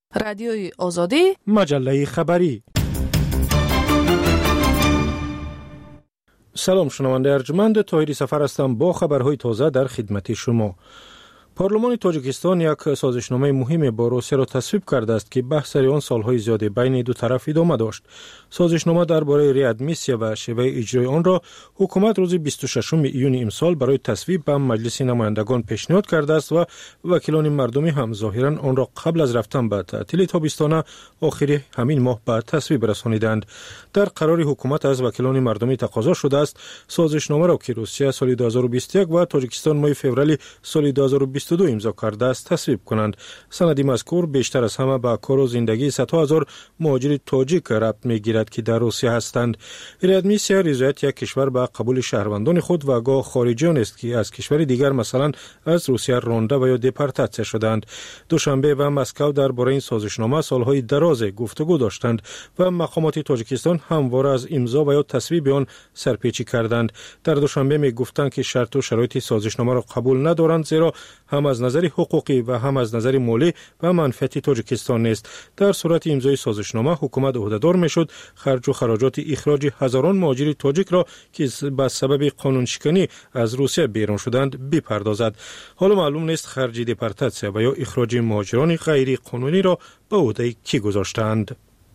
رادیوی آزادی، مجله خبری. سلام شنونده ارجمند، طاهری سفر هستم با خبرهای تازه در خدمت شما. پارلمان تاجیکستان یک سازشنامه مهم با روسیه را تصویب کرده است که بحث آن سالهای زیاد بین دو طرف ادامه داشت. سازشنامه درباره ریادمیسیا و شیوه اجرای آن را حکومت روز 26 ایون امسال برای تصویب به مجلس نمایندگان پیشنهاد کرده است و وکیلان مردمی هم ظاهرا آن را قبل از رفتن به تعطیل تابستانه آخر همین ماه به تصویب رسانیدند. در قرار حکومت از وکیلان مردمی تقاضا شده است سازشنامه را که روسیه سال 2021 و تاجیکستان ماه فوریه سال 2022 امضا کرده است تصویب کنند. سند مذکور بیشتر از همه به کار و زندگی صدها هزار مهاجر تاجیک ربط می‌گیرد که در روسیه هستند. ریادمیسیا رضایت یک کشور به قبول شهروندان خود و گاه خارجیان است که از کشور دیگر مثلا از روسیه رانده و یا دپورتاسیون شدند. دوشنبه و مسکو درباره این سازشنامه سالهای دراز گفتگو داشتند و مقامات تاجیکستان همواره از امضا و یا تصویب آن سرپیچی کردند. در دوشنبه میگفتند که شرط و شرایط سازشنامه را قبول ندارند، زیرا هم از نظر حقوقی و هم از نظر مالی و منفعت تاجیکستان نیست. در صورت امضای سازشنامه حکومت عهده‌دار میشد خرج و خراجات اخراج هزاران مهاجر تاجیک را که به سبب قانون شکنی از روسیه بیرون شدند بپردازد. حالا معلوم نیست خرج دپورتاسیون و یا اخراج مهاجران غیر قانونی را به عهده کی گذاشتند.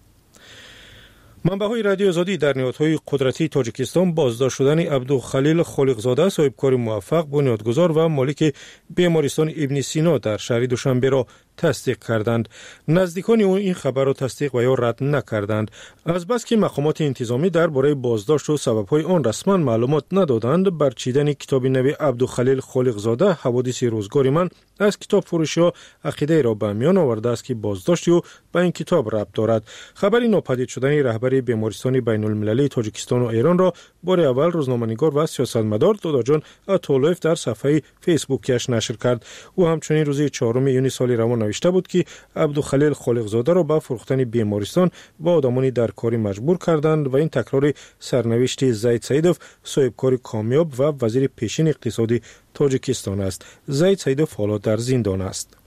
منبع‌های رادیو آزادی در نهادهای قدرتی تاجیکستان بازداشت شدن عبدالخلیل خالقزاده صاحبکار موفق، بنیادگذار و مالک بیمارستان ابن سینا در شهر دوشنبه را تصدیق کردند. نزدیکان او این خبر را تصدیق و یا رد نکردند. از بس که مقامات انتظامی درباره بازداشت و سبب‌های آن رسما معلومات ندادند، برچیدن کتاب نو عبدالخلیل خالقزاده حوادث روزگار من از کتاب فروشی‌ها عقیده را به میان آورده است که بازداشت او به این کتاب ربط دارد. خبر ناپدید شدن رهبر بیمارستان بین‌المللی تاجیکستان و ایران را بار اول روزنامه‌نگار و سیاستمدار داداجان اتولویف در صفحه فیسبوکیش نشر کرد. او همچنین روز 4 میون سال روان نوشته بود که عبدالخلیل خالقزاده را به فروختن بیمارستان و آدمانی در کاری مجبور کردند و این تکرار سرنوشت زید سیدوف صاحبکار کامیاب و وزیر پیشین اقتصادی تاجیکستان است. زید سیدوف حالا در زندان است.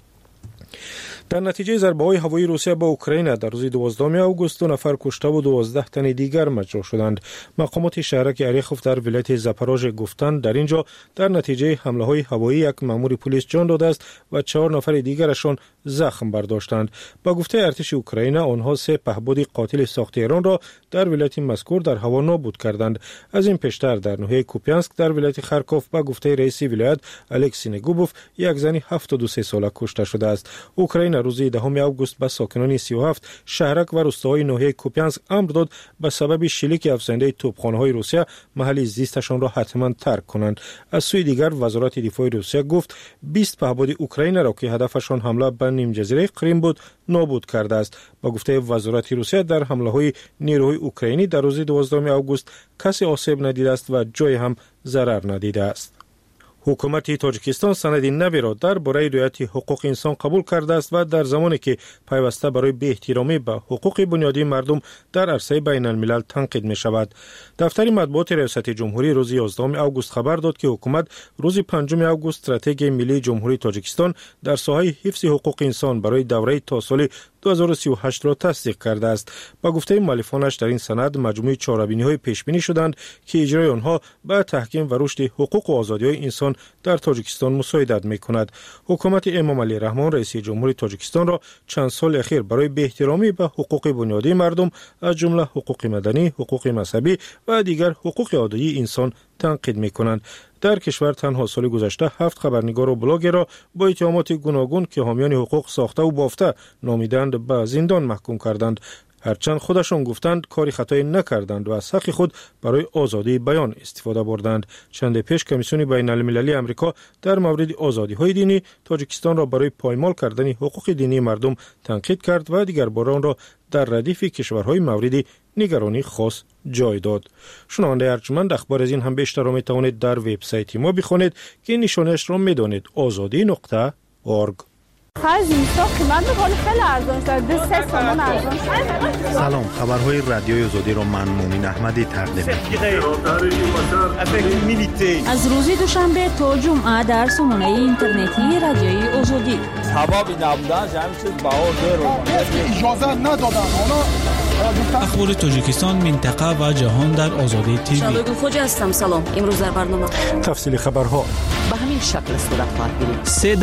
در نتیجه ضربه‌های هوایی روسیه به اوکراین در روز 12 آگوست 2 نفر کشته و 12 تن دیگر مجروح شدند. مقامات شهرک اریخوف در ولایت زاپاروژ گفتند در اینجا در نتیجه حمله‌های هوایی یک مأمور پلیس جان داده است و 4 نفر دیگرشان زخم برداشتند. با گفته ارتش اوکراین آنها 3 پهپاد قاتل ساخت ایران را در ولایت مذکور در هوا نابود کردند. از این پیشتر در ناحیه کوپیانسک در ولایت خارکوف با گفته رئیس ولایت الکسی نگوبوف یک زن 73 ساله کشته شده است. اوکراین روز 10 آگوست به ساکنان 37 شهرک و روستاهای ناحیه کوپیانسک امر داد به سبب شلیک افزاینده توپخانه‌های روسیه محل زیستشان را حتما ترک کنند. از سوی دیگر وزارت دفاع روسیه گفت 20 پهپاد اوکراین را که هدفشان حمله به نیم جزیره کریم بود نابود کرده است. با گفته وزارت روسیه در حمله‌های نیروهای اوکراینی در روز 12 آگوست کسی آسیب ندیده است و جای هم ضرر ندیده است. حکومت تاجیکستان سند نوی را درباره رعایت حقوق انسان قبول کرده است و در زمانی که پیوسته برای بی احترامی به حقوق بنیادی مردم در عرصه بین الملل تنقید می شود. دفتر مطبوعات ریاست جمهوری روز 11 آگوست خبر داد که حکومت روز 5 آگوست استراتژی ملی جمهوری تاجیکستان در ساحه حفظ حقوق انسان برای دوره تا سال 2038 را تصدیق کرده است. با گفته مؤلفانش در این سند مجموعه چاره‌بینی‌های پیش‌بینی شدند که اجرای آنها به تحکیم و رشد حقوق و آزادی‌های انسان در تاجیکستان مساعدت می‌کند. حکومت امام علی رحمان رئیس جمهوری تاجیکستان را چند سال اخیر برای بی‌احترامی به حقوق بنیادی مردم از جمله حقوق مدنی، حقوق مذهبی و دیگر حقوق عادی انسان تنقید می‌کنند. در کشور تنها سال گذشته 7 خبرنگار و بلاگر را با اتهامات گوناگون که حامیان حقوق ساخته و بافته نامیدند به زندان محکوم کردند. هرچند خودشان گفتند کاری خطایی نکردند و از حق خود برای آزادی بیان استفاده بردند. چند پیش کمیسیون بین المللی آمریکا در مورد آزادی‌های دینی تاجیکستان را برای پایمال کردن حقوق دینی مردم تنقید کرد و دیگر بار آن را در ردیف کشورهای مورد نگرانی خاص جای داد. شنونده ارجمند، اخبار از این هم بیشتر را میتوانید در وبسایت ما بخوانید که نشانش را میدانید azadi.org. سلام، خبرهای رادیوی آزادی را من مومن احمدی تقدیم از روز دوشنبه تا جمعه در سامانه اینترنتی رادیوی آزادی ثوابی نبودن همین چیز بهار داره اجازه ندادن اخبار تاجیکستان، منطقه و جهان در آزادی تیوی. شادوگل خوجی هستم. سلام. امروز در برنامه تفصیل خبرها به همین شکل صورت خواهد گرفت.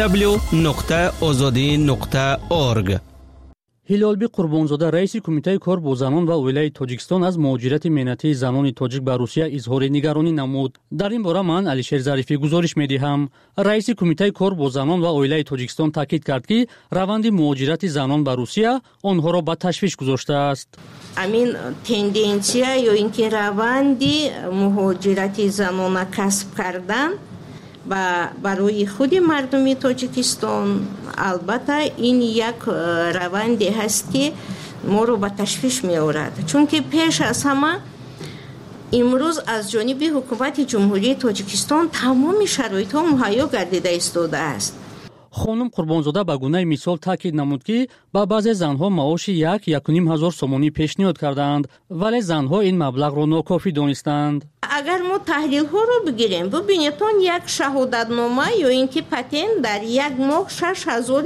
www.azadi.org. ҳилолби қурбонзода раиси кумитаи кор бо занон ва оилаи тоҷикистон аз муҳоҷирати меҳнатии занони тоҷик ба русия изҳори нигаронӣ намуд. дар ин бора ман Алишер Зарифӣ гузориш медиҳам. раиси кумитаи кор бо занон ва оилаи тоҷикистон таъкид кард ки раванди муҳоҷирати занон ба русия онҳоро ба ташвиш гузоштааст. амин тенденсия ё ин ки раванди муҳоҷирати занона касб кардан барои худи мардуми Тоҷикистон албатта ин як раванде ҳаст ки моро ба ташвиш меорад, чунки пеш аз ҳама имрӯз аз ҷониби ҳукумати ҷумҳурии Тоҷикистон тамоми шароитҳо муҳайё гардида истодааст. خانم قربانزاده به گونه مثال تاکید نمود که با بعضی زنها معاش 1,500 سومانی پیشنهاد کردند، ولی زنها این مبلغ را ناکافی دانستند. اگر ما تحلیل ها رو بگیریم ببینید یک شهادتنامه یا اینکه پتن در یک ماه 6,000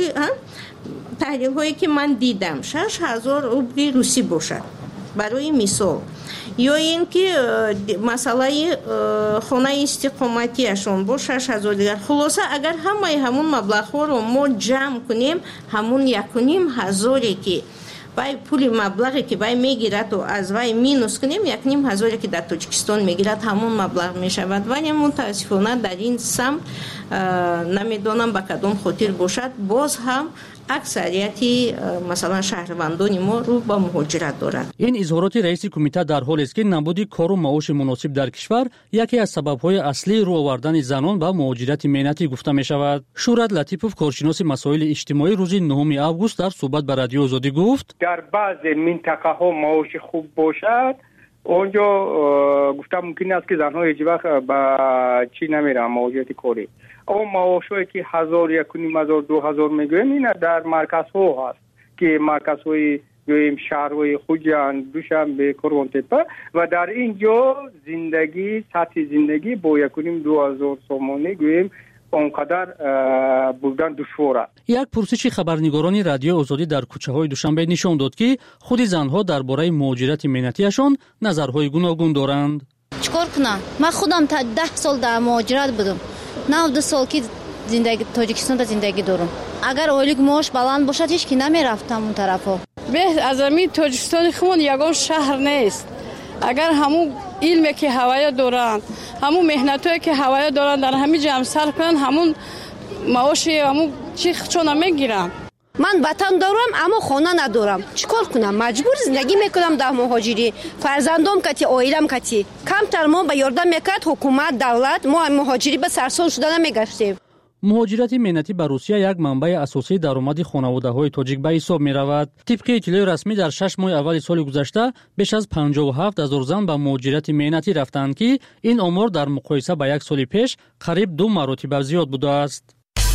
تحلیل هایی که من دیدم 6,000 روبل روسی باشد برای مثال، یا اینکه مسئله خانه استقامتیشون با 6,000 دیگر. خلاصه اگر همون مبلغ ها رو ما جمع کنیم همون 1,500 که وای پول مبلغی که وای میگیرد و از وای مینوس کنیم 1,500 که در تاجیکستان میگیرد همون مبلغ میشود، ولی متاسفانه در این سمت نمیدونم به کدام خاطر باشد باز هم اکثریتی مثلا شهروندان ما رو با مهاجرت دارند. این اظهارات رئیس کمیته در حالی است که نبود کار و معاش مناسب در کشور یکی از سبب‌های اصلی رو آوردن زنان به مهاجرت مهنتی گفته می شود. شورت لطیفوف کارشناس مسائل اجتماعی روز 9 آگوست در صحبت با رادیو آزادی گفت در بعضی منطقه ها معاش خوب باشد اونجا گفتم ممکن است که زنها هیچ وقت با چی نمیرن مهاجرت کاری. اون معاشایی که 1,000 1,500 2,000 میگویم این در مرکز ها هست که مرکز های گویم شهرهای خوجان دوشنبه کرمانتپه و در اینجا زندگی سطح زندگی با 1,500 سومانی گویم اونقدر بودن دشوار است. یک پرسش خبرنگاران رادیو آزادی در کوچه‌های دوشنبه نشان داد که خود زنها درباره مهاجرت مهنتیشان نظرهای گوناگون دارند. چیکار کنم؟ من خودم تا 10 سال در مهاجرت بودم. 9 سال که زندگی تاجیکستان در زندگی دارم. اگر اولیک معاش بلند باشد هیچ کی نمیرفتم اون طرفا. به از می تاجیکستان خون یگان شهر نیست. اگر همون علمی که هوایی دارند، همون مهنتایی که هوایی دارند در همین جمع صرف کنن همون معاش همون چی چون میگیرن. من وطن دارم اما خانه ندارم. چیکار کنم؟ مجبور زندگی میکنم در مهاجری. فرزندام کتی، عائلم کتی. کمتر ما به یاردم میکرد حکومت، دولت، ما مهاجری به سرسال شده نمیگشتیم. مهاجرت مهنتی به روسیه یک منبع اساسی درآمد خانواده‌های تاجیک به حساب می‌رود. طبق اطلاع رسمی در 6 ماه اول سال گذشته بیش از 57,000 زن به مهاجرت مهنتی رفتند که این آمار در مقایسه با یک سال پیش قریب 2 مراتب زیاد بوده است.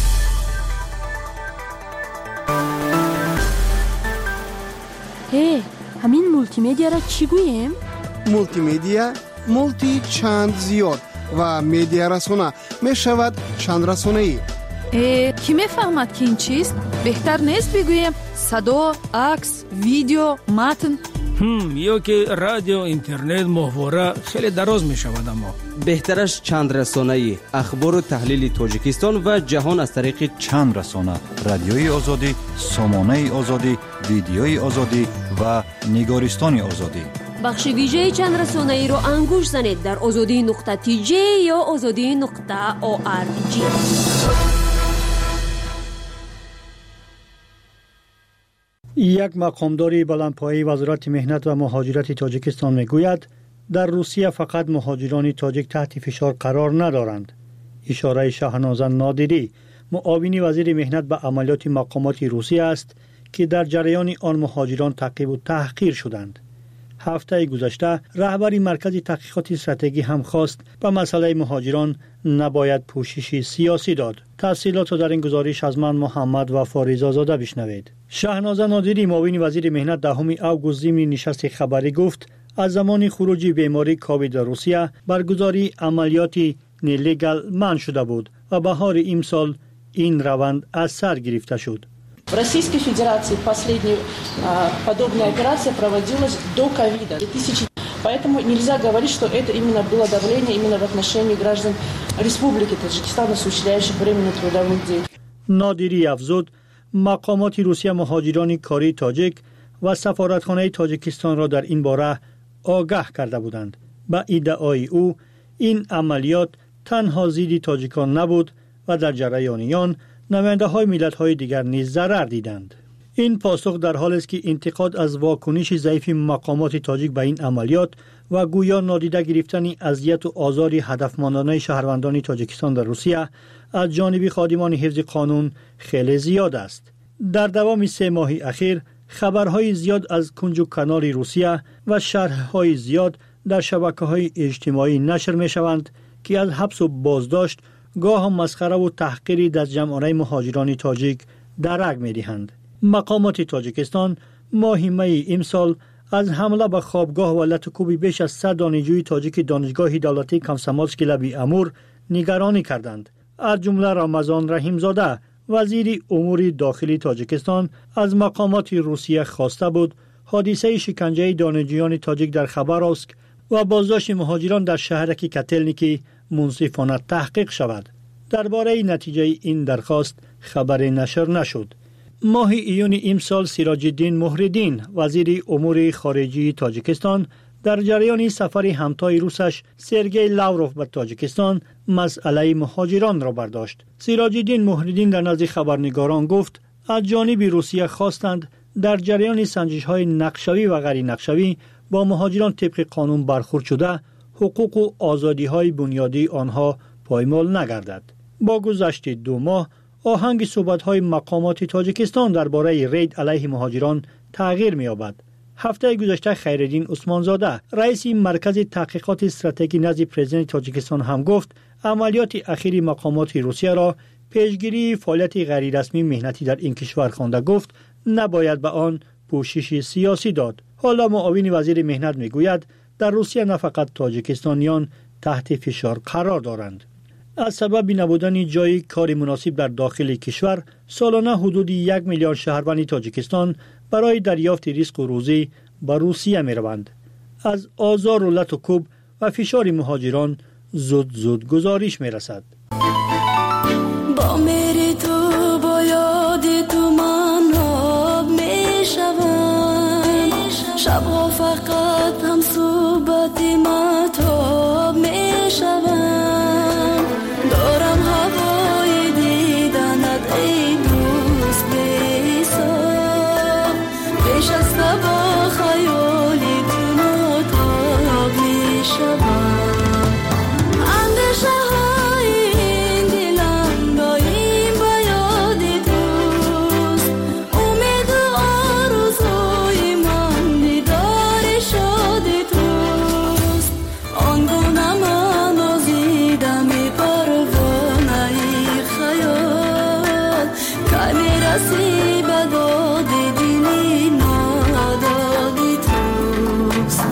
همین مولتی مدیا را چی گوییم؟ مولتی مدیا مولتی چند زیاد و مدیا رسانه می شود چند رسانه‌ای. کی میفهمد که این چیست؟ بهتر نیست بگوییم صدا، عکس، ویدیو، متن؟ یا که رادیو، اینترنت، ماهواره خیلی دراز می شود. اما بهترش چند رسانه‌ای، اخبار و تحلیل تاجیکستان و جهان از طریق چند رسانه: رادیوی آزادی، سامانه آزادی، ویدیوی آزادی و نگارستان آزادی. بخش ویژه چند رسانه‌ای رو انگوش زنید در azadi.tj یا azadi.org. یک مقامداری بلندپایه وزارت مهنت و مهاجرت تاجیکستان میگوید در روسیه فقط مهاجران تاجیک تحت فشار قرار ندارند. اشاره شهنازه نادری، معاون وزیر مهنت به عملیات مقامات روسیه است که در جریان آن مهاجران تعقیب و تحقیر شدند. هفته گذشته رهبر مرکز تحقیقات استراتژی هم خواست به مسئله مهاجران نباید پوشش سیاسی داد. تفصیلات را در این گزارش از من محمد و فاریزا زاده بشنوید. شهنازه نادری معاون وزیر مهنت 10 آگوست ضمن نشست خبری گفت از زمان خروج بیماری کووید در روسیه برگزاری عملیات نلیگال منع شده بود و بهار امسال این روند از سر گرفته شد. В Российской Федерации последняя подобная операция проводилась до ковида. Поэтому нельзя говорить, что это именно было давление именно в отношении граждан Республики Таджикистан, осуществляющих временную трудовую деятельность. نادری افزود مقامات روسیه مهاجران کاری تاجیک و سفارتخانه تاجیکستان را در این باره آگاه کرده بودند. با ادعای او این عملیات تنها ضد تاجیکان نبود و در جریان آن نماینده های ملت های دیگر نیز ضرر دیدند. این پاسخ در حالی است که انتقاد از واکنش ضعیف مقامات تاجیک به این عملیات و گویا نادیده گرفتن اذیت و آزار هدفمندانه شهروندان تاجیکستان در روسیه از جانب خادمان حفظ قانون خیلی زیاد است. در دوام 3 ماه اخیر خبرهای زیاد از کنج و کنار روسیه و شرحهای زیاد در شبکه‌های اجتماعی نشر می‌شوند که از حبس و بازداشت گاه مسخره و تحقیری در جمعانه مهاجران تاجیک درک می‌دهند. مقامات تاجیکستان ماه می امسال از حمله به خوابگاه و لطکوب بیش از 100 دانشجوی تاجیک دانشگاه دولتی کمسمالسکی لبی امور نگرانی کردند. از جمله رمضان رحیمزاده وزیر امور داخلی تاجیکستان از مقامات روسیه خواسته بود حادثه شکنجه دانشجویان تاجیک در خبراسک و بازداشت مهاجران در شهرک کتلنیکی منصفانه تحقیق شود. درباره نتیجه این درخواست خبر نشر نشد. ماه ایون امسال سراج الدین محردین وزیر امور خارجه تاجیکستان در جریان سفر همتای روسش سرگئی لاوروف به تاجیکستان مسئله مهاجران را برداشت. سراج الدین محردین در نزد خبرنگاران گفت از جانب روسیه خواستند در جریان سنجش‌های نقشوی و غیر نقشوی با مهاجران طبق قانون برخورد شده حقوق و آزادی‌های بنیادی آنها پایمال نگردد. با گذشت 2 ماه آهنگ صحبت‌های مقامات تاجیکستان درباره رید علیه مهاجران تغییر می‌یابد. هفته گذشته خیرالدین عثمانزاده رئیس مرکز تحقیقات استراتژی نزد پرزیدنت تاجیکستان هم گفت عملیات اخیر مقامات روسیه را پیشگیری فعالیت غیر رسمی مهنتی در این کشور خوانده گفت نباید به آن پوشش سیاسی داد. حالا معاون وزیر مهنت میگوید در روسیه نه فقط تاجیکستانیان تحت فشار قرار دارند. از سبب نبودن جای کار مناسب در داخل کشور سالانه حدود 1 میلیون شهروند تاجیکستان برای دریافت رزق و روزی به روسیه می روند. از آزار و لطکوب و فشار مهاجران زود گزارش می رسد. با میری تو با یادی تو من آب می شوم شبها فقط هم صحبتی مطاب می شوم دارم هوای دیدنت ای دوست بی‌حساب پیش از با خیالی تو مطاب می شوم اندیشه های این دلم دایم با یادی توست امید و آرزوی من دیدار شادی توست آنگونه من آزیدم پروانه خیال که میرسی به داد دلی نادادی توست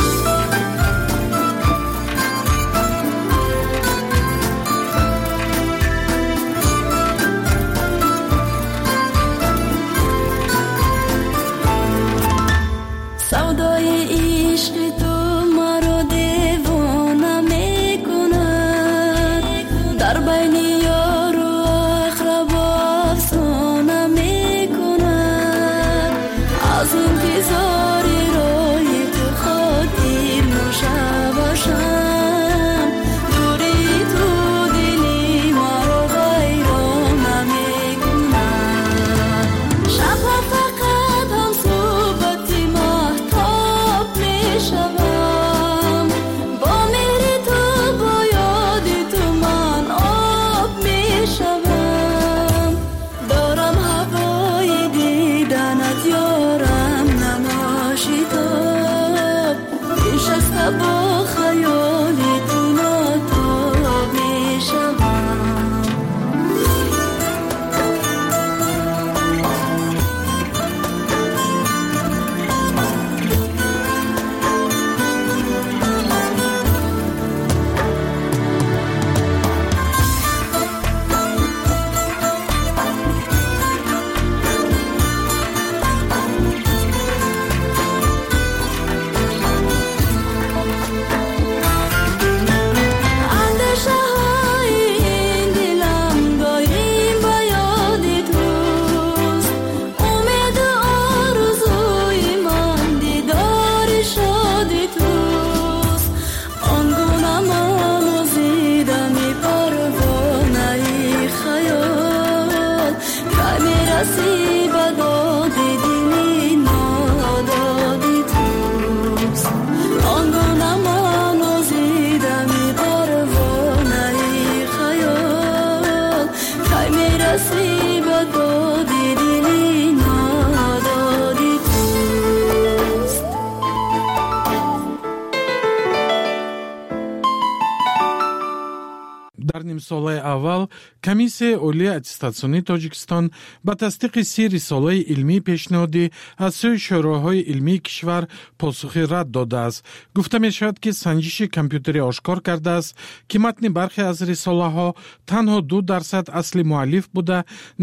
سودای عشق تو مرا دیوانه میکند در بین یار و اقربا افسانه میکند از انتظار روی تو خاطر نوشه باشم دوری تو دلی مرا ویرانه میکند شبها فقط هم صحبتی مهتاب میشوم با مهری تو با یادی تو من آب میشوم دارم هوای دیدنت یارم نماشیداب پیش از با خیالی تو ناتاب میشوم солаи аввал Комиссияи Олии аттестатсионии Тоҷикистон ба тасдиқи 3 рисолаи илмии пешниҳодӣ аз сӯи шӯроҳои илмии кишвар посухи рад додааст. Гуфта мешавад, ки санҷиши компютерӣ ошкор кардааст, ки матни бархе аз рисолаҳо танҳо 2% асли муаллиф буда,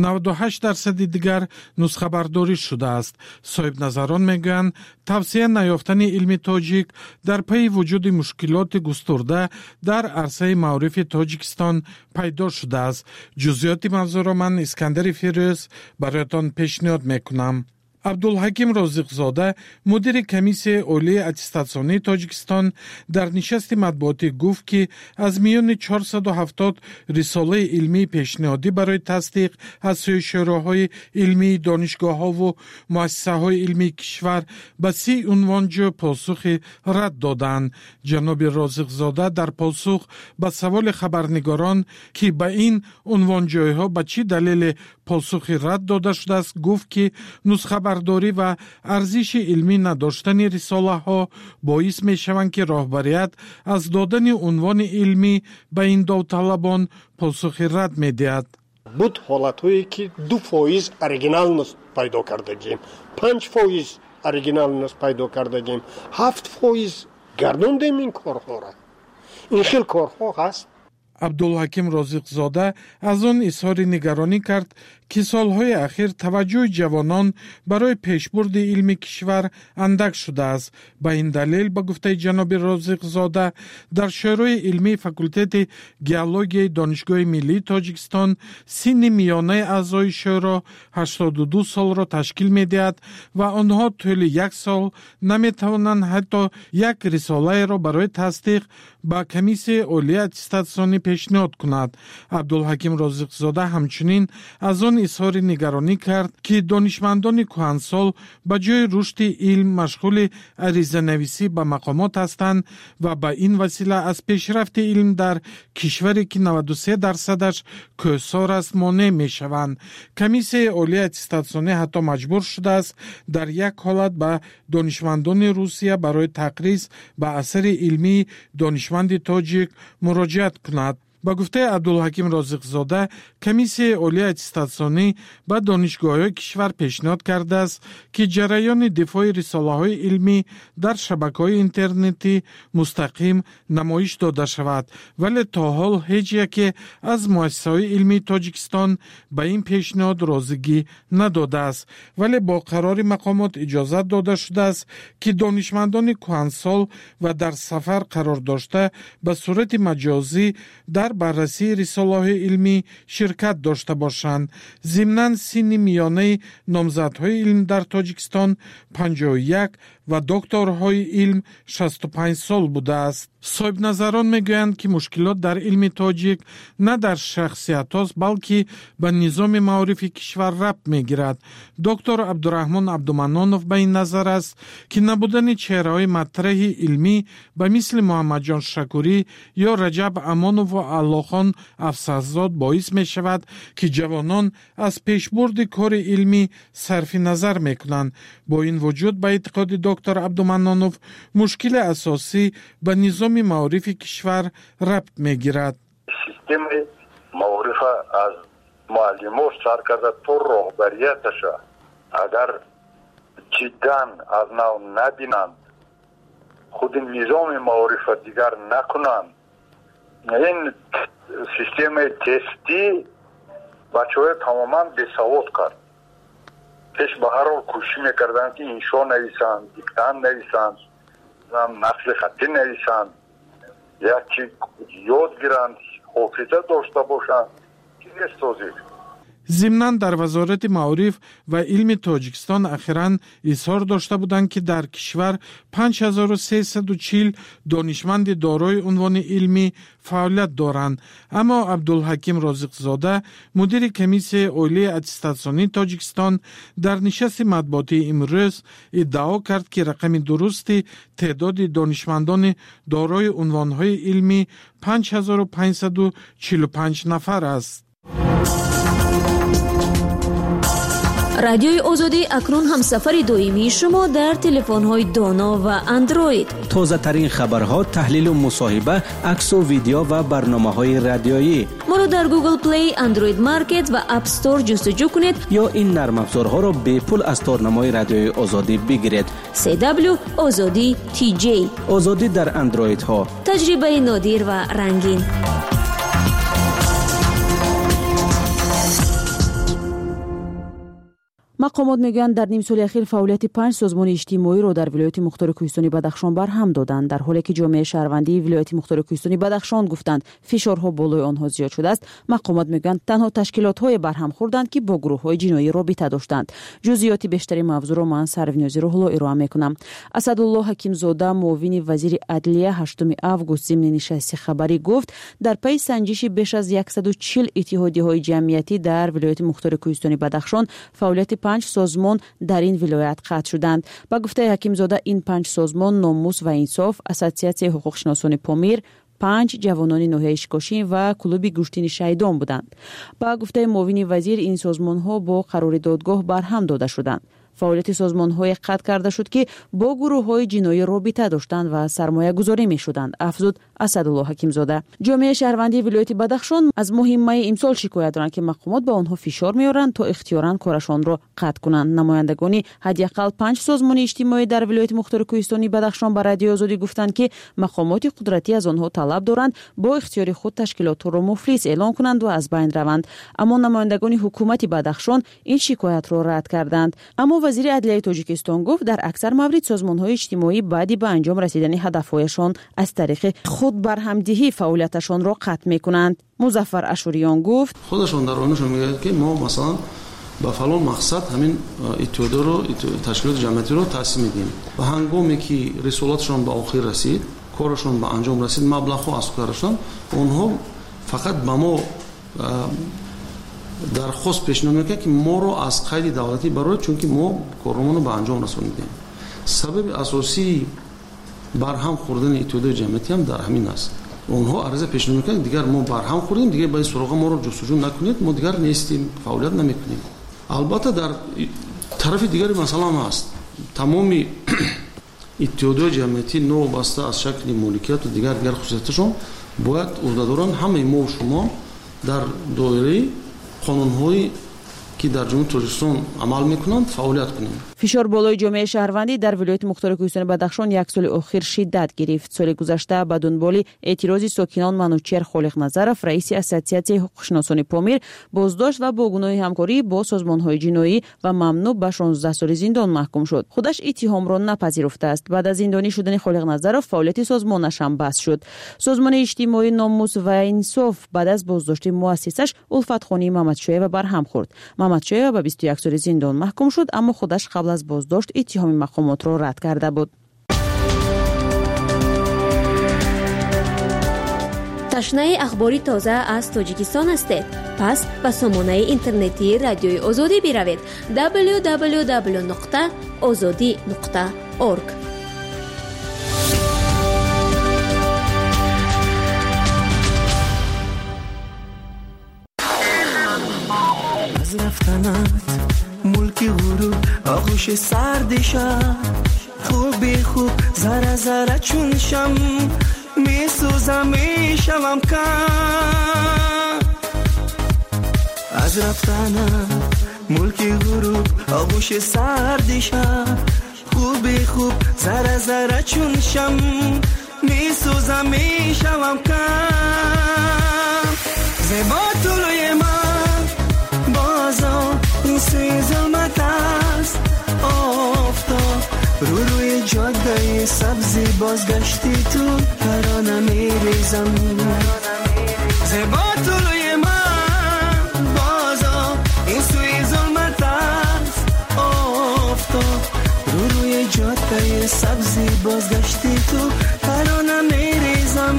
98% дигар нусхабардорӣ шудааст. соҳибназарон мегӯянд, тавсия наёфтани илми тоҷик дар пайи вуҷуди мушкилоти густурда дар арсаи маърифи Тоҷикистон пайдо шудааст. ҷузъиёти мавзӯъро ман Искандари Фирӯз бароятон пешниҳод мекунам. Абдулҳаким Розиқзода, мудири Комиссияи Олии аттестатсионии Тоҷикистон, дар нишасти матбуотӣ гуфт, ки аз миёни 470 рисолаи илмии пешниҳодӣ барои тасдиқ аз сӯи шӯроҳои илмии донишгоҳҳову муассисаҳои илмии кишвар ба 30 унвонҷо посухи рад доданд. ҷаноби Розиқзода дар посух ба саволи хабарнигорон, ки ба ин унвонҷойҳо ба чӣ далеле посухи рад дода шудааст, гуфт, ки нусхабардорӣ ва арзиши илмӣ надоштани рисолаҳо боис мешаванд, ки роҳбарият аз додани унвони илмӣ ба ин довталабон посухи рад медиҳад. буд ҳолатҳое ки 2% оригиналност пайдо кардагем, 5% оригиналност пайдо кардагем, 7% гардондем ин корҳоро. ин хел корҳо ҳаст. Абдулҳаким Розиқзода аз он изҳори нигаронӣ кард, ки солҳои ахир таваҷҷӯҳи ҷавонон барои пешбурди илми кишвар андак шудааст. Ба ин далел, ба гуфтаи ҷаноби Розиқзода, дар шӯрои илмии факултети геологияи Донишгоҳи Миллии Тоҷикистон синни миёнаи аъзои шӯро 82 солро ташкил медиҳад ва онҳо тӯли 1 сол наметавонанд ҳатто як рисолаеро барои тасдиқ ба Комиссияи Олии аттестатсионӣ пешниҳод кунад. Абдулҳаким Розиқзода ҳамчунин аз он изҳори нигаронӣ кард, ки донишмандони кӯҳансол ба ҷои рушди илм машғули аризанависӣ ба мақомот ҳастанд ва ба ин васила аз пешрафти илм дар кишваре, ки 93%-аш кӯҳсор аст, монеъ мешаванд. Комиссияи Олии аттестатсионӣ ҳатто маҷбур шудааст дар як ҳолат ба донишмандони Русия барои тақриз ба асари илмии донишманди тоҷик муроҷиат кунад. ба гуфтаи Абдулҳаким Розиқзода, Комиссияи Олии аттестатсионӣ ба донишгоҳҳои кишвар пешниҳод кардааст, ки ҷараёни дифои рисолаҳои илмӣ дар шабакаҳои интернетӣ мустақим намоиш дода шавад, вале то ҳол ҳеҷ яке аз муассисаҳои илмии Тоҷикистон ба ин пешниҳод розигӣ надодааст. Вале бо қарори мақомот иҷозат дода шудааст, ки донишмандони кӯҳансол ва дар сафар қарор дошта ба сурати маҷозӣ дар баррасии рисолаҳои илмӣ ширкат дошта бошанд. зимнан синни миёнаи номзадҳои илм дар Тоҷикистон 51 ва докторҳои илм 65 сол будааст. соҳибназарон мегӯянд, ки мушкилот дар илми тоҷик на дар шахсиятҳост, балки ба низоми маърифи кишвар рабт мегирад. доктор Абдураҳмон Абдуманонов ба ин назар аст, ки набудани чеҳраҳои матраҳи илмӣ ба мисли Муҳаммаҷон Шакурӣ ё Раҷаб Амонову Аллохон Афсазод боис мешавад, ки ҷавонон аз пешбурди кори илмӣ сарфи назар мекунанд. бо ин вуҷуд, ба эътиқоди доктор Абдуманонов, мушкили асосӣ ба низоми маърифи кишвар рабт мегирад. системаи маърифа аз муаллимо сар карда то роҳбарияташа агар ҷиддан аз нав набинанд, худи низоми маърифа дигар накунанд, ин системаи тестӣ бачаҳои тамоман бесавод кард. пеш ба ҳар ҳол кӯшиш мекарданд, ки иншо нависанд, диктант нависанд, нақли хатӣ нависанд, як чи ёд гиранд, ҳофиза дошта бошанд, ки нестозӣ. зимнан дар вазорати маъриф ва илми Тоҷикистон ахиран изҳор дошта буданд, ки дар кишвар 5340 донишманди дорои унвони илмӣ фаъолият доранд. аммо Абдулҳаким Розиқзода, мудири Комиссияи Олии аттестатсионии Тоҷикистон, дар нишасти матбуотии имрӯз иддао кард, ки рақами дурусти теъдоди донишмандони дорои унвонҳои илмӣ 5545 нафар аст. رادیوی آزادی اکنون هم سفر دائمی شما در تلفن‌های دانا و اندروید. تازه ترین خبرها، تحلیل و مصاحبه، عکس و ویدیو و برنامه‌های رادیویی. ما رو در گوگل پلی، اندروید مارکت و اپ استور جستجو کنید یا این نرم افزارها را به پول از تارنمای رادیوی آزادی بگیرید. CW آزادی TJ. آزادی در اندروید ها. تجربه نادر و رنگین. مقامات میگویند در نیم سال اخیر فعالیت 5 سازمان اجتماعی را در ولایت مختار کوهستانی بدخشان برهم دادند، در حالی که جامعه شهروندی ولایت مختار کوهستانی بدخشان گفتند فشارها بالای آنها زیاد شده است. مقامات میگویند تنها تشکیلات‌های برهم خوردند که با گروه‌های جنایی رابطه داشتند. جزئیات بیشتری موضوع را من سرونیازی رو حالا ارائه میکنم. اسدالله حکیم زاده معاون وزیر عدلیه 8 آگوست ضمن نشست خبری گفت در پی سنجش بیش از 140 اتحادیه‌های جمعیتی در ولایت مختار کوهستانی بدخشان فعالیت 5 سازمان در این ولایت قطع شدند. با گفته حکیم زاده این 5 سازمان ناموس و انصاف، اساسیاسیون حقوق شناسان پامیر، 5 جوانان ناحیه اشکاشین و کلوب گوشتین شهیدان بودند. با گفته معاون وزیر این سازمان ها با قرار دادگاه برهم داده شدند. فعالیت سازمان‌های قطع کرده شد که با گروه‌های جنایی رابطه داشتند و سرمایه گذاری می‌شدند، افزود اسدالله حکیم زاده. جامعه شهروندی ولایت بدخشان از مهمه امسال شکایت دارند که مقامات به آنها فشار می‌آورند تا اختیاراً کارشان را قطع کنند. نمایندگان حداقل 5 سازمان اجتماعی در ولایت مختار کوهستانی بدخشان به رادیو آزادی گفتند که مقامات قدرتی از آنها طلب دارند با اختیار خود تشکیلات را مفلس اعلام کنند و از بین روند. اما نمایندگان حکومت بدخشان این شکایت را رد کردند. اما وزیر عدلیه تاجیکستان گفت در اکثر موارد سازمان‌های اجتماعی بعد به انجام رسیدن هدف‌هایشان از طریق خود برهمدهی فعالیتشان را قطع می‌کنند. مظفر اشوریان گفت خودشون در آنشون میگه که ما مثلا با فلان مقصد همین اتحادیه رو تشکیلات جمعیتی رو تأسیس میدیم و هنگامی که رسالتشون به آخر رسید، کارشون به انجام رسید، مبلغ از کارشون، اونها فقط به ما درخواست پیشنهاد میکنه که ما رو از قید دولتی برای چون که ما کارمون رو به انجام رسوندیم. سبب اساسی برهم خوردن اتحادیه جمعیتی هم در همین است. اونها عرضه پیشنهاد میکنن دیگر ما برهم خوردیم، دیگه باید سراغ ما رو جستجو نکنید، ما دیگر نیستیم، فعالیت نمیکنیم. البته در طرف دیگری مسئله هم هست. تمام اتحادیه جمعیتی نو بسته از شکل مالکیت و دیگر خصوصیتشون باید عهدهداران همه ما و شما در دایره قانون‌هایی که در جمهوری تاجیکستان عمل میکنند فعالیت کنیم. فشار بالای جامعه شهروندی در ولایت مختار کوهستان بدخشان یک سال اخیر شدت گرفت. سال گذشته به دنبال اعتراض ساکنان منوچهر خالق نظرов رئیس اساسیاسیون حقوق شناسان پامیر بازداشت و با گناه همکاری با سازمان‌های جنایی و ممنوع به 16 سال زندان محکوم شد. خودش اتهام را نپذیرفته است. بعد از زندانی شدن خالق نظرов فعالیت سازمانش هم بس شد. سازمان اجتماعی ناموس و انصاف بعد از بازداشت مؤسسش الفت خانی محمدشایه برهم خورد. محمدشایه به 21 سال زندان محکوم شد، اما خودش قبل از بازداشت اتهام مقامات را رد کرده بود. تشنه اخباری تازه از تاجیکستان هستید؟ پس به سامانه اینترنتی رادیوی آزادی بروید www.azadi.org. از رفتنت ملکی غروب آغوش سرد شب خوبی خوب ذره ذره چون شم میسوزم میشوم کم از رفتنت ملکی غروب آغوش سرد شب خوبی خوب ذره ذره چون شم میسوزم میشوم کم زیبا طلوی من بازا این سوی ظلمت است آفتاب روی جاده سبزی بازگشتی تو ترانه میریزم زیبا طلوی من بازا این سوی ظلمت است آفتاب روی جاده سبزی بازگشتی تو ترانه میریزم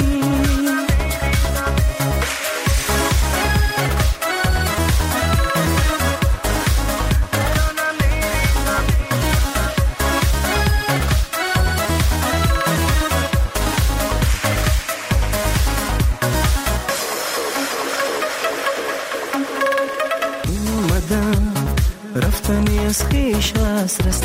رفتنی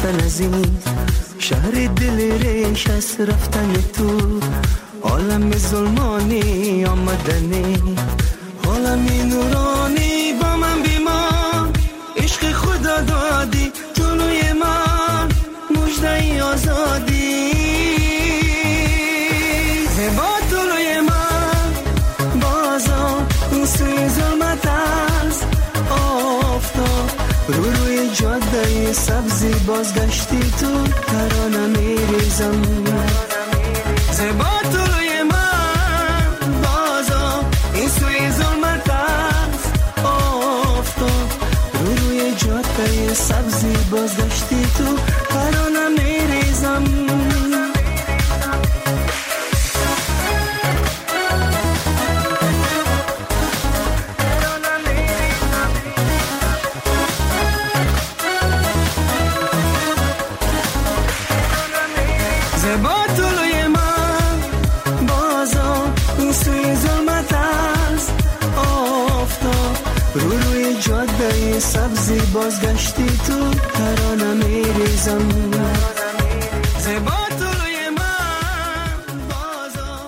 رفتن عزیز، شهر دل ریش از رفتن تو، عالم ظلمانی آمدنی، عالم نورانی با من بیمان، عشق خدا دادی جلوی من، مژده آزادی زیبا جلوی من، بازا این سوی ظلمت است آفتاب، روی جاده سبزی بازگشتی تو، ترانه میریزم زیبا جلوی من، بازا این سوی ظلمت است آفتاب، روی جاده سبزی بازگشتی تو، ترانه میریزم. زیبا طلوی من، بازا این سوی ظلمت است آفتاب، روی جاده سبزی بازگشتی تو، ترانه میریزم زیبا طلوی من، بازا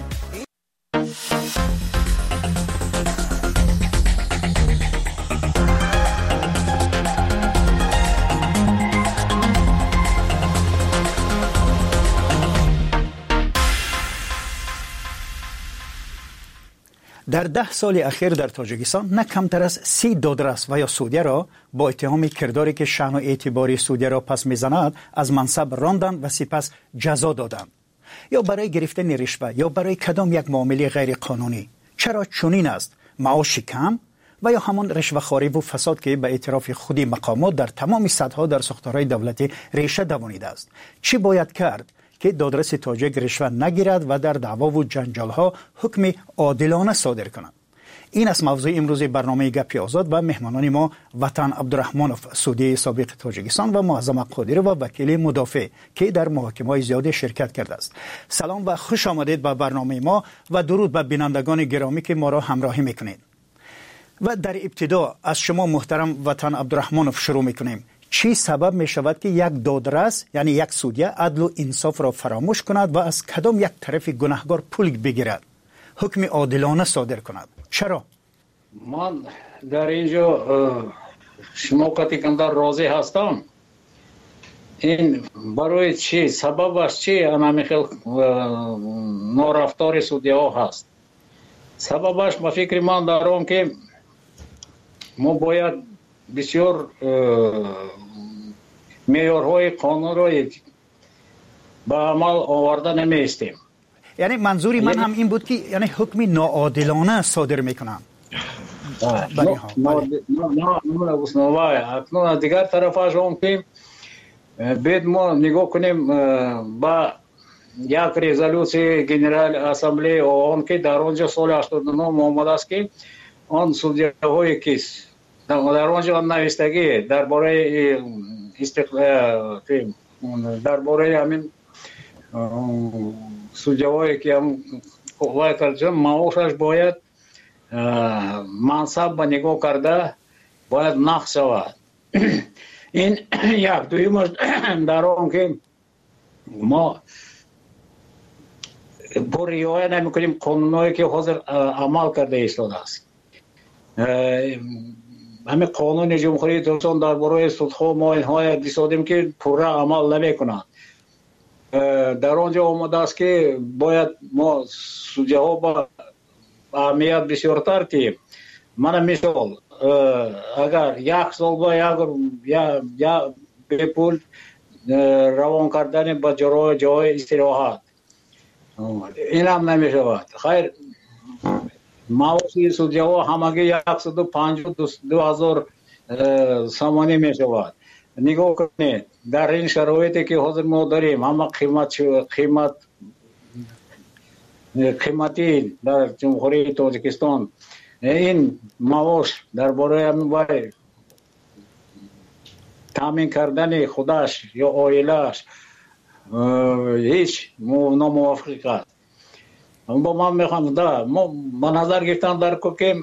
در 10 سال اخیر در تاجیکستان نه کمتر از 30 دادرس و یا سودیه را با اتهام کرداری که شأن و اعتباری سودیه را پس میزند از منصب راندند و سپس جزا دادند، یا برای گرفتن رشوه یا برای کدام یک معامله غیر قانونی. چرا چنین است؟ معاش کم و یا همان رشوه‌خواری و فساد که به اعتراف خودی مقامات در تمام سطح‌ها در ساختارهای دولتی ریشه دوانیده است. چی باید کرد که دادرس تاجیک رشوه نگیرد و در دعوا و جنجال‌ها حکم عادلانه صادر کند؟ این است موضوع امروز برنامه گپی آزاد و مهمانان ما وطن عبدالرحمانوف سودی سابق تاجیکستان و معظم قادری و وکیل مدافع که در محاکمه‌های زیاد شرکت کرده است. سلام و خوش آمدید به برنامه ما و درود به بینندگان گرامی که ما را همراهی میکنید. و در ابتدا از شما محترم وطن عبدالرحمانوف شروع میکنیم. چی سبب می شود که یک دادرس یعنی یک سودیه عدل و انصاف را فراموش کند و از کدام یک طرف گناهکار پول بگیرد، حکم عادلانه صادر کند؟ چرا؟ من در اینجا شما کتیکندر راضی هستم. این برای چی؟ سببش چی؟ همین خیلی نارفتار سودیه ها هست. سببش به فکر من دارم که ما باید بسیار معیارهای قانون را به عمل آورده نمیستیم. یعنی منظوری من هم این بود که یعنی حکم ناعادلانه صادر میکنم. اکنون دیگر طرفش هم که باید ما نگاه کنیم با یک رزولوسی جنرال اسمبلی آن که در آنجا سال 89 آمده است که آن سودیه های کیس در آنجا نوشتگی درباره درباره همین سودیه‌هایی که هم قوای کرده معاشش باید منصب به نگاه کرده باید نقص شود. این یک. دویمش در آن که ما با رعایت نمی‌کنیم قانونایی که حاضر عمل کرده ایستاده است. همین قانون جمهوری تاجیکستان درباره سودها ما اینها دیدیم که پورا عمل نمی‌کنند. در آنجا آمده است که باید ما سودیه ها با اهمیت بسیارتر که من مثال اگر یک سال با یا به پول روان کردن به جای استراحت این هم نمی شود. خیر معاشی سودیه ها همگی 152,000 سامانی می شود. نگاه کنید در این شرایطی که حاضر ما داریم همه قیمتی در جمهوری تاجیکستان این معاش درباره همین تامین کردن خودش یا عائله‌اش هیچ ناموافق است. با من میخوام ما نظر گرفتم در که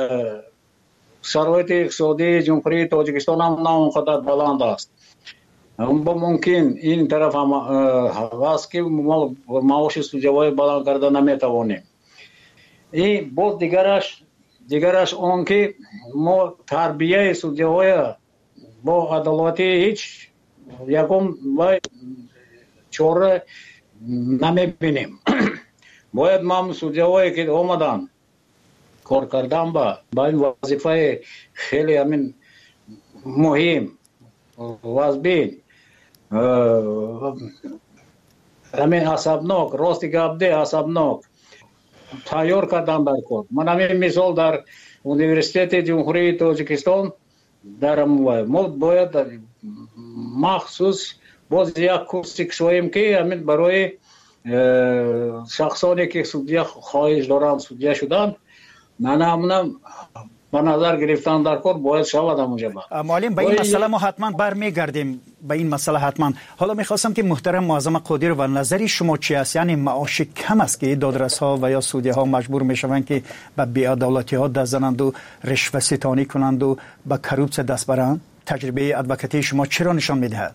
شرایط اقتصادی جمهوری تاجیکستان هم نه اونقدر بلند است. با ممکن این طرف هم هست که ما معاش سودجوی بلند کرده نمیتوانیم. این باز دیگرش اون که ما تربیه سودجوی با عدالتی هیچ یکم و چوره نمیبینیم. باید ما سودجوی که اومدن کار کردن با این وظیفه خیلی همین مهم وازبین همین عصبناک راستی گابده عصبناک تایور کردن در کار. من همین مثال در университет جمهوری تاجیکستان دارم. ما باید مخصوص باز یک کورسی کشویم که همین برای شخصانی که سودیا خواهش دارن سودیا شدن نامونم به نظر گرفتن در کار باید شود همونجا. معلم به این مسئله ما حتما برمیگردیم به این مسئله حتما. حالا میخواستم که محترم معظم قادر و نظری شما چی است؟ یعنی معاش کم است که دادرس ها و یا سودی ها مجبور میشوند که به بی‌عدالتی ها دست زنند و رشوه ستانی کنند و به کروپس دست برند؟ تجربه ادوکاتی شما چرا نشان میدهد؟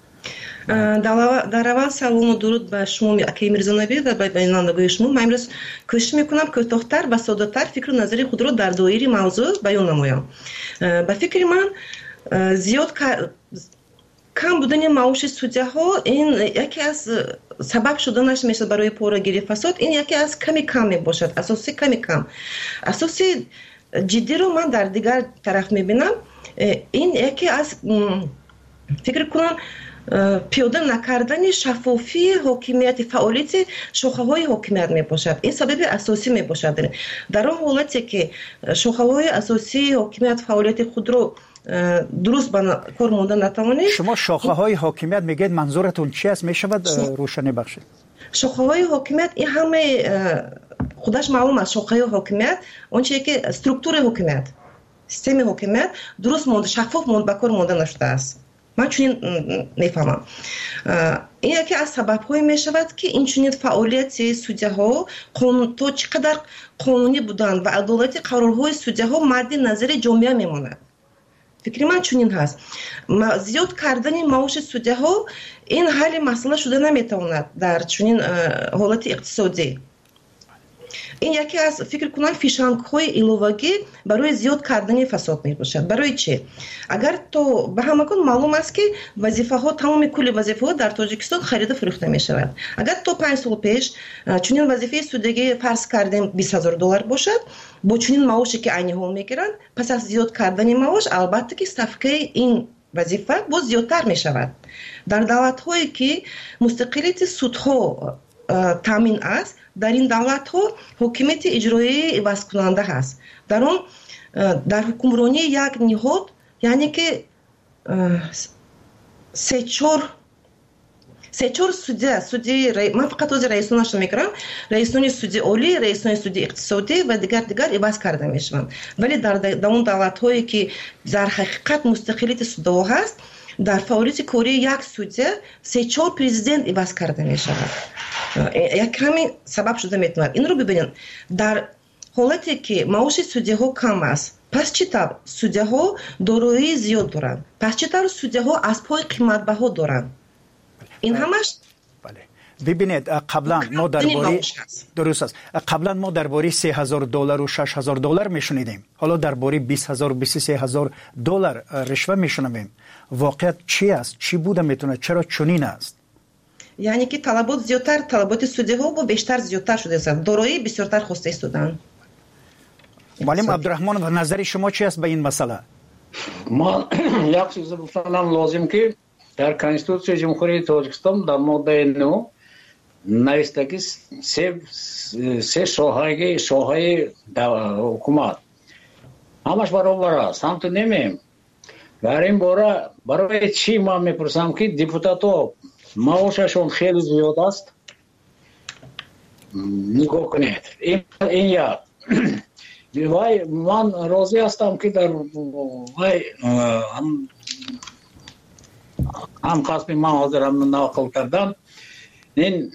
در اول سلام و درود به شما اکی میرزانوی و به بینندگان شما. من امروز کوشش میکنم کوتاه‌تر و ساده‌تر فکر و نظری خود را در دایره موضوع بیان نمایم. به فکر من زیاد کم بودن معاش سودجوها این یکی از سبب شدنش میشه برای پورگیری فساد. این یکی از کم میباشد، اساسی کم. اساسی جدی رو من در دیگر طرف میبینم. این یکی از فکر کنم پیاده نکردن شفافی حاکمیت فعالیت شاخه‌های حاکمیت میباشد. این سبب اساسی میباشد. در اون حالتی که شاخه‌های اساسی حاکمیت فعالیت خود رو درست به کار ماندن نتوانید. شما شاخه‌های حاکمیت میگید منظورتون چی است؟ میشود روشنی بخشید؟ شاخه‌های حاکمیت این همه خودش معلوم است. شاخه‌های حاکمیت اون چیزی که استرکتور حاکمیت سیستم حاکمیت درست مانده شفاف مانده به کار مانده نشده است. من چنین میفهمم. این یکی از سبب‌های میشود که این چنین فعالیت سودجوها تا چقدر قانونی بودن و عدالت قرارهای سودجوها مد نظر جامعه میماند. فکر من چنین هست. زیاد کردن معاش سودجوها این حل مسئله شده نمیتواند در چنین حالت اقتصادی. این یکی از فکر کنم فیشنگ‌های ایلوواگی برای زیاد کردن فساد میباشد. برای چی؟ اگر تو به همگان معلوم است که وظیفه ها تمام کل وظیفه ها در تاجیکستان خرید و فروخته میشود. اگر تو 5 سال پیش چنین وظیفه سودگی فرض کردیم $20,000 باشد، با چنین معاشی که عینی ها میگیرند، پس از زیاد کردن معاش البته که صفقه این وظیفه باز زیادتر میشود. در دولت هایی که مستقلیت سودها تامین است، در این دولت ها حکومت اجرایی عوض کننده هست. در حکمرانی یک نهاد یعنی که سه چهار سودی من فقط از رئیسانش میگم، رئیسان سودی عالی، رئیسان سودی اقتصادی و دیگر عوض کرده میشوند. ولی در اون دولت هایی که در حقیقت مستقلیت سودها هست، در فعالیت کاری یک سودی 3-4 پرزیدنت عوض کرده می شود. یک همین سبب شده میتواند. این رو ببینید، در حالتی که معاش سودی ها کم است، پس چطور سودی ها دارایی زیاد دارند؟ پس چطور سودی ها از پای قیمت بها دارند؟ این همش ببینید قبلا ما درباره درست است، قبلا ما درباره $3,000 و $6,000 میشنیدیم، حالا درباره $20,000 $23,000 رشوه میشنویم. واقعیت چی است؟ چی بوده میتونه؟ چرا چنین است؟ یعنی که طلبات زیادتر، طلبات سودی ها با بیشتر زیادتر شده است، دارایی بسیارتر خواسته استودن. معلم عبدالرحمن و نظر شما چی است به این مسئله؟ ما یک چیز بفرمایم لازم که در کنستیتوسیون جمهوری تاجیکستان در ماده 9 نوشته که سه شاخه حکومت همش برابر است. هم تو نمیم. در این باره برای چی ما میپرسم که دیپوتات ها معاششون خیلی زیاد است؟ نگاه کنید. این یک. وای من راضی هستم که در وای هم قسمی من حاضرم نقل کردم این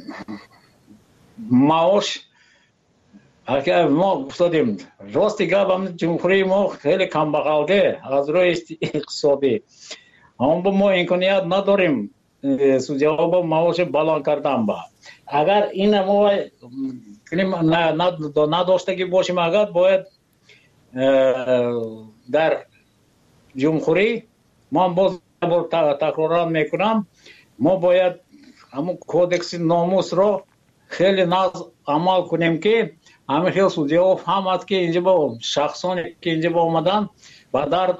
معاش اگر ما افتادیم راستی گفتم جمهوری ما خیلی کم بغلده از روی اقتصادی اما ما امکانیت نداریم судьяها با معاش بالان کردن با اگر این ما نداشتگی باشیم اگر باید در جمهوری ما باز تکرار میکنم ما باید همون کودکس ناموس رو خیلی ناز عمل کنیم که همه خیلی судьяها فهمد که اینجا با شخصانی که اینجا با آمدن به درد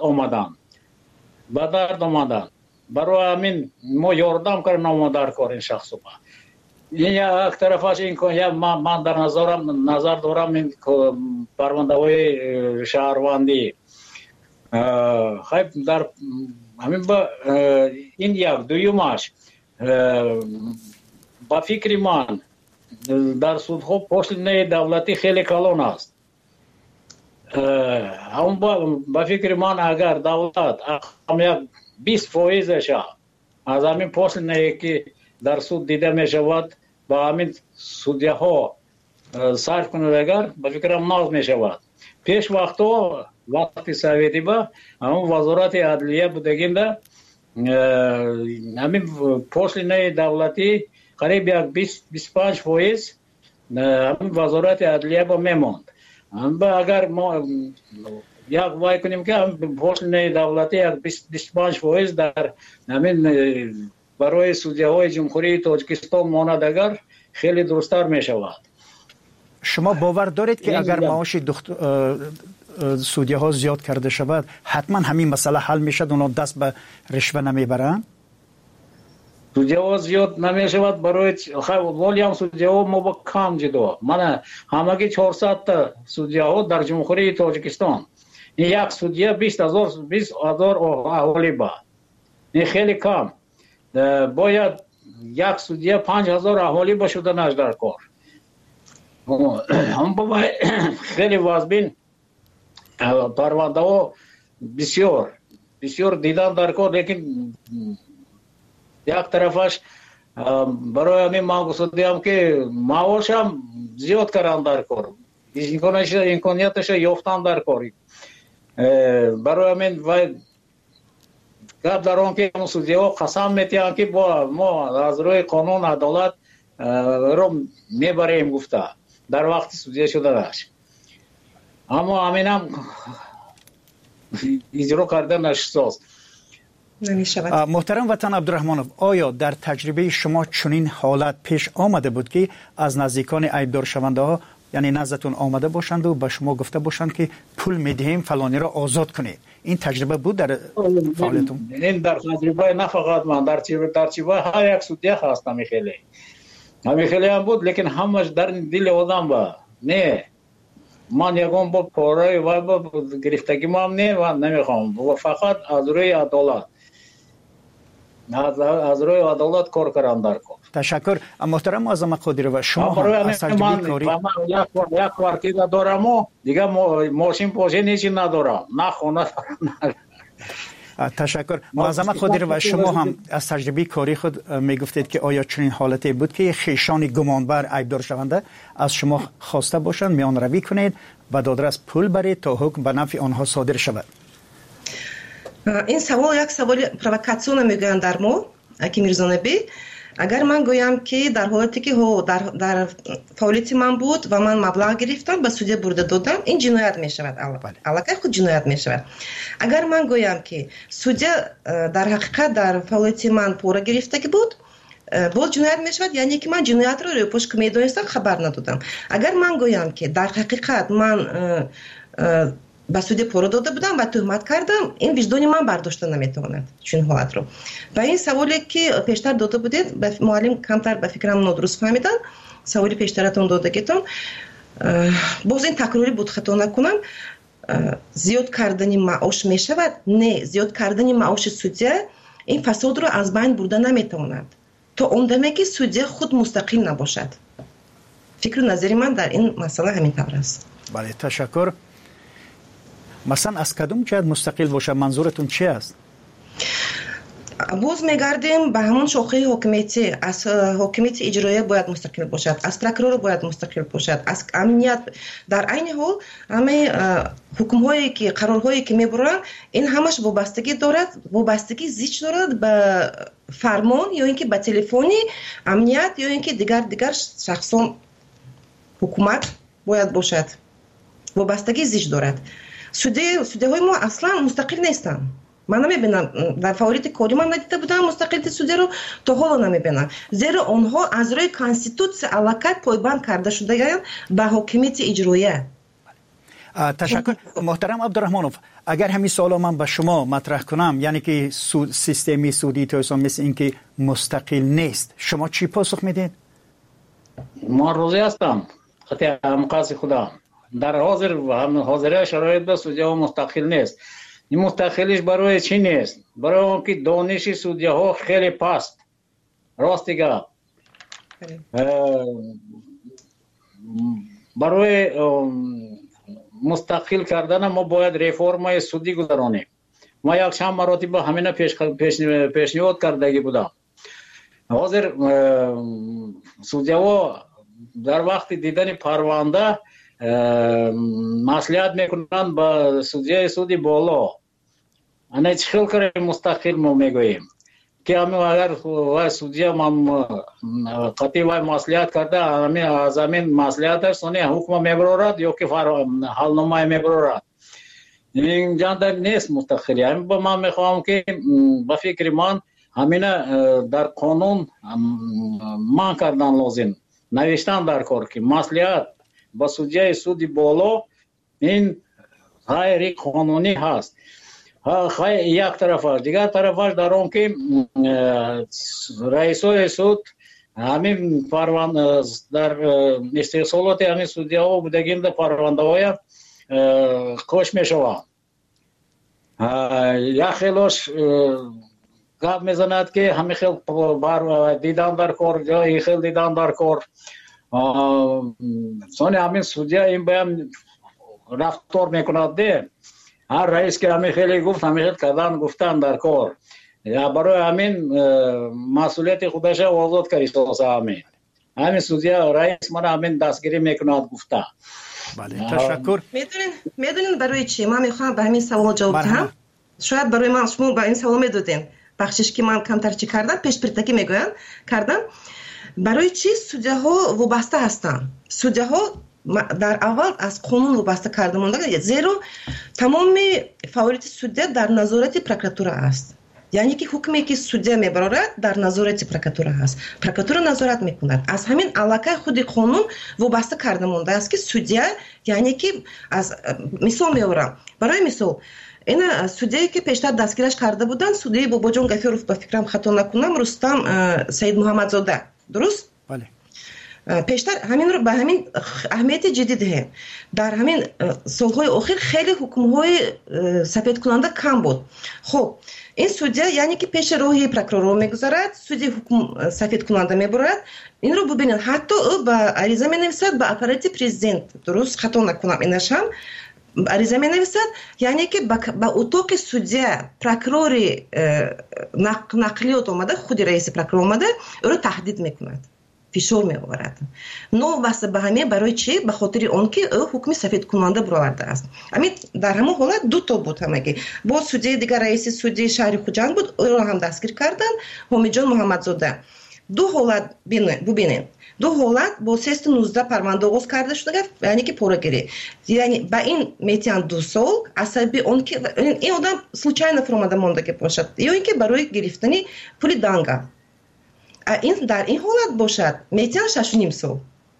آمدن برای همین ما یاردم کردیم در کار این شخص با این یک طرفش این که من در نظر دارم این پرونده های شهروندی خیلی در همین با این یک دویمش با فکر من در سودها پشت دولتی خیلی کلان است هم با فکر من اگر دولت هم یک 20% از همین پشت که در سود دیده می شود با همین судьяها صرف کنند اگر با فکرم ناز می شود پیش وقتی سویتی با همون وزارت عدلیه بودگیم ده همین پشت دولتی قریب یک 25% همین وزارت عدلیه با میموند اگر ما یک وای کنیم که پشت دولتی یک 25% در همین برای судьяهای جمهوری تاجیکستان ماند اگر خیلی درست‌تر می شود. شما باور دارید که اگر معاش судьяها زیاد کرده شود حتما همین مسئله حل می شد اونا دست به رشوه نمی برن؟ судьяها زیاد نمی شود برای ولی هم судьяها ما با کم جدا من همگی 400 تا судьяها در جمهوری تاجیکستان این یک судья 20,000 اهالی با این خیلی کم باید یک судья 5,000 اهالی باشدنش در کار هم باید خیلی وازبین پرونده ها بسیار دیدن در کار لیکن یک طرفش برای همین من گفتم که معاش هم زیاد کردن در کار امکانیتش یافتن در کار برای همین باید گپ در آن که судьяها قسم میتیان که با ما از روی قانون عدالت رو میبریم گفته در وقت судья شدنش اما همین هم اجرا کردنش ساز نمی‌شود. محترم وطن عبدالرحمنов آیا در تجربه شما چنین حالت پیش آمده بود که از نزدیکان عیبدار شونده ها یعنی نزدتون آمده باشند و به شما گفته باشند که پول میدهیم فلانی را آزاد کنید این تجربه بود در فعالیتون؟ این در تجربه نه فقط من در تجربه هر یک судья هست خیلی هم بود لیکن همش در دل آدم با نه من یکم با پاره و با گرفتگی ما هم نه و نمیخوام و فقط از روی عدالت کار کردن در کار. تشکر. محترم معظم قادری و شما هم از تجربه کاری یک کارکیده دارم و دیگه ماشین پاشه نیچی ندارم نه خونه دارم. تشکر. معظم قادری و شما هم از تجربه کاری خود میگفتید که آیا چنین حالتی بود که خویشان گمانبر عیبدار شونده از شما خواسته باشند میان روی کنید و دادرس پول برید تا حکم به نفع آنها صادر شود؟ این سوال یک سوال پرووکاسیون میگویند در ما اکی میرزانبی اگر من گویم که در حالتی که در فعالیت من بود و من مبلغ گرفتم به судья برده دادم این جنایت می شود علاقه خود جنایت می شود اگر من گویم که судья در حقیقت در فعالیت من پوره گرفتگی بود باز جنایت می شود یعنی که من جنایت رو روی پشت میدونستم خبر ندادم اگر من گویم که در حقیقت من به судья پوره داده بودم و تهمت کردم این وجدان من برداشته نمیتواند چون حالت رو و این سوالی که پیشتر داده بودید به معلم کمتر به فکرم نادرست فهمیدن سوالی پیشترتون دادگیتون باز این تکراری بود خطا نکنم زیاد کردن معاش می شود نه زیاد کردن معاش судья این فساد رو از بین برده نمیتواند تا اون دمی که судья خود مستقل نباشد فکر و نظری من در این مسئله همین طور است. بله تشکر. مثلا از کدوم جهت مستقل باشه منظورتون چی است؟ باز میگردیم به همون شاخه حکومتی. از حکومت اجرایی باید مستقل باشد، از پروکورور باید مستقل باشد، از امنیت. در عین حال همه حکم هایی که قرارهایی که میبرن این همش وابستگی دارد، وابستگی زیچ دارد به فرمان یا اینکه به تلفنی امنیت یا اینکه دیگر شخصان حکومت باید باشد. وابستگی زیچ دارد. سوده های ما اصلا مستقل نیستن. من نمیبینم در فعالیت کاری من ندیده بودم مستقلیت سوده رو تا حالا نمیبینم، زیرا آنها از روی کانستیتوسیون علاقه پایبند کرده شده به حکومت اجرایی. تشکر محترم عبدالرحمنوف. اگر همین سوال من به شما مطرح کنم، یعنی که سیستمی سودی توسان مثل این که مستقل نیست، شما چی پاسخ میدین؟ من روزی هستم خطی مقاس خدا در حاضر شرایط به سودی ها مستقل نیست. این مستقلیش برای چی نیست؟ برای اون که دانش سودی ها خیلی پست. راست دیگه برای مستقل کردن ما باید رفرم سودی گذرانیم. ما یک چند مراتب همین پیشنهاد کردگی بودم. حاضر سودی ها در وقت دیدن پرونده مصلحت میکنند با سودی بالا. انا چه خیلی کاری مستقل ما میگوییم که همین اگر سودی هم قطعی و مصلحت کرده همین از همین مصلحتش سونی حکم میبرد یا که حالنامه میبرد. این جان نیست مستقلی. همین با من میخوام که با فکر من همین در قانون من کردن لازم، نوشتن در کار که مصلحت با سودی بالا این غیر قانونی هست. یک طرفش، دیگر طرفش در اون که رئیسای سود همین پرونده در استحصالات همین سودی ها بودگیم در پرونده های کش می شود. یک خیلیش گپ میزند که همین خیل دیدن در کار یا این خیل دیدن در کار سانی همین سودی این باید رفتار میکند ده. هر رئیس که همین خیلی گفت همین خیلی کردن گفتن در کار یا برای همین مسئولیت خودش آزاد کردی سازه همین سودی رئیس من همین دستگیری میکند گفته. بله تشکر. میدونین برای چی من میخوام به همین سوال جواب دهم؟ شاید برای من شما به این سوال میدادین بخشش که من کمتر چی کردم پیش پرتکی میگویم کردم. برای چی سودی ها وابسته هستند؟ سودی ها در اول از قانون وابسته کرده مونده، زیرا تمام فعالیت سودی در نظارت پروکورور است. یعنی که حکمی که سودی میبرد در نظارت پروکورور است. پروکورور نظارت میکند. از همین علاقه خود قانون وابسته کرده مونده است که سودی، یعنی که از مثال میارم، برای مثال این سودی که پیشتر دستگیرش کرده بودن سودی باباجان غفیرов به فکرم خطا نکنم رستم سید محمدزاده، درست؟ بله. پیشتر همین رو به همین اهمیت جدی دهیم. در همین سالهای اخیر خیلی حکم‌های سفید کننده کم بود. خب این سودی یعنی که پیش روی پروکورور میگذارد، سودی حکم سفید کننده میبرد. این رو ببینید حتی او به عریضه مینویسد به اپارات پرزیدنت، درست خطا نکنم اینش هم عریضه مینویسد، یعنی که به اتاق سودی پروکورور نقلیات اومده، خود رئیس پروکورور اومده او رو تهدید میکند، فشار میآورد. نو واسه به همین برای چی؟ به خاطر اون که او حکم سفید کننده برآورده است. همین در همون حالت دو تا بود همگی. با سودی دیگر رئیس سودی شهر خوجند بود، او رو هم دستگیر کردن، حمیدجان محمدزاده. دو حالت ببینید. دو حالت با 319 پرونده آغاز کرده شده، یعنی که پرگیری. یعنی با این میتیان 2 سال عصبی اون که این آدم случайно فرامده مونده که باشد یا اینکه برای گرفتن پول دانگا. این در این حالت باشد میتیان 6.5 سال.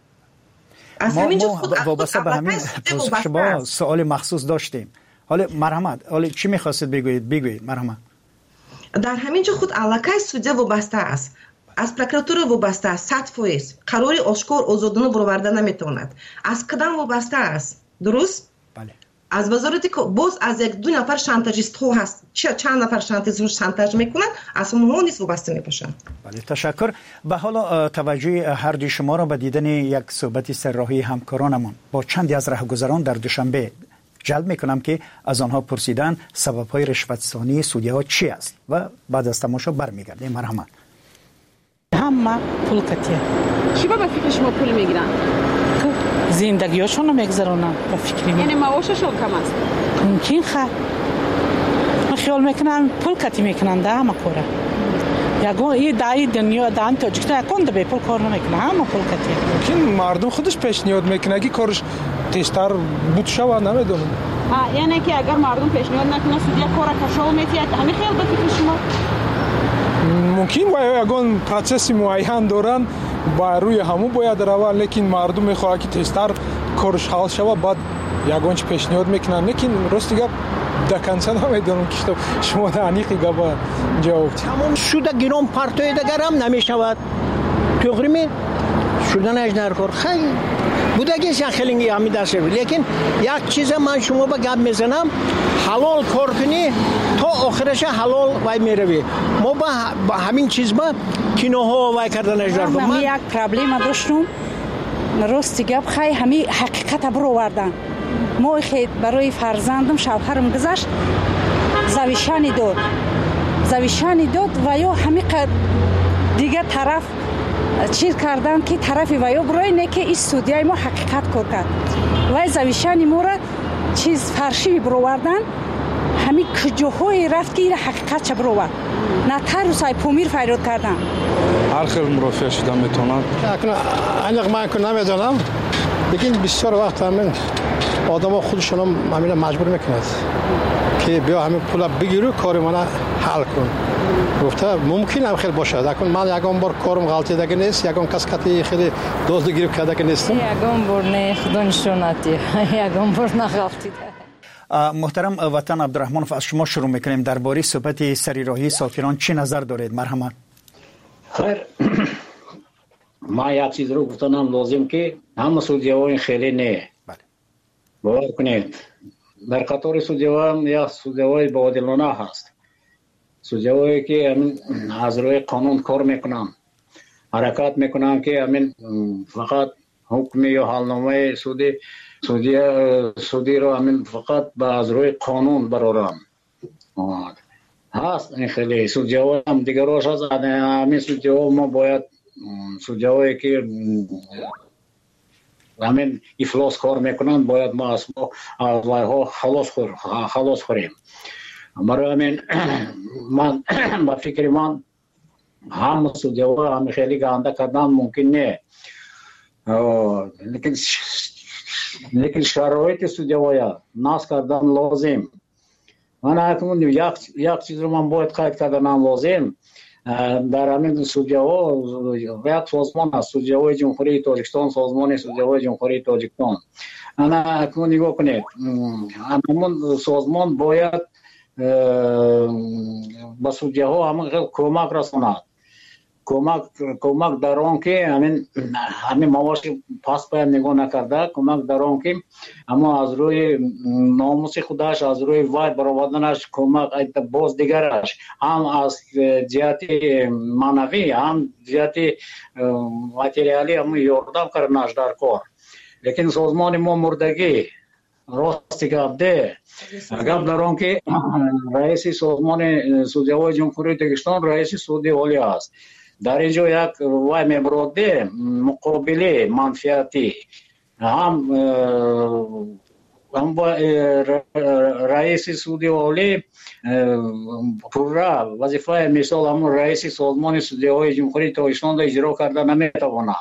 از همینجا خود وابسته به همین شما سوال مخصوص داشتیم. حالا مرحمت، حالا چی می‌خواستید بگویید مرحمت؟ در همینجا خود علاقه سودی وابسته است. از پروکورور وابسته است 100%. قراری آشکار آزادانه برآورده نمیتواند. از کدام وابسته است؟ درست؟ بله. از وزارتی که باز از یک دو نفر شانتاژیست ها هست، چند نفر شانتاژ میکنند، از اونها نیست وابسته میباشند. بله تشکر. به حالا توجه هر دوی شما را به دیدن یک صحبت سرراهی همکارانمون با چندی از راهگذران در دوشنبه جلب میکنم که از آنها پرسیدن سبب‌های رشوت‌ستانی سودی‌ها چی است و بعد از تماشا برمیگردیم. مرحمت. همه پول کتیه. چی با فکر شما پول میگیرن؟ زندگیشون رو میگذرونن با فکری من. یعنی معاششون کم است؟ ممکن من خیال میکنم پول کتی میکنن ده همه کاره. یگون این دایی دنیا دان تاجیکستان یکون به پول کار نمیکنه، همه پول کتی. ممکن مردم خودش پیشنهاد میکنه اگه کارش تیزتر بود شود نمیدونم. یعنی که اگر مردم پیشنهاد نکنه سودیا کار کشال میتید همین خیال به فکر شما؟ ممکن یگون پروسس معین دارن با روی همو باید روان، لیکن مردم میخواد که تیزتر کارش حل شود بعد یگون پیشنهاد میکنن، لیکن راست دیگه دکنسه نمیدونم که شما دانیقی گابا جواب تمام شده گیرم پرتوی دگرم نمیشود توغریمی شدن اجنر کار خیلی بودگیش خیلی همی دسته بود، لیکن یک چیز من شما با گپ میزنم حلال کار کنی تا آخرش حلال وای میروی. ما با همین چیز با کینوها وای کردن اجنر کار من یک پرابلم داشتم راستی گپ خیلی همی حقیقت برو وردن. ما خیلی برای فرزندم شوهرم گذاشت زویشانی داد و یا همی دیگه طرف چیز کردن که طرف و یا برای نه که این سودیای ما حقیقت کار کرد و زویشانی ما را چیز فرشی برووردن همی کجاهای رفت که این حقیقت چه بروورد نه تر سای پومیر فریاد کردن. هر خیلی مرافع شدم میتونم انق من کنم نمیدونم، لیکن بسیار وقت همین آدم ها خودشون همین مجبور میکنند که بیا همین پول بگیرو کار من حل کن. گفته ممکن هم خیلی باشه، لیکن من یکم بار کارم غلطی دیگه نیست، یکم کسکتی خیلی دزد گیرو کرده که نیستم. یکم بار نه خدا نشوناتی، یکم بار نغلطی. محترم وطن عبدالرحمنوف، از شما شروع میکنیم. درباره صحبت سریراهی ساکنان چی نظر دارید؟ مرحمت. خیر ما یک چیز رو گفتنم لازم که همه سودیاوین خیلی نه. باور کنید در قطار سودیاوان یا سودیاوی بادلانه هست، سودیاوی که همین از روی قانون کار میکنن، حرکت میکنن که همین فقط حکمی یا حالنامه سودی رو همین فقط از روی قانون برارن هست. این خیلی سودیاوی هم دیگراش هست. همین سودیاوی ما باید سودیاوی که همین افلاس کار میکنن باید ما از وایها خلاص خوریم. برای همین من با فکر من هم سودیاوی هم خیلی گنده کردن ممکن نه، لیکن شرایط سودیاوی ناس کردن لازم. من اکنون یک چیز رو من باید قید کردن لازم. در همین سودیاوی یک سازمان است، سودیاوی جمهوری تاجیکستان، سازمان سودیاوی جمهوری تاجیکستان. انا اکنون نگاه کنید همون سازمان باید با سودیاها همون کمک رساند، کمک در آن که همین معاش پاس باید نگاه نکرده، کمک در آن که اما از روی ناموس خودش، از روی وای برآوردنش کمک باز دیگرش هم از جهت معنوی هم جهت ماتریالی هم یاردم کردنش در کار. لیکن سازمان ما مردگی راستی گپ ده گپ در آن که رئیس سازمان سودیاوی جمهوری تاجیکستان رئیس سودی عالی است. در اینجا یک وای میبرده مقابله منفیتی هم با رئیس سودی عالی پورا وظیفه مثال همون رئیس سازمان سودیاوی جمهوری تاجیکستان را اجرا کرده نمیتواند.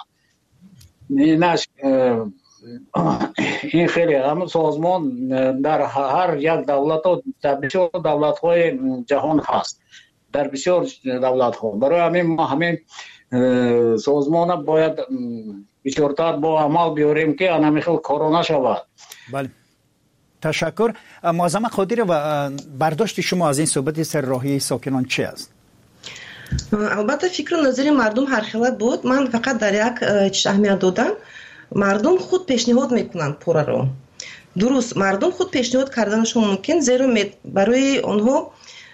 این خیلی همون سازمان در هر یک دولت و در بسیار دولت های جهان هست، در بسیار دولت ها. برای همین ما همین سازمان باید بسیارتر با عمل بیاریم که همیشه کار نشود. بله تشکر. معظم قادری و برداشت شما از این صحبت سرراهی ساکنان چی است؟ البته فکر و نظر مردم هر خیلت بود. من فقط در یک چیز اهمیت دادم، مردم خود پیشنهاد میکنن پورا رو. درست مردم خود پیشنهاد کردنشون ممکن، زیرا برای آنها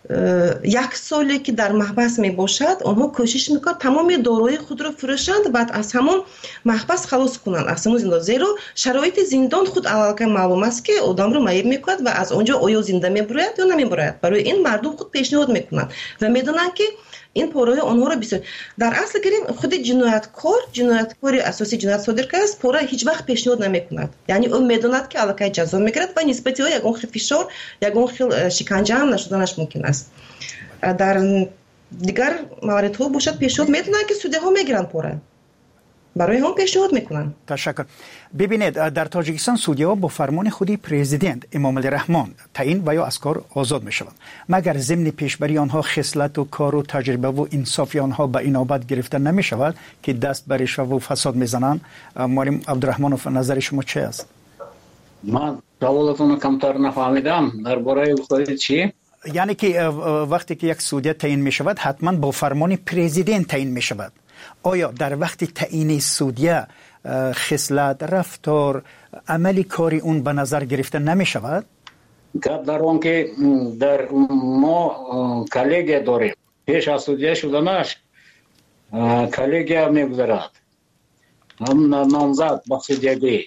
یک سالی که در محبس می باشد آنها کوشش میکنند تمام دارایی خود را فروشند بعد از همون محبس خلاص کنند از همون زندان زیرا شرایط زندان خود اول معلوم است که آدم رو معیب میکند و از آنجا آیا زنده میبراید یا نمیبراید برای این مردم خود پیشنهاد میکنند و میدونند که این پاره آنها را بسیار در اصل گریم خود جنایتکار اساسی جنایت صادر کرده است پاره هیچ وقت پیشنهاد نمیکند یعنی اون میدوند که الکی جزا میگیرد و نسبت او یگان خیلی فشار یگان خیلی شکنجه هم نشدنش ممکن است در دیگر مواردها باشد پیشنهاد میدونند که سوده ها میگیرند پاره برای هم پیشنهاد میکنن. تشکر. ببینید در تاجیکستان سودی‌ها با فرمان خودی پرزیدنت امام علی رحمان تعیین و یا از کار آزاد میشوند مگر ضمن پیشبری آنها خصلت و کار و تجربه و انصافی آنها به اینابت گرفته نمیشود که دست بر رشوه و فساد میزنند. معلم عبدالرحمنوف نظر شما چه است؟ من سوالتون رو کمتر نفهمیدم درباره خودت چی؟ یعنی که وقتی که یک سودیه تعیین میشود حتما با فرمان پرزیدنت تعیین میشود. آیا در وقت تعیین سودیه خصلت رفتار عملی کاری اون به نظر گرفته نمی شود؟ گپ در اون که در ما کالگیا داریم پیش از سودیه شدنش کالگیا میگذرد هم نامزد به سودیگی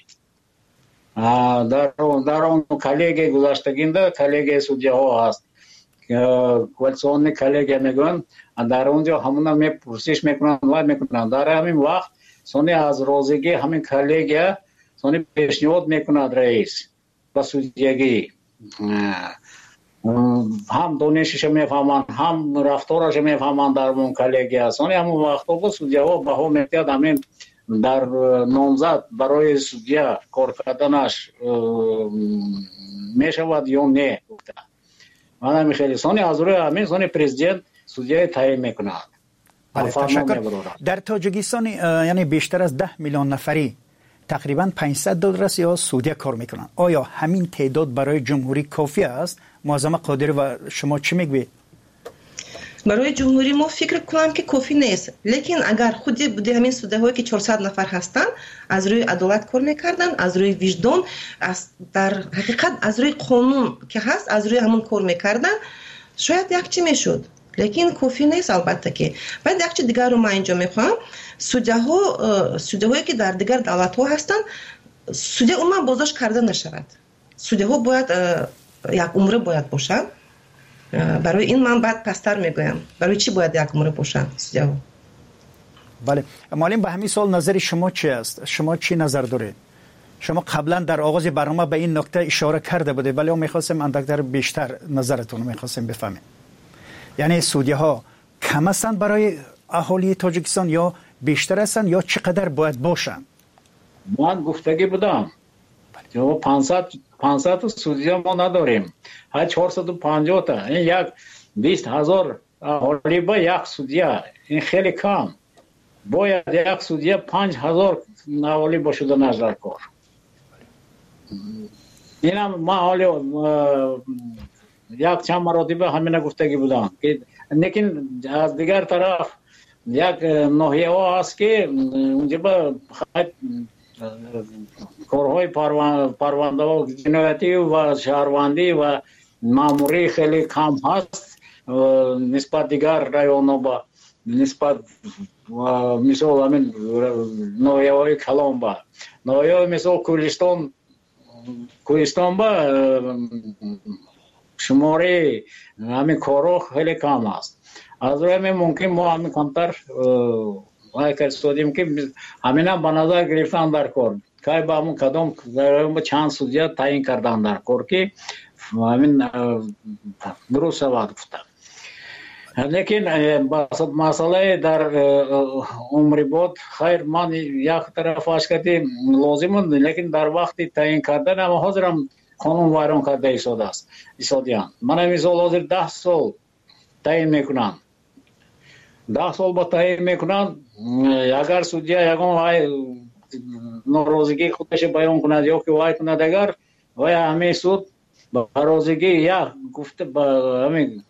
در اون کالگیا گذشتگینده کالگیا سودیه ها هست کوالسیون کالگیا میگن در اونجا همونا می پرسش میکنن و میکنن در همین وقت سونی از روزگی همین کالگیا سونی پیشنهاد میکند رئیس با سودیگی هم دانشش میفهمن هم رفتارش میفهمن در اون کالگیا سونی همون وقت با سودیا ها به هم میاد همین در نامزد برای سودیا کار کردنش میشود یا نه من میخوام سونی از روی همین سونی پرزیدنت سودیه تعیین میکند. تشکر. در تاجیکستان یعنی بیشتر از 10 میلیون نفری تقریبا 500 دلار یا سودیه کار میکنن. آیا همین تعداد برای جمهوری کافی است؟ معظم قادری و شما چی میگوید؟ برای جمهوری ما فکر کنم که کافی نیست لیکن اگر خودی بوده همین سوده هایی که 400 نفر هستن از روی عدالت کار میکردن از روی وجدان در حقیقت از روی قانون که هست از روی همون کار میکردن شاید یک چی میشد لیکن کافی نیست البته که بعد یک چی دیگر رو من اینجا میخوام سوده هایی که در دیگر دولت ها هستن سوده عموما بازداشت کرده نشود سوده ها باید یک عمره باید باشن برای این من بعد پستر میگویم برای چی باید یک عمره باشن سوده ها. بله معلم به همین سال نظر شما چی است؟ شما چی نظر دارید؟ شما قبلا در آغاز برنامه به این نکته اشاره کرده بوده ولی میخواستم اندکتر بیشتر نظرتون میخواستم بفهمیم. یعنی سودی ها کم هستند برای اهالی تاجیکستان یا بیشتر هستند یا چقدر باید باشند؟ من گفتگی بودم 500 سودی ها ما نداریم 450 تا این یک 20,000 اهالی با یک سودی این خیلی کم باید یک سودی 5,000 اهالی باشده نظر کار این هم ما حالی یک چند مراتبه همین گفتگی بودم لیکن از دیگر طرف یک ناحیه ها هست که اونجا با کارهای پرونده و جنایتی و شهروندی و ماموری خیلی کم هست نسبت دیگر رایون ها با نسبت مثال همین ناحیه های کلام با ناحیه های مثال کوهستان با شماره همین کارو خیلی کم است از روی همین ممکن ما همین کمتر کردیم که همین هم به نظر گرفتن در کار که با همون کدام چند سودیه تعیین کردن در کار که همین درست شود گفتم لیکن مسئله در عمری بود خیر من یک طرف اشکتی لازم لیکن در وقتی تعیین کردن هم حاضرم قانون ویران کرده ایستاده است ایستادیان من هم مثال حاضر 10 سال تعیین میکنم 10 سال با تعیین میکنم اگر سودیه یکم ناراضگی خودش بیان کند یا که وای کند اگر وای همه سود با ناراضگی یا گفته با همین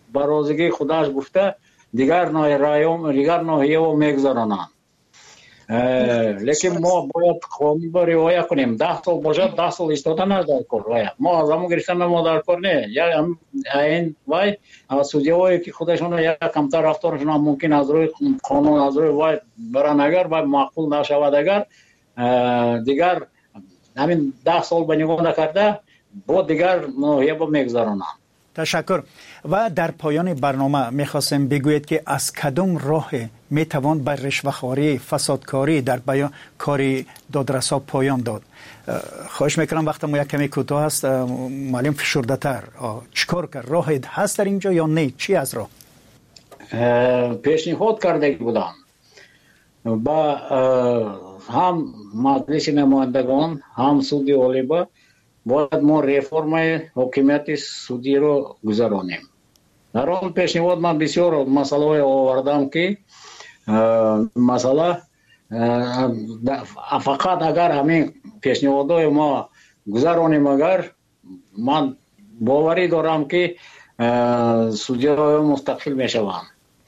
برازگی خودش گفته دیگر ناحیه و میگذارانند لیکن ما باید قانون را رعایت کنیم. 10 سال باشد 10 سال ایستادن از در کار. ما از همون گرفتن ما در کار نه. یا این وای سودیایی که خودشون یا کمتر رفتارشون ممکن از روی قانون از روی وای برن اگر وای معقول نشود اگر دیگر همین 10 سال به نگاه نکرده با دیگر نهیب میگذارونن. تشکر. و در پایان برنامه میخواستم بگویید که از کدام راه میتوان بر رشوه‌خواری فسادکاری در کاری دادرسا پایان داد؟ خواهش میکنم وقت ما یک کمی کوتاه است معلم فشرده تر چیکار کرد؟ راهی هست در اینجا یا نه؟ چی از راه؟ پیشنهاد کرده بودم با هم مجلس نمایندگان هم سودی عالی باید ما رفرم حکومت سودی رو گذرانیم. در آن پیشنهاد من بسیار مسئله آوردم که مسئله فقط اگر همین پیشنهادهای ما گذرانیم اگر من باوری دارم که سودی‌های مستقل میشوند.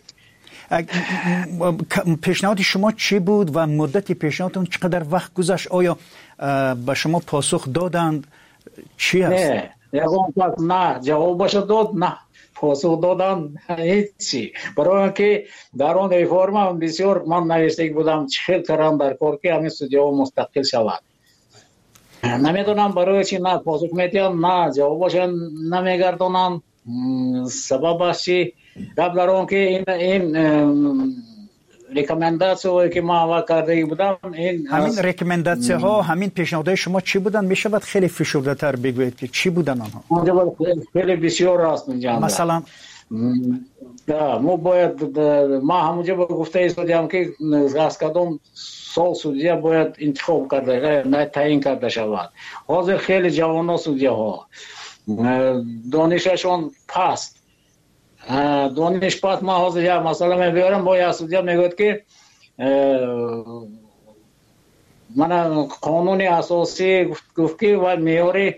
پیشنهاد شما چی بود و مدت پیشنهادتون چقدر وقت گذشت؟ آیا به شما پاسخ دادند؟ چی است؟ نه جوابش داد نه پاسخ دادن هیچی. برای اینکه در آن ریفرم بسیار من نوشته بودم چه کردن در کار که همین سودی‌ها مستقل شود. نمیدونم برای چی نه پاسخ میدن نه جوابش نمیگردونن. سببش چی؟ در آن که این ریکامنداسیون که ما کرده بودم همین ریکامنداسیون ها همین پیشنهادهای شما چی بودن؟ میشود خیلی فشرده تر بگویید که چی بودن آنها؟ خیلی بسیار راست مثلا ما باید ما همونجا گفته ایستادیم که از کدام سال سودیا باید انتخاب کرده نه تعیین کرده شود. حاضر خیلی جوانان سودیا ها دانششون پست دانش پس ما حاضر یا مثلا میبرم با یا سودیا میگوید که من قانون اساسی گفت که و میاری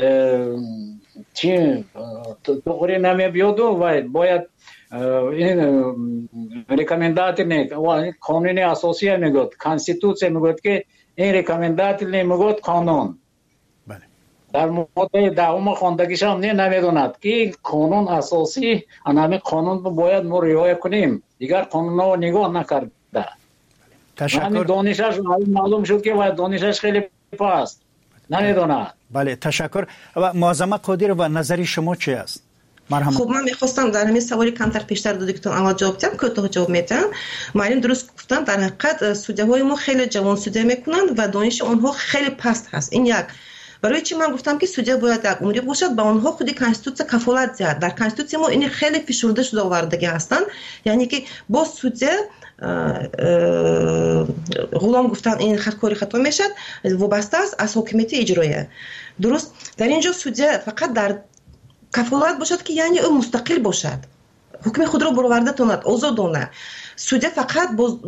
چی توری نمیبیاد و باید این ریکامندات نه قانون اساسی میگوید کانستیتوسیون میگوید که این ریکامندات نمیگوید قانون. در ماده دوم خواندگیش هم نمیدوند که قانون اساسی همین قانون رو باید ما رعایت کنیم. دیگر قانون رو نگاه نکرده. تشکر. دانشش معلوم شد که دانشش خیلی پست نمیدوند. بله تشکر. و معظمه قادر و نظری شما چی است؟ مرحمت. خب من میخواستم در همین سوالی کمتر پیشتر دکتر اول جواب بدم کوتاه جواب میدم. معلم درست گفتن در حقیقت سودی‌های ما خیلی جوان سودی میکنند و دانش آنها خیلی پست هست. این یک. برای چی من گفتم که سودیا باید یک عمری باشد با آنها خودی کانستیتوسیون کفالت زد. در کانستیتوسیون ما این خیلی فشرده شده آوردگی هستند. یعنی که با سودیا غلام گفتن این کاری خطا میشد وابسته است از حکومت اجرایی. درست در اینجا سودیا فقط در کفالت باشد که یعنی او مستقل باشد. حکم خود را برآورده کند، آزادانه. سودیا فقط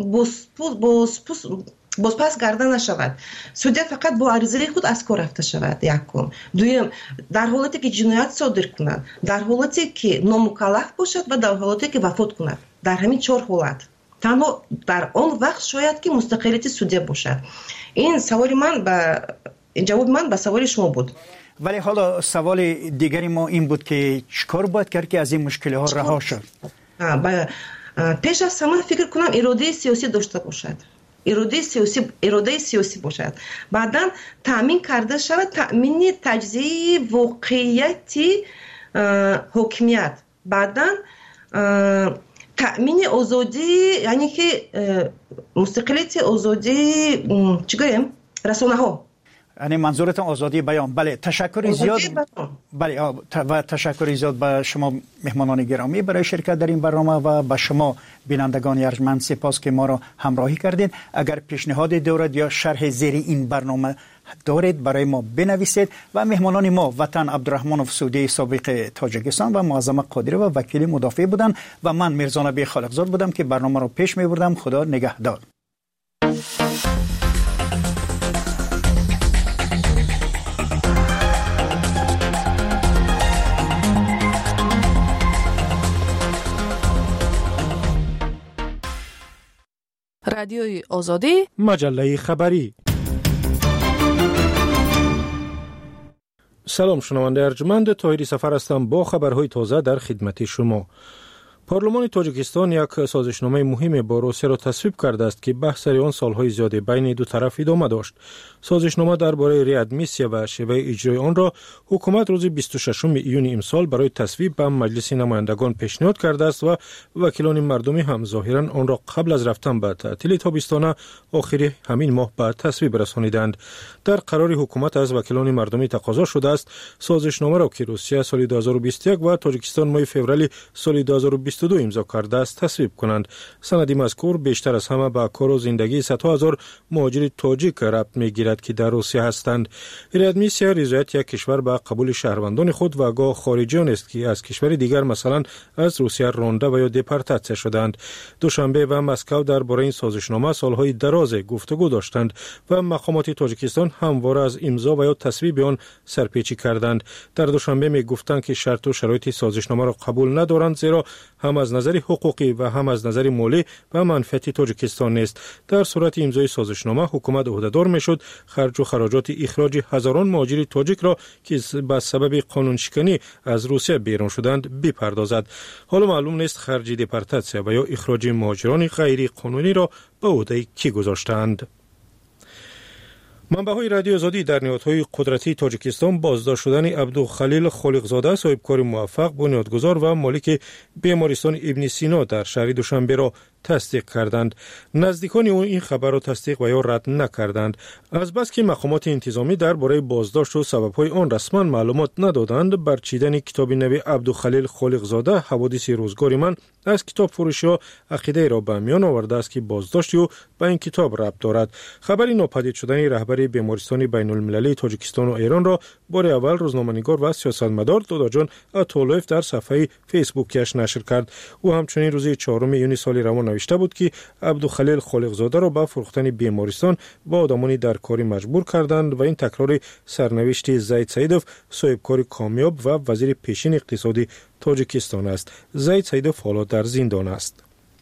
بازپس گردن نشود. سودیا فقط با عریضه خود از کار رفته شود. یکم. دوم در حالتی که جنایت صادر کند، در حالتی که نامکلف باشد و در حالتی که وفات کند. در همین 4 حالت. تنها در آن وقت شاید که مستقلیت سودیا باشد. این سوال من جواب من به سوال شما بود. ولی حالا سوال دیگری ما این بود که چیکار باید کرد که از این مشکل ها رها شد؟ پیش از همه فکر کنم اراده سیاسی داشته باشد. اراده سیاسی باشد. بعداً تأمین کرده شود تأمین تجزیه واقعیتی حکمیت. بعداً تأمین آزادی یعنی که مستقلیت آزادی چیگویم رسانه ها. یعنی منظورتون آزادی بیان. بله تشکر زیاد. بله و تشکر زیاد به شما مهمانان گرامی برای شرکت در این برنامه و به شما بینندگان ارجمند سپاس که ما را همراهی کردین. اگر پیشنهاد دارید یا شرح زیر این برنامه دارید برای ما بنویسید. و مهمانان ما وطن عبدالرحمنوف سودی سابق تاجیکستان و معظمه قادری و وکیل مدافع بودند و من میرزا نبی خالقزاد بودم که برنامه را پیش می‌بردم. خدا نگهدار. رادیوی آزادی، مجله خبری. سلام شنونده ارجمند، طاهری سفر هستم با خبرهای تازه در خدمت شما. پارلمان تاجیکستان یک سازشنامه مهم با روسیه را تصویب کرده است که بحث آن سالهای زیادی بین دو طرف ادامه داشت. سازشنامه درباره ریادمیسیا و شیوه اجرای آن را حکومت روز 26 ایون امسال برای تصویب به مجلس نمایندگان پیشنهاد کرده است و وکیلان مردمی هم ظاهرا آن را قبل از رفتن به تعطیل تابستان آخر همین ماه به تصویب رسانیدند. در قرار حکومت از وکیلان مردمی تقاضا شده است سازشنامه را که روسیه سال 2021 و تاجیکستان ماه فوریه سال 2022 امضا کرده است تصویب کنند. سند مذکور بیشتر از همه به کار و زندگی صدها هزار مهاجر تاجیک ربط میگیرد که در روسیه هستند. ریادمیسیا رضایت یک کشور به قبول شهروندان خود و گاه خارجیان است که از کشور دیگر مثلا از روسیه رانده و یا دپورتاسیون شدند. دوشنبه و مسکو درباره این سازشنامه سالهای دراز گفتگو داشتند و مقامات تاجیکستان همواره از امضا و یا تصویب آن سرپیچی کردند. در دوشنبه میگفتند که شرط و شرایط سازشنامه را قبول ندارند، زیرا هم از نظر حقوقی و هم از نظر مالی و منفعت تاجیکستان نیست. در صورت امضای سازشنامه حکومت عهدهدار میشد خرج و خراجات اخراج هزاران مهاجر تاجیک را که به سبب قانون شکنی از روسیه بیرون شدند بپردازد. حالا معلوم نیست خرج دپورتاسیون و یا اخراج مهاجران غیر قانونی را به عهده کی گذاشتند. منبع‌های رادیو آزادی در نهادهای قدرتی تاجیکستان بازداشت شدن عبدالخلیل خالقزاده صاحبکار موفق بنیادگذار و مالک بیمارستان ابن سینا در شهر دوشنبه را تصدیق کردند. نزدیکان او این خبر را تصدیق و یا رد نکردند. از بس که مقامات انتظامی درباره بازداشت و سبب‌های آن رسما معلومات ندادند، برچیدن کتاب نوی عبدالخلیل خالقزاده حوادث روزگار من از کتاب فروشی‌ها عقیده را به میان آورده است که بازداشت او به این کتاب ربط دارد. خبر ناپدید شدن رهبر بیمارستان بین‌المللی تاجیکستان و ایران را بار اول روزنامه‌نگار و سیاستمدار داداجان عطاالله‌یف در صفحه فیسبوکش نشر کرد. او همچنین روز 4 ایون سال روان نوشته بود که عبدالخلیل خالقزاده را به فروختن بیمارستان با آدمانی در کاری مجبور کردند و این تکرار سرنوشت زید سیدوف صاحبکار کامیاب و وزیر پیشین اقتصادی تاجیکستان است. زید سیدوف حالا در زندان است.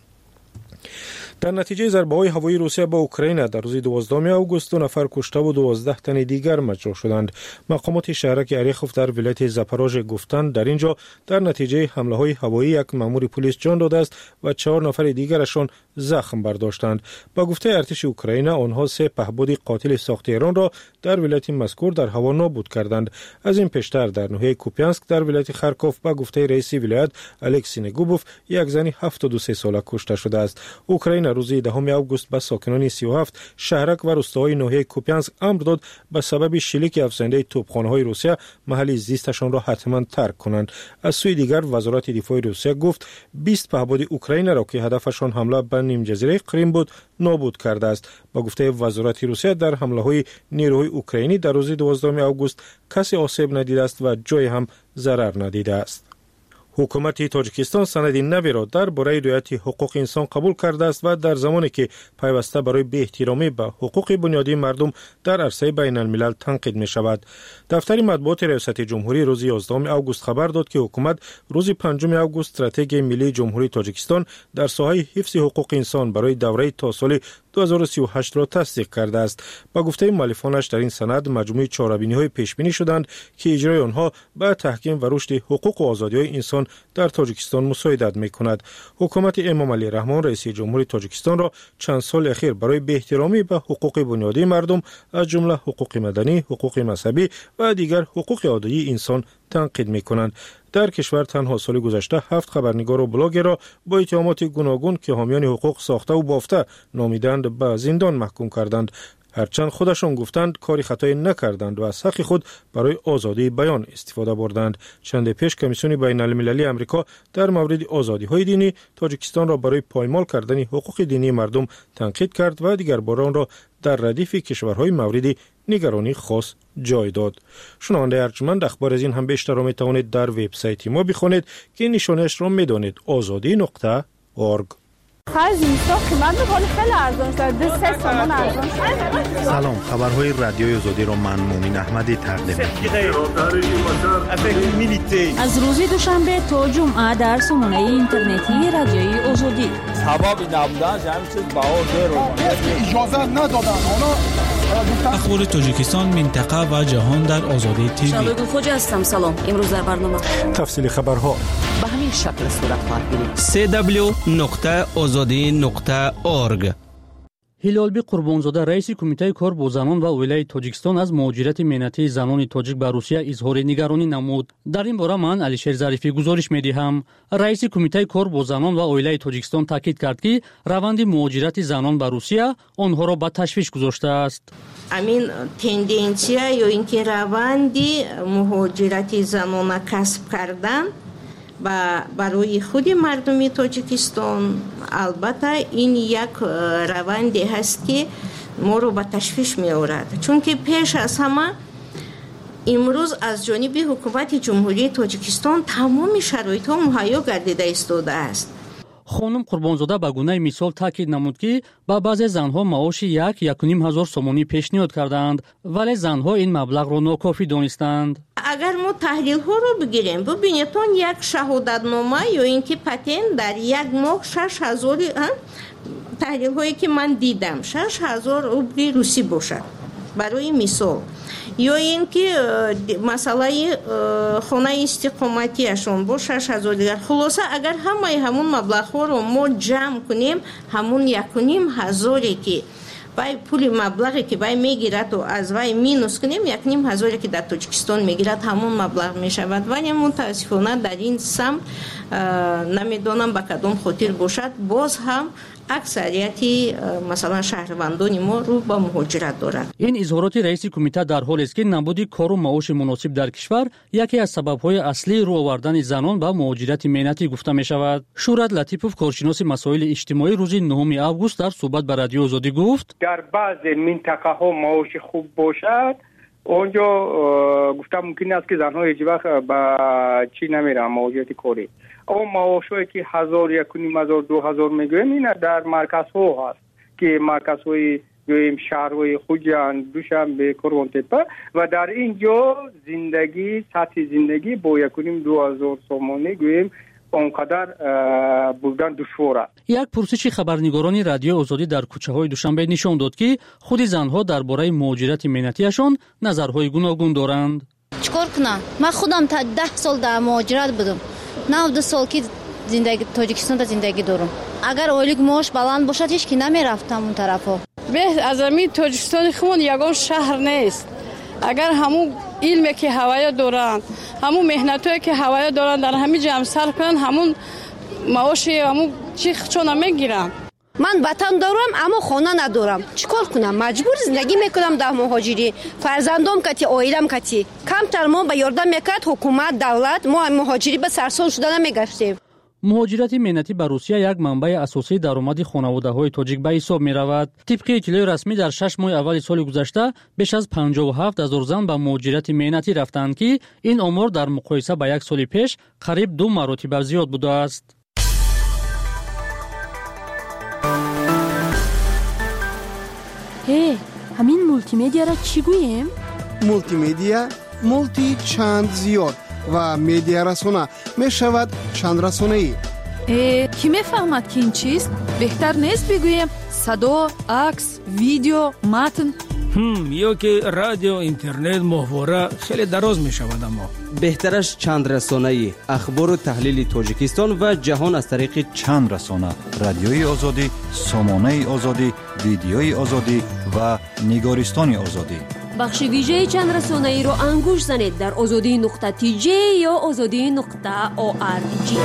در نتیجه ضربه‌های هوایی روسیه به اوکراین در روز 12 آگوست 2 نفر کشته و 12 تن دیگر مجروح شدند. مقامات شهرک اریخوف در ولایت زاپاروژ گفتند در اینجا در نتیجه حمله‌های هوایی یک مأمور پلیس جان داده است و 4 نفر دیگرشان زخم برداشتند. با گفته ارتش اوکراین آنها 3 پهباد قاتل ساخت ایران را در ولایت مذکور در هوا نابود کردند. از این پیشتر در ناحیه کوپیانسک در ولایت خارکوف با گفته رئیس ولایت الکسی نگوبوف یک زن 73 ساله کشته شده است. اوکراین روز 10 آگوست به ساکنان 37 شهرک و روستاهای ناحیه کوپیانسک امر داد به سبب شلیک افزاینده توپخانه‌های روسیه محل زیستشان را حتما ترک کنند. از سوی دیگر وزارت دفاع روسیه گفت 20 پهباد اوکراین را که هدفشان حمله به نیم جزیره کریم بود نابود کرده است. با گفته وزارت روسیه در حمله‌های نیروهای اوکراینی در روز 12 آگوست کسی آسیب ندیده است و جای هم ضرر ندیده است. حکومت تاجیکستان سند نوی را درباره رعایت حقوق انسان قبول کرده است و در زمانی که پیوسته برای بی احترامی به حقوق بنیادی مردم در عرصه بین الملل تنقید می شود. دفتر مطبوعات ریاست جمهوری روز 11 آگوست خبر داد که حکومت روز 5 آگوست استراتژی ملی جمهوری تاجیکستان در ساحه حفظ حقوق انسان برای دوره تا سال 2038 را تصدیق کرده است. با گفته مؤلفانش در این سند مجموعه چاره‌بینی‌های پیش‌بینی شدند که اجرای آنها به تحکیم و رشد حقوق و آزادی‌های انسان در تاجیکستان مساعدت می‌کند. حکومت امام علی رحمان رئیس جمهوری تاجیکستان را چند سال اخیر برای به‌احترامی به حقوق بنیادی مردم از جمله حقوق مدنی، حقوق مذهبی و دیگر حقوق عادی انسان تنقید می‌کنند. در کشور تنها سال گذشته 7 خبرنگار و بلاگر را با اتهامات گوناگون که حامیان حقوق ساخته و بافته نامیدند به زندان محکوم کردند. هرچند خودشان گفتند کاری خطایی نکردند و از حق خود برای آزادی بیان استفاده بردند. چند پیش کمیسیون بین المللی آمریکا در مورد آزادی‌های دینی تاجیکستان را برای پایمال کردن حقوق دینی مردم تنقید کرد و دیگر بار آن را در ردیف کشورهای مورد نگرانی خاص جای داد. شنونده ارجمند، اخبار از این هم بیشتر را می‌توانید در وبسایت ما بخوانید که نشانش را می‌دانید: azadi.org. خرج اینستا قیمت می‌کنه خیلی ارزان شده 3 تومان ارزان شده. سلام، خبرهای رادیوی آزادی رو من مومین احمدی تقدیم می‌کنم. از روز دوشنبه تا جمعه در سامانه اینترنتی رادیوی آزادی. سبب نبودن همین چیز باور رو اجازه ندادن. اخبار تاجیکستان، منطقه و جهان در آزادی تیوی. شبگون خوج هستم. سلام. امروز در برنامه تفصیل خبرها به همین شکل صورت خواهد گرفت. www.azadi.org. هلالبی قربانزاده رئیس کمیته کار با زنان و اویلای تاجیکستان از مهاجرت مهنتی زنان تاجیک به روسیه اظهار نگرانی نمود. در این باره من علیشیر ظریفی گزارش می‌دهم. رئیس کمیته کار با زنان و اویلای تاجیکستان تاکید کرد که روند مهاجرت زنان به روسیه آنها را به تشویش گذاشته است. امین تندنسیا یا اینکه روندی مهاجرت زنان کسب کردن برای خود مردم تاجیکستان البته این یک روندی هست که ما رو به تشویش می آورد، چون که پیش از همه امروز از جانب حکومت جمهوری تاجیکستان تمام شرایط ها مهیا گردیده ایستاده است. خانم قربانزاده به گونه مثال تاکید نمود که با بعضی زنها معاش 1,500 سومانی پیشنهاد کردند، ولی زنها این مبلغ را ناکافی دانستند. اگر ما تحلیل ها رو بگیریم ببینیتون یک شهادتنامه یا اینکه پتنت در یک ماه 6,000 تحلیل هایی که من دیدم 6,000 روبل روسی باشد برای مثال، یا اینکه مسئله خانه استقامتیشون با 6,000 دیگر. خلاصه اگر همون مبلغ ها رو ما جمع کنیم همون 1,500 که بای پول مبلغی که بای میگیرد و از وای مینوس کنیم 1,500 که در تاجیکستان میگیرد همون مبلغ میشود. ولی متاسفانه در این سمت نمیدونم به کدام خاطر باشد باز هم اکثریتی مثلا شهروندان ما رو با مهاجرت دارد. این اظهارات رئیس کمیته در حالی است که نبود کار و معاش مناسب در کشور یکی از سبب‌های اصلی رو آوردن زنان به مهاجرت مهنتی گفته می شود. شورت لطیفوف کارشناس مسائل اجتماعی روز 9 آگوست در صحبت با رادیو آزادی گفت در بعضی منطقه ها معاش خوب باشد اونجا گفتم ممکن است که زنها هیچ وقت با چی نمیرن مهاجرت کاری. اما معاشایی که 1,000 1,500 2,000 میگویم این در مرکز ها هست که مرکز های گویم شهرهای خوجان دوشنبه کرمانتپه و در اینجا زندگی سطح زندگی با 1,500 سومانی گویم اونقدر بودن دشوار است. یک پرسش خبرنگاران رادیو آزادی در کوچه های دوشنبه نشان داد که خود زنها درباره مهاجرت مهنتیشان نظرهای گوناگون دارند. چیکار کنم؟ من خودم تا 10 سال در مهاجرت بودم. 9 سال که زندگی تاجیکستان زندگی دارم. اگر اولیک معاش بلند باشد هیچ کی نمیرفتم اون طرفا. به از می تاجیکستان خون یگان شهر نیست. اگر همون علمی که هوایی دارن، همون مهنتایی که هوایی دارن در همین جمع سر کنن همون معاش همون چی چون میگیرن. من وطن دارم اما خانه ندارم. چیکار کنم؟ مجبور زندگی میکنم در مهاجری. فرزندم کتی، عائلم کتی. کمتر ما به یاردم میکرد حکومت، دولت، ما مهاجری به سرسون شده نمیگشتیم. مهاجرت مهنتی به روسیه یک منبع اساسی درآمد خانواده‌های تاجیک به حساب می‌رود. طبق اطلاع رسمی در 6 ماه اول سال گذشته بیش از 57,000 زن به مهاجرت مهنتی رفتند که این آمار در مقایسه با یک سال پیش قریب 2 مراتب زیاد بوده است. همین مولتی مدیا را چی گوییم؟ مولتی مدیا مولتی چند زیاد و مدیا رسانه می شود چند رسانه ای. کی میفهمد که این چیست؟ بهتر نیست بگویم صدا، عکس، ویدیو، متن؟ یا که رادیو، اینترنت، ماهواره خیلی دراز می شود. اما بهترش چند رسانه‌ای اخبار و تحلیل تاجیکستان و جهان از طریق چند رسانه: رادیوی آزادی، سامانه آزادی، ویدیوی آزادی و نگارستان آزادی. بخش ویژه چند رسانه ای رو انگوش زنید در azadi.tj یا azadi.org.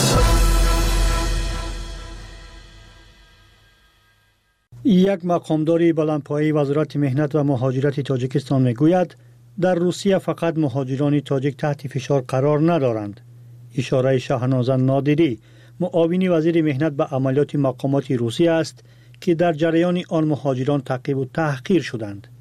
یک مقامداری بلندپایه وزارت مهنت و مهاجرت تاجیکستان میگوید در روسیه فقط مهاجران تاجیک تحت فشار قرار ندارند. اشاره شاهناز نادری معاون وزیر مهنت به عملیات مقامات روسیه است که در جریان آن مهاجران تعقیب و تحقیر شدند.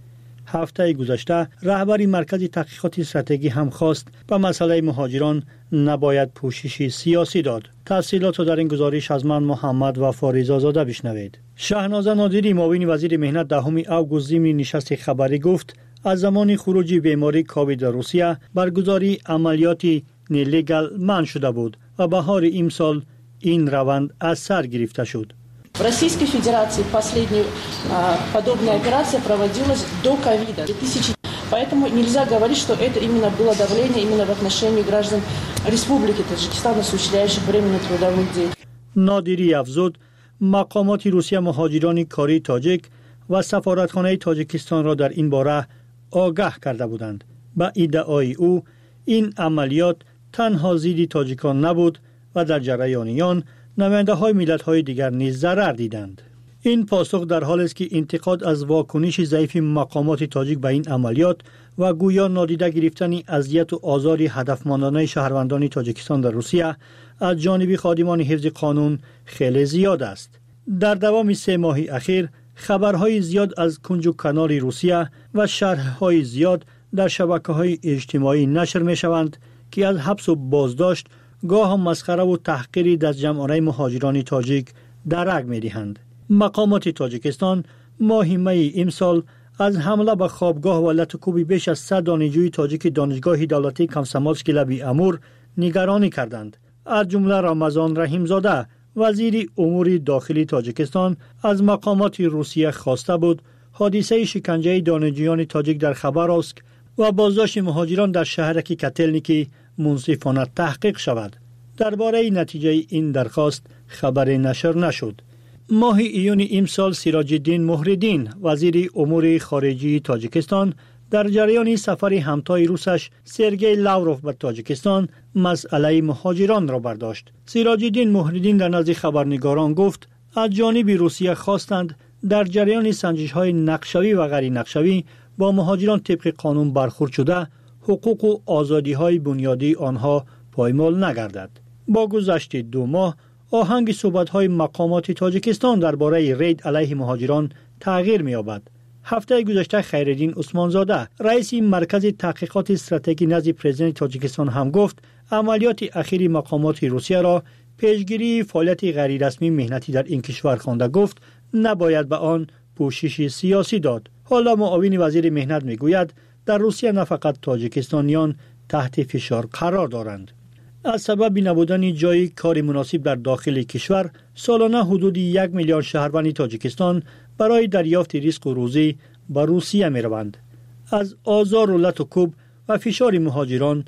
هفته گذشته رهبر مرکز تحقیقات استراتژی هم خواست به مسئله مهاجران نباید پوشش سیاسی داد. تفصیلات در این گزارش از من محمد و فاریزا زاده بشنوید. شهنازه نادری معاون وزیر مهنت 10 اوگوست ضمن نشست خبری گفت از زمان خروج بیماری کووید در روسیه برگزاری عملیات نلیگال منع شده بود و بهار امسال این روند از سر گرفته شد. В Российской Федерации последняя подобная операция проводилась до ковида. Поэтому нельзя говорить, что это именно было давление именно в отношении граждан Республики Таджикистан, осуществляющих временную трудовую деятельность. نادری افزود مقامات روسیه مهاجران کاری تاجیک و سفارتخانه تاجیکستان را در این باره آگاه کرده بودند. با ادعای او این عملیات تنها ضد تاجیکان نبود و در جریان آن نماینده های ملت های دیگر نیز ضرر دیدند. این پاسخ در حالی است که انتقاد از واکنش ضعیف مقامات تاجیک به این عملیات و گویا نادیده گرفتن اذیت و آزار هدفمندانه شهروندان تاجیکستان در روسیه از جانب خادمان حفظ قانون خیلی زیاد است. در دوام 3 ماه اخیر خبرهای زیاد از کنج و کنار روسیه و شرح‌های زیاد در شبکه‌های اجتماعی نشر می‌شوند که از حبس و بازداشت گاه هم مسخره و تحقیری در جمعیت مهاجران تاجیک درک می‌دهند. مقامات تاجیکستان ماه می امسال از حمله به خوابگاه و لطکوب بیش از 100 دانشجوی تاجیک دانشگاه دولتی کامسامولسک لبی امور نگرانی کردند. از جمله رمضان رحیمزاده وزیر امور داخلی تاجیکستان از مقامات روسیه خواسته بود حادثه شکنجه دانشجویان تاجیک در خبراسک و بازداشت مهاجران در شهرک کتلنیکی منصفانه تحقیق شود. درباره نتیجه این درخواست خبر نشر نشد. ماه ایون امسال سراج الدین مهردین وزیر امور خارجه تاجیکستان در جریان سفر همتای روسش سرگئی لاوروف به تاجیکستان مسئله مهاجران را برداشت. سراج الدین مهردین در نزد خبرنگاران گفت از جانب روسیه خواستند در جریان سنجش‌های نقشوی و غیر نقشوی با مهاجران طبق قانون برخورد شده حقوق و آزادی‌های بنیادی آنها پایمال نگردد. با گذشت 2 ماه آهنگ صحبت‌های مقامات تاجیکستان درباره رید علیه مهاجران تغییر می‌یابد. هفته گذشته خیرالدین عثمانزاده رئیس مرکز تحقیقات استراتژی نزد پرزیدنت تاجیکستان هم گفت عملیات اخیر مقامات روسیه را پیشگیری فعالیت غیر رسمی مهنتی در این کشور خوانده گفت نباید به آن پوشش سیاسی داد. حالا معاون وزیر مهنت میگوید در روسیه نه فقط تاجیکستانیان تحت فشار قرار دارند. از سبب نبودن جای کار مناسب در داخل کشور سالانه حدود 1 میلیون شهروند تاجیکستان برای دریافت رزق و روزی به روسیه می روند. از آزار و لطکوب و فشار مهاجران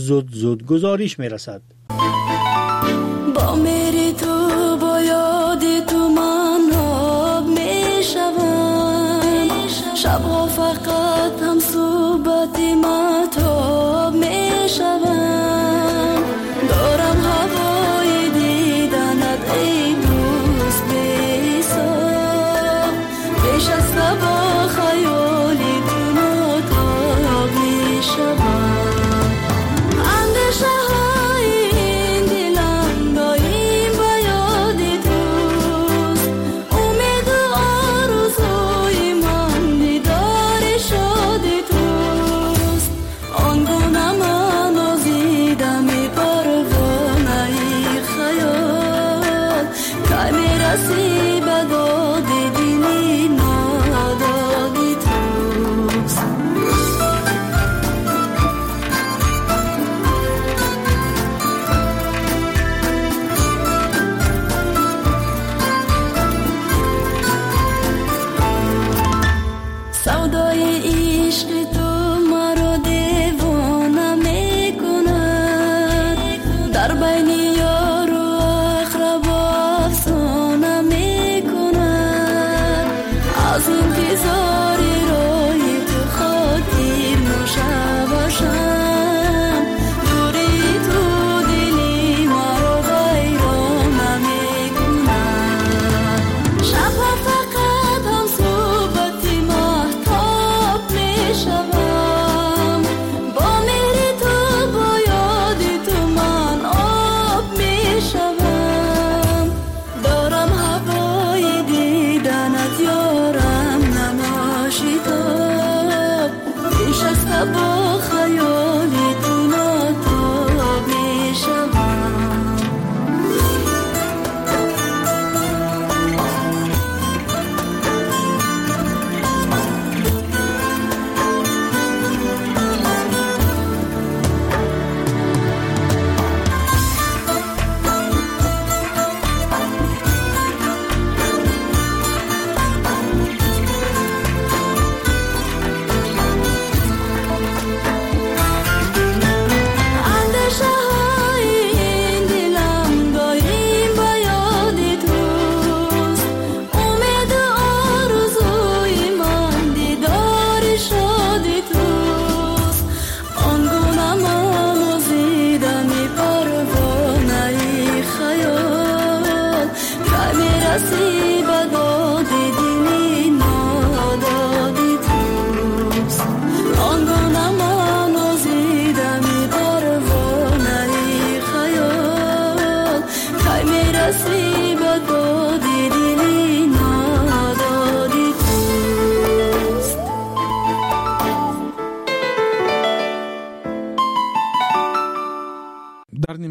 زود گزارش می رسد. با میری تو با یاد تو من آب می شوم شبها فقط هم صحبت مهتاب می شوم دارم هوای دیدنت ای دوست بی‌حساب پیش از با خیالی تو متاب می شوم اندیشه های این دلم دایم به یاد توست امید و آرزوی من دیدار شاد توست آنگونه من آزیدم پروانه خیال که میرسی به داد دلی نادادی توست سودای عشق تو مرا دیوانه میکند در بین یار و اقربا افسانه میکند از انتظار روی تو خاطر مشوشم دوری تو دلی مرا ویرانه میکند شبها فقط هم صحبت مهتاب میشوم با مهر تو با یاد تو من آب میشوم دارم هوای دیدنت یارم نما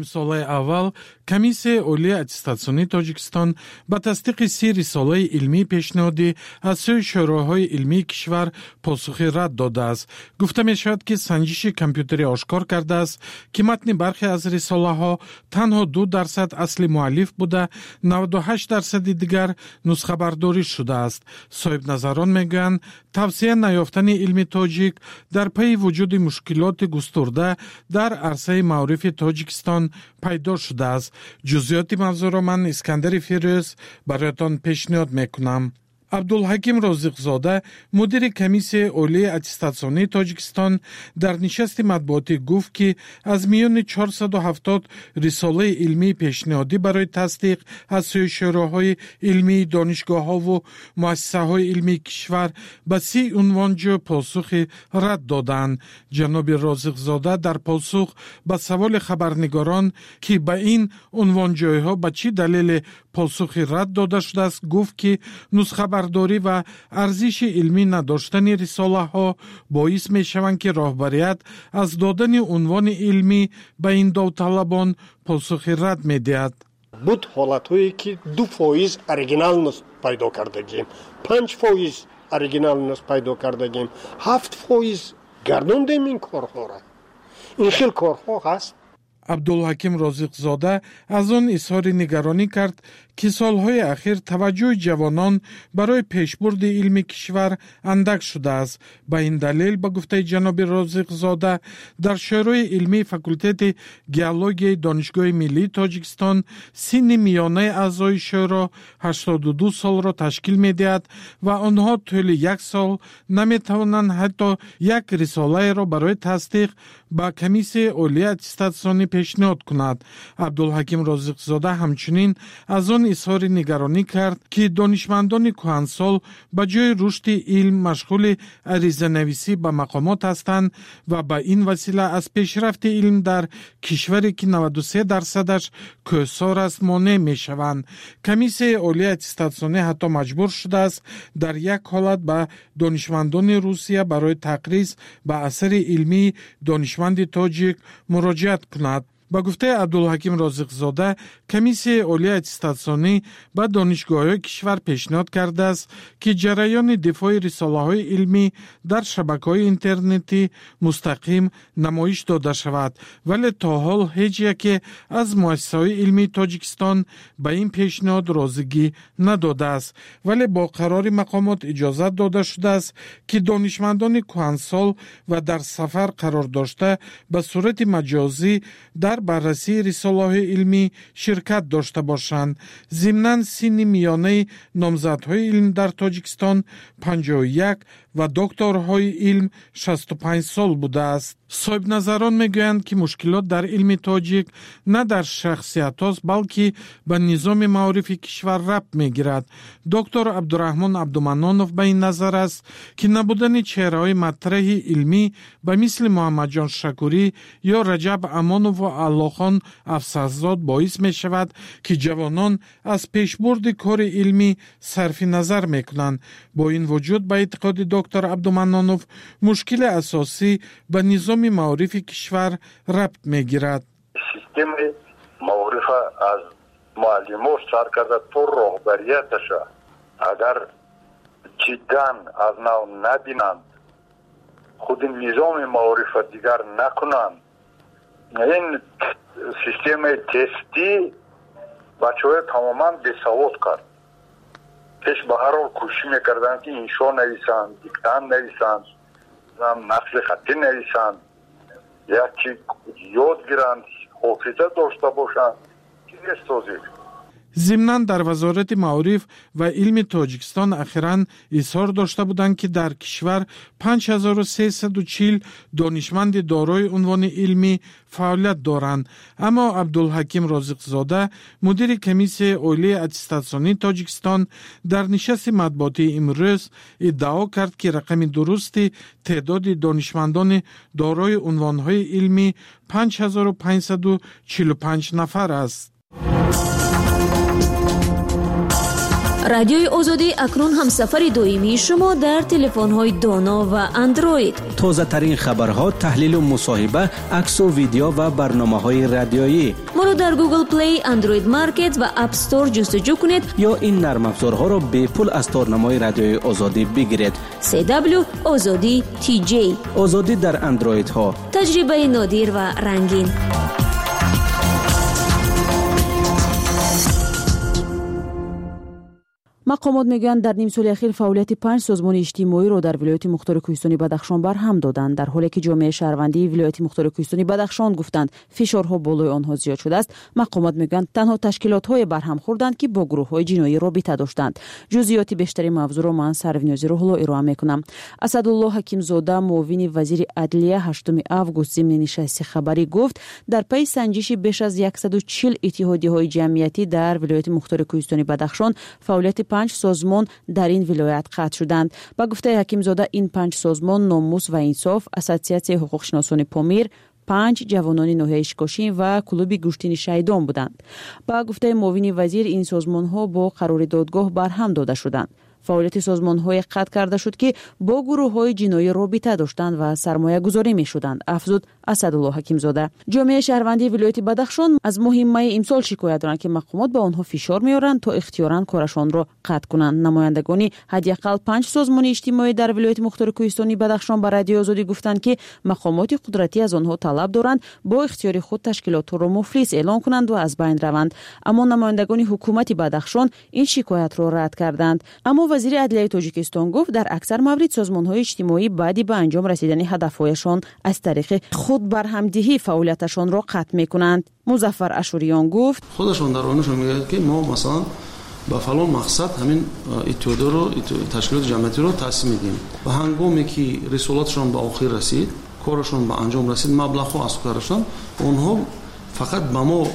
نیمساله اول کمیسیه اولی اتستاسیونی تاجیکستان با تصدیق 30 رساله علمی پیشنهادی از سوی شوراهای علمی کشور پاسخی رد داده است. گفته می شود که سنجش کامپیوتری آشکار کرده است که متن برخی از رساله ها تنها 2% اصل مؤلف بوده، 98% دیگر نسخه برداری شده است. صاحب نظران میگویند توسعه نیافتن علم تاجیک در پی وجود مشکلات گسترده در عرصه معارف تاجیکستان پیدا شده است. جزئیات موضوع را من اسکندر فیروز برایتان پیشنهاد میکنم. عبدالحکیم رازقزاده مدیر کمیسیه اولی اتستاسیونی تاجیکستان در نشست مطبوعاتی گفت که از میان 470 رساله علمی پیشنهادی برای تصدیق از سوی شوراهای علمی دانشگاه‌ها و مؤسسه‌های علمی کشور به 30 عنوان پاسخ رد دادند. جناب رازقزاده در پاسخ به سوال خبرنگاران که به این عنوان‌ها به چه دلیل پاسخ رد داده شده است گفت که نسخه برداری و ارزش علمی نداشتن رساله ها باعث می شوند که راهبریت از دادن عنوان علمی به این داوطلبان پاسخ رد می دهد. بود حالت هایی که 2% اوریجینالنس پیدا کردگیم، 5% اوریجینالنس پیدا کردگیم، 7% گردوندیم این کارها را. این خیلی کارها هست. عبدالحکیم رازقزاده از آن اظهار نگرانی کرد که سالهای اخیر توجه جوانان برای پیشبرد علم کشور اندک شده است. به این دلیل به گفته جناب رازقزاده در شورای علمی فاکولته گئولوژی دانشگاه ملی تاجیکستان سن میانه اعضای شورا 82 سال را تشکیل می‌دهد و آنها طول 1 سال نمی‌توانند حتی یک رساله را برای تصدیق با کمیسیه اولی اتستاسیونی پیشنهاد کند. عبدالحکیم رازقزاده همچنین از آن اظهار نگرانی کرد که دانشمندان کهنسال به جای رشد علم مشغول عریضه نویسی به مقامات هستند و به این وسیله از پیشرفت علم در کشوری که 93% کهسار است مانع می شوند. کمیسیه اولی اتستاسیونی حتی مجبور شده است در یک حالت به دانشمندان روسیه برای تقریض به اثر علمی دانشمند تاجیک مراجعت کند. با گفته عبدالحکیم رازقزاده کمیسیه اولی اتستاسیونی به دانشگاه‌های کشور پیشنهاد کرده است که جریان دفاع رساله‌های علمی در شبکه‌های اینترنتی مستقیم نمایش داده شود، ولی تا حال هیچ یک از مؤسسه‌های علمی تاجیکستان به این پیشنهاد راضیگی نداده است. ولی با قرار مقامات اجازه داده شده است که دانشمندان کهنسال و در سفر قرار داشته به صورت مجازی در بررسی رساله‌های علمی شرکت داشته باشند. ضمناً سن میانه نامزدهای علم در تاجیکستان 51 و دکترهای علم 65 سال بوده است. صاحب نظران میگویند که مشکلات در علم تاجیک نه در شخصیت است بلکه به نظام معارف کشور ربط میگیرد. دکتر عبدالرحمن عبدالمنانوف به این نظر است که نبودن چهره‌های مطرح علمی به مثل محمد جان شکوری یا رجب امانوف و علاخان افسرزاد باعث می شود که جوانان از پیشبرد کار علمی صرف نظر می کنند. با این وجود به اعتقاد دکتر عبدالمنانوف مشکل اساسی به نظام معارف کشور ربط می گیرد. سیستم معارف از معلم‌ها سر کرده تو راهبریتش اگر جداً از نو نبینند خود نظام معارف دیگر نکنند این سیستم تستی بچه‌های تماما بی‌سواد کرد. پیش به هر حال کوشش میکردن که انشا نویسند، دیکتان نویسند، نقل خطی نویسند، یا چی یاد گیرند، حافظه داشته باشند که نیست توضیح. ضمناً در وزارت معارف و علم تاجیکستان اخیراً اظهار داشته بودند که در کشور 5340 دانشمند دارای عنوان علمی فعالیت دارند. اما عبدالحکیم رازقزاده مدیر کمیسیه اولی اتستاسیونی تاجیکستان در نشست مطبوعاتی امروز ادعا کرد که رقم درست تعداد دانشمندان دارای عنوانهای علمی 5545 نفر است. رادیوی آزادی اکنون هم سفر دائمی شما در تلفن‌های دانا و اندروید. تازه ترین خبرها، تحلیل و مصاحبه، عکس و ویدیو و برنامه‌های رادیویی. ما رو در گوگل پلی، اندروید مارکت و اپ استور جستجو کنید یا این نرم افزارها را به پول از تارنمای رادیوی آزادی بگیرید. CW آزادی TJ. آزادی در اندروید ها. تجربه نادر و رنگین. مقامات میگویند در نیم سال اخیر فعالیت 5 سازمان اجتماعی را در ولایت مختار کوهستانی بدخشان برهم دادند، در حالی که جامعه شهروندی ولایت مختار کوهستانی بدخشان گفتند فشارها بالای آنها زیاد شده است. مقامات میگویند تنها تشکیلات‌های برهم خوردند که با گروه‌های جنایی رابطه داشتند. جزئیات بیشتری موضوع را من سرورنیازی روح الله ارائه میکنم. اسدالله حکیمزاده معاون وزیر عدلیه 8 آگوست ضمن نشست خبری گفت در پی سنجش بیش از 140 اتحادیه‌های جمعیتی در ولایت مختار کوهستانی بدخشان فعالیت 5 سازمان در این ولایت قطع شدند. با گفته حکیمزاده این 5 سازمان ناموس و انصاف، اساسیاسیون حقوق شناسان پامیر، 5 جوانان نوحه اشکاشین و کلوب گوشتین شهیدان بودند. با گفته معاون وزیر این سازمان‌ها با قرار دادگاه برهم داده شدند. فعالیت سازمان‌های قطع کرده شد که با گروه‌های جنایی رابطه داشتند و سرمایه گذاری می‌شدند، افزود اسدالله حکیمزاده. جامعه شهروندی ولایت بدخشان از ماه می امسال شکایت دارند که مقامات به آنها فشار می‌آورند تا اختیاراً کارشان را قطع کنند. نمایندگان حداقل 5 سازمان اجتماعی در ولایت مختار کوهستانی بدخشان به رادیو آزادی گفتند که مقامات قدرتی از آنها طلب دارند با اختیار خود تشکیلات را مفلس اعلام کنند و از بین روند. اما نمایندگان حکومت بدخشان این شکایت را رد کردند. اما وزیر عدلیه تاجیکستان گفت در اکثر موارد سازمان‌های اجتماعی بعدی به انجام رسیدن هدف‌هایشان از طریق خود برهمدهی فعالیتشان را قطع می‌کنند. مظفر اشوریان گفت خودشون در آنشون میگه که ما مثلا با فلان مقصد همین اتحاد رو تشکیلات جمعیتی رو تأسیس میدیم و هنگامی که رسالتشون به آخر رسید، کارشون به انجام رسید، مبلغ از کارشون، اونها فقط به ما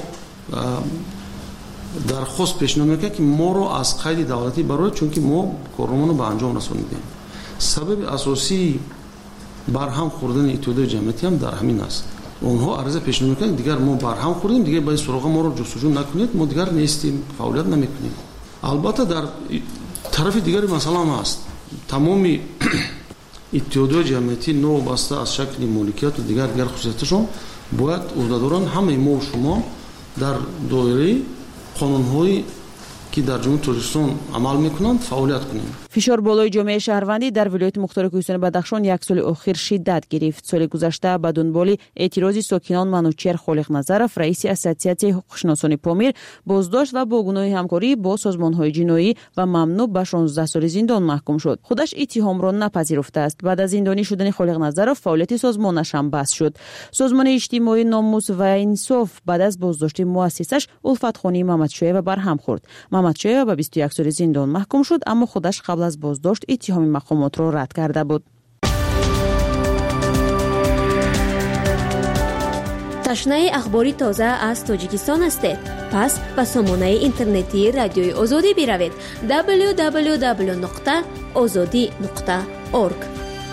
درخواست پیشنهاد میکنه که ما رو از قید دولتی برای چون که ما کارمون رو به انجام رسوندیم. سبب اساسی برهم خوردن اتحاد جمعیتی هم در همین است. اونها عرضه پیشنهاد میکنن دیگر ما برهم خوردیم، دیگه باید سراغ ما رو جستجو نکنید، ما دیگر نیستیم، فعالیت نمیکنیم. البته در طرف دیگری مسئله هم هست. تمام اتحاد جمعیتی نو بسته از شکل مالکیت و دیگر خصوصیتشون باید عهدهداران همه ما و شما در دایره قانون‌هایی که در جمهوری تاجیکستان عمل میکنند فعالیت کنیم. فشار بالای جامعه شهروندی در ولایت مختار کوهستان بدخشان یک سال اخیر شدت گرفت. سال گذشته به دنبال اعتراض ساکنان منوچهر خالق نظرов رئیس اساسیاسیون حقوق شناسان پامیر بازداشت و با گناه همکاری با سازمان‌های جنایی و ممنوع به 16 سال زندان محکوم شد. خودش اتهام را نپذیرفته است. بعد از زندانی شدن خالق نظرов فعالیت سازمانش هم بس شد. سازمان اجتماعی ناموس و انصاف بعد از بازداشت مؤسسش الفت خانی محمدشایه برهم خورد. محمدشایه به 21 سال زندان محکوم شد، اما خودش قبل از بازداشت اتهام مقامات را رد کرده بود. تشنه اخباری تازه از تاجیکستان هستید؟ پس به سامانه اینترنتی رادیوی آزادی بروید www.azadi.org.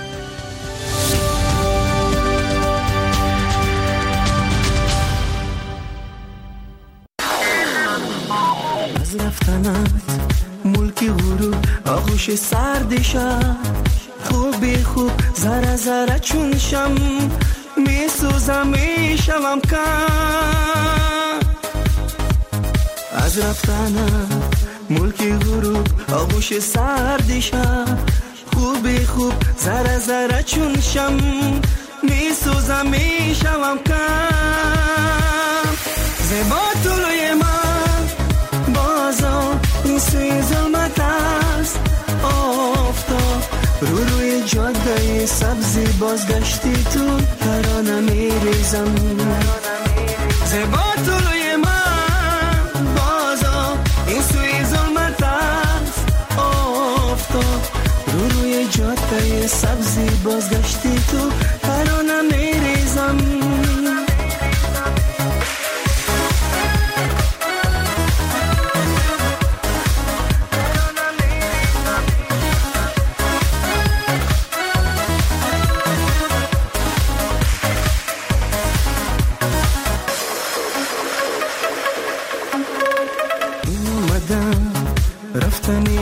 از رفتنت ملکی غرور آغوش سردشم خوبی خوب ذره ذره چون شم میسوزم میشوم کم از رفتنت ملکی غرور آغوش سردشم خوبی خوب ذره ذره چون شم میسوزم میشوم کم زیبا طلوی من بازا این سوی ظلمت است آفتاب روی جاده سبزی بازگشتی تو ترانه میریزم زیبا طلوی من بازا این سوی ظلمت است آفتاب روی جاده سبزی بازگشتی تو ترانه میریزم رفتنی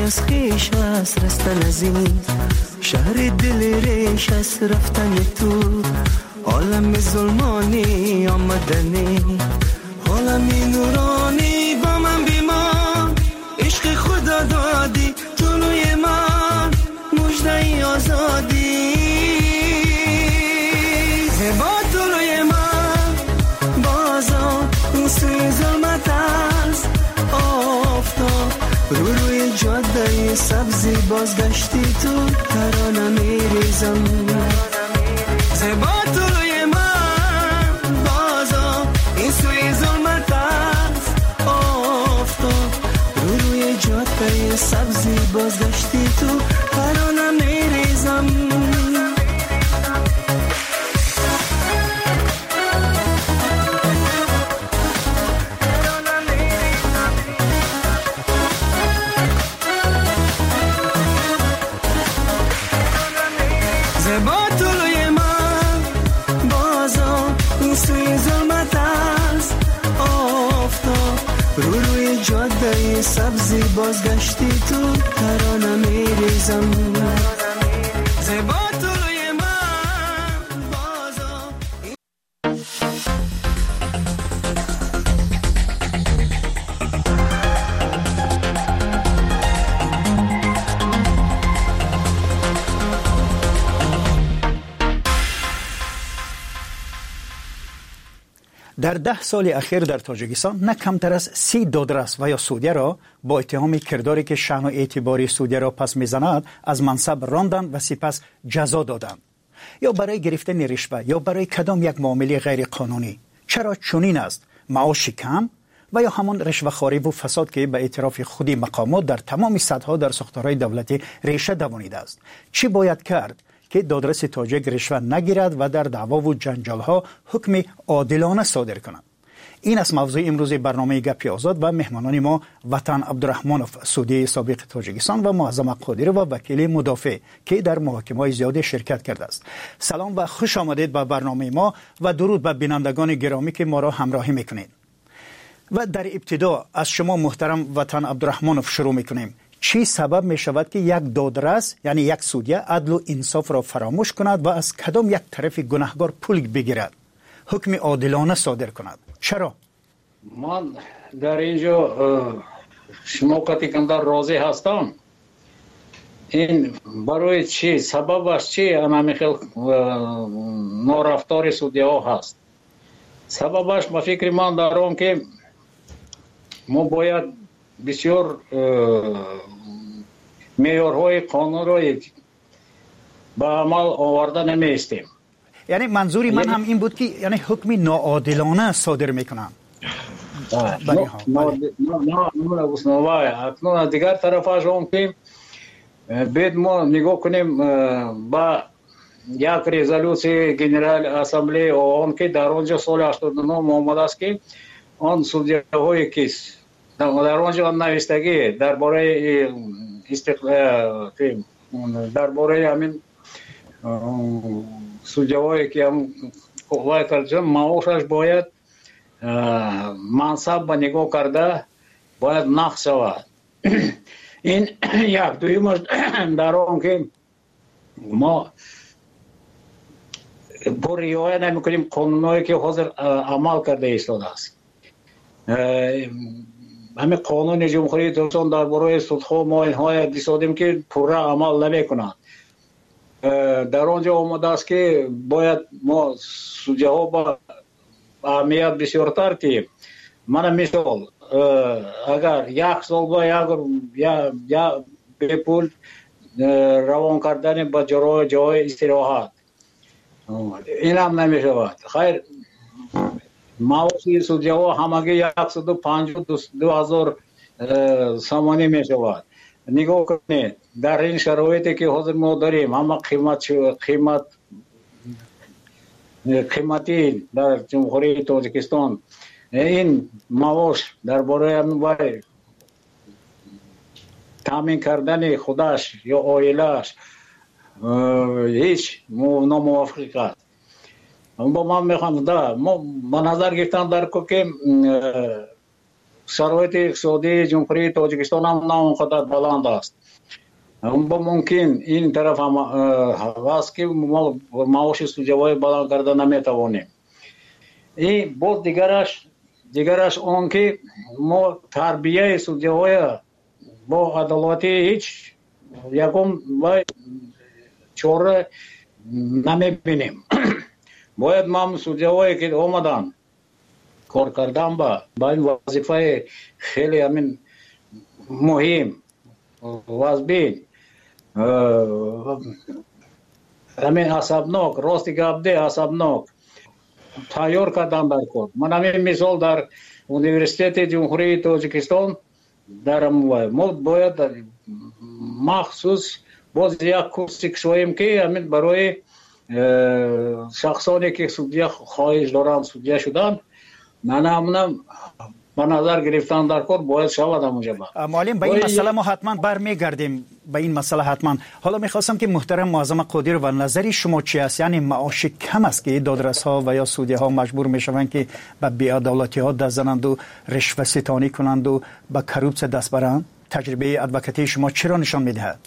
رفتن از این شهر دل ریش از رفتن تو عالم ظلمانی آمدنی عالم نورانی با من بیمان عشق خدا دادی جلوی من مژده آزادی زیبا جلوی من بازا این سوی ظلمت است آفتاب روی جاده سبزی بازگشتی تو ترانه میریزم زیبا جلوی من بازا این سوی ظلمت است آفتاب روی جاده سبزی بازگشتی تو ترانه میریزم سبزی بازگشتی تو ترانه میریزم زیبا طلوی من بازا در 10 سال اخیر در تاجیکستان نه کمتر از 30 دادرس و یا سودیه را با اتهام کرداری که شأن و اعتباری سودیه را پس میزند از منصب راندند و سپس جزا دادند یا برای گرفتن رشوه یا برای کدام یک معامله غیر قانونی. چرا چنین است؟ معاش کم و یا همان رشوه‌خواری و فساد که به اعتراف خودی مقامات در تمام سطح‌ها در ساختارهای دولتی ریشه دوانیده است. چی باید کرد که دادرس تاجیک رشوه نگیرد و در دعوا و جنجال‌ها حکم عادلانه صادر کند؟ این است موضوع امروز برنامه گپی آزاد و مهمانان ما وطن عبدالرحمانوف سودی سابق تاجیکستان و معظم قادری و وکیل مدافع که در محاکمه‌های زیاد شرکت کرده است. سلام و خوش آمدید به برنامه ما و درود به بینندگان گرامی که ما را همراهی میکنید. و در ابتدا از شما محترم وطن عبدالرحمانوف شروع میکنیم. چی سبب می شود که یک دادرس یعنی یک سودیه عدل و انصاف را فراموش کند و از کدام یک طرف گناهکار پول بگیرد، حکم عادلانه صادر کند؟ چرا؟ من در اینجا شما کتی کندر راضی هستم. این برای چی؟ سببش چی؟ همین خیلی نارفتار سودیه ها هست. سببش به فکر من دارم که ما باید بسیار معیارهای قانون را به عمل آورده نمیستیم. یعنی منظوری من هم این بود که یعنی حکم ناعادلانه صادر میکنم. اکنون از دیگر طرفش هم که باید ما نگاه کنیم با یک رزولوسی جنرال اسمبلی آن که در آنجا سال 89 آمده است که آن سودیه های کیس در آنجا نوشتگی درباره درباره همین سودیه‌هایی که هم قوای کردن معاشش باید منصب به نگاه کرده باید نقص شود. این یک دویمش در آن که ما با رعایت نمی‌کنیم قانونایی که حاضر عمل کرده ایستاده است. همین قانون جمهوری تاجیکستان درباره سودها ما اینها دیدیم که پوره عمل نمی‌کنند. در آنجا آمده است که باید ما سودیه ها با اهمیت بسیارتر که من مثال اگر یک سال با یا به پول روان کردن به جای استراحت این هم نمی شود. خیر معاشی سودیه ها همگی 152,000 سامانی می شود. نگاه کنید در این شرایطی که حاضر ما داریم همه قیمتی در جمهوری تاجیکستان این معاش درباره همین تامین کردن خودش یا عائله‌اش هیچ ناموافق است. با من میخوام ما نظر گرفتن در که شرایط اقتصادی جمهوری تاجیکستان هم نه اونقدر بلند است. با ممکن این طرف هم هست که ما معاش سودجوی بلند کردن نمیتوانیم. این بود دیگرش اون که ما تربیه سودجوی با عدالتی هیچ یکم و چوره نمیبینیم. باید ما سودجوی که اومدن کار کردن با این وظیفه خیلی همین مهم واسبین همین حسابناک راستی گابده حسابناک تایور کردن در کار. من همین مثال در انیورسیتت جمهوری تاجیکستان دارم. ما باید مخصوص باز یک کورسی کشویم که همین برای شخصانی که سودجه خواهش دارن سودجه شدن نامونه به نظر گرفتن در کار باید شود همونجا. معلم به این مسئله ما حتما برمیگردیم به این مسئله حتما. حالا میخواستم که محترم معظم قادر و نظری شما چی است؟ یعنی معاش کم است که دادرس ها و یا سودی ها مجبور میشوند که به بی‌عدالتی ها دست زنند و رشوه ستانی کنند و به کروپسیون دست برند؟ تجربه ادوکاتی شما چرا نشان میدهد؟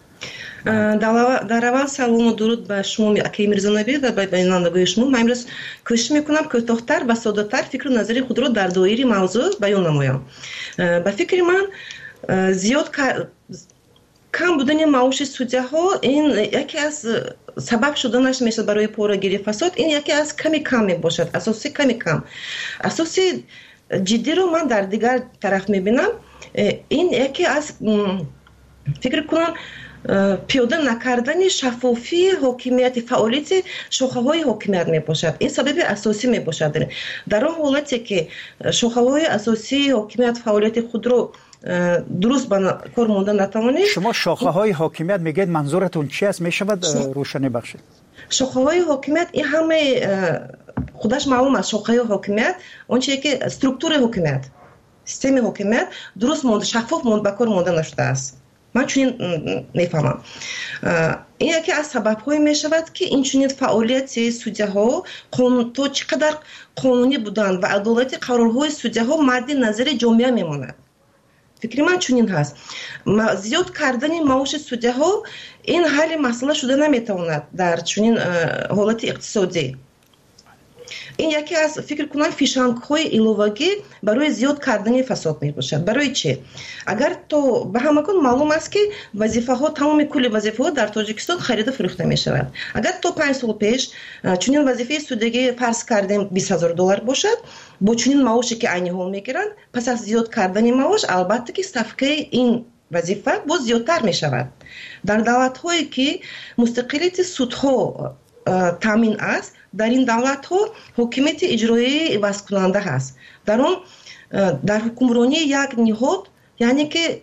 در اول سلام و درود به شما اکی میرزانبی و به بینندگان شما. من امروز کوشش میکنم که کوتاه‌تر و ساده‌تر فکر و نظر خود را در دایره موضوع بیان نمایم. به فکر من زیاد کم بودن معاش سودجه ها این یکی از سبب شدنش میشه برای پاره‌گیری فساد. این یکی از کم میباشد، اساسی کم. اساسی جدی رو من در دیگر طرف میبینم. این یکی از فکر کنم پیاده نکردن شفافی حاکمیت فعالیت شاخه‌های حاکمیت میباشد. این سبب اساسی میباشد. در اون حالتی که شاخه‌های اساسی حاکمیت فعالیت خود رو درست به کار مانده نتوانید. شما شاخه‌های حاکمیت میگید منظورتون چی است؟ میشود روشنی بخشید؟ شاخه‌های حاکمیت این همه خودش معلوم است. شاخه‌های حاکمیت اون چیزی که استرکتور حاکمیت سیستم حاکمیت درست مانده شفاف مانده به کار مانده نشده است. من چنین میفهمم. این یکی از سبب‌های میشود که این چنین فعالیت سودجه ها تا چقدر قانونی بودن و عدالت قرارهای سودجه ها مد نظر جامعه میماند. فکر من چنین هست. زیاد کردن معاش سودجه ها این حل مسئله شده نمیتواند در چنین حالت اقتصادی. این یکی از فکر کنم فیشنگ‌های ایلوواگی برای زیاد کردن فساد میباشد. برای چه؟ اگر تو به همگان معلوم است که وظیفه ها تمام کل وظیفه ها در تاجیکستان خرید و فروخته می شود. اگر تو 5 سال پیش چنین وظیفه سودجی فرض کردیم $20,000 باشد با چنین معاشی که عینی ها میگیرند، پس از زیاد کردن معاش البته که صفقه این وظیفه باز زیادتر می شود. در دولت هایی که مستقلیت سودها تامین است، در این دولت ها حکومت اجرایی عوض کننده هست. در حکمرانی یک نهاد یعنی که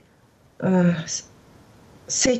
سه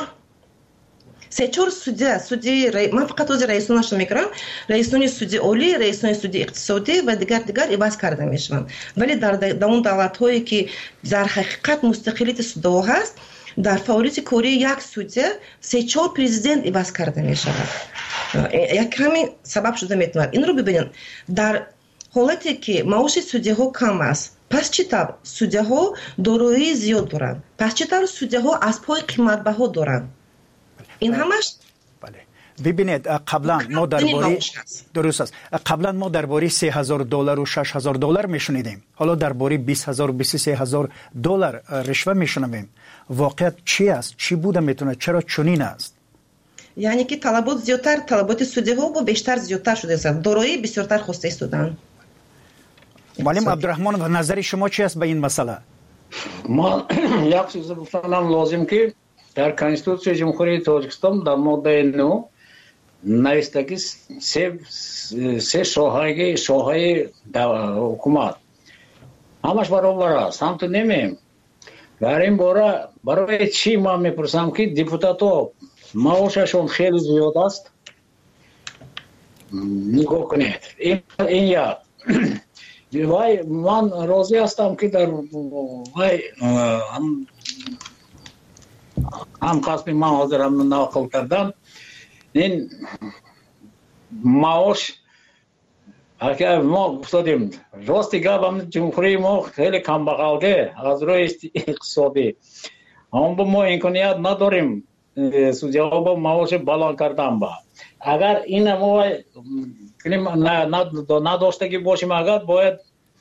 چهار سودی من فقط از رئیسانش میگم، رئیسان سودی عالی، رئیسان سودی اقتصادی و دیگر عوض کرده میشوند. ولی در اون دولت هایی که در حقیقت مستقلیت سودها هست، در فعالیت کاری یک سودجه 3-4 پرزیدنت عوض کرده می شود. یک کمی سبب شده میتواند. این رو ببینید. در حالتی که معاش سودجه ها کم است، پس چطور سودجه ها دارایی زیاد دارند؟ پس چطور سودجه ها از پای قیمت بها دارند؟ این همش ببینید قبلا ما درباره درست است. قبلا ما درباره $3,000 و $6,000 میشنیدیم. حالا درباره $20,000 و $23,000 رشوه میشنویم. واقعیت چی است؟ چی بوده میتونه؟ چرا چنین است؟ یعنی که طلبات زیادتر، طلبات سودجه ها با بیشتر زیادتر شده است. دارایی بسیارتر خواسته استودن. معلم عبدالرحمن و نظر شما چی است به این مسئله؟ ما یک چیز گفتم لازم که در کنستیتوسیون جمهوری تاجیکستان در ماده 9 نوشته که سه شاخه حکومت همش برابر است. هم تو نمیم. در این باره برای چی ما میپرسم که دیپوتات ها معاششون خیلی زیاد است. نگاه کنید. این یا من راضی هستم که در هم قسم من حاضرم نقل کردم. این معاش اگر ما گفتیم راستی گفتم جمهوری ما خیلی کم بغلده از روی اقتصادی. اما ما امکانیت نداریم судьяها با معاش بالا کردن با اگر این ما نداشتگی باشیم اگر باید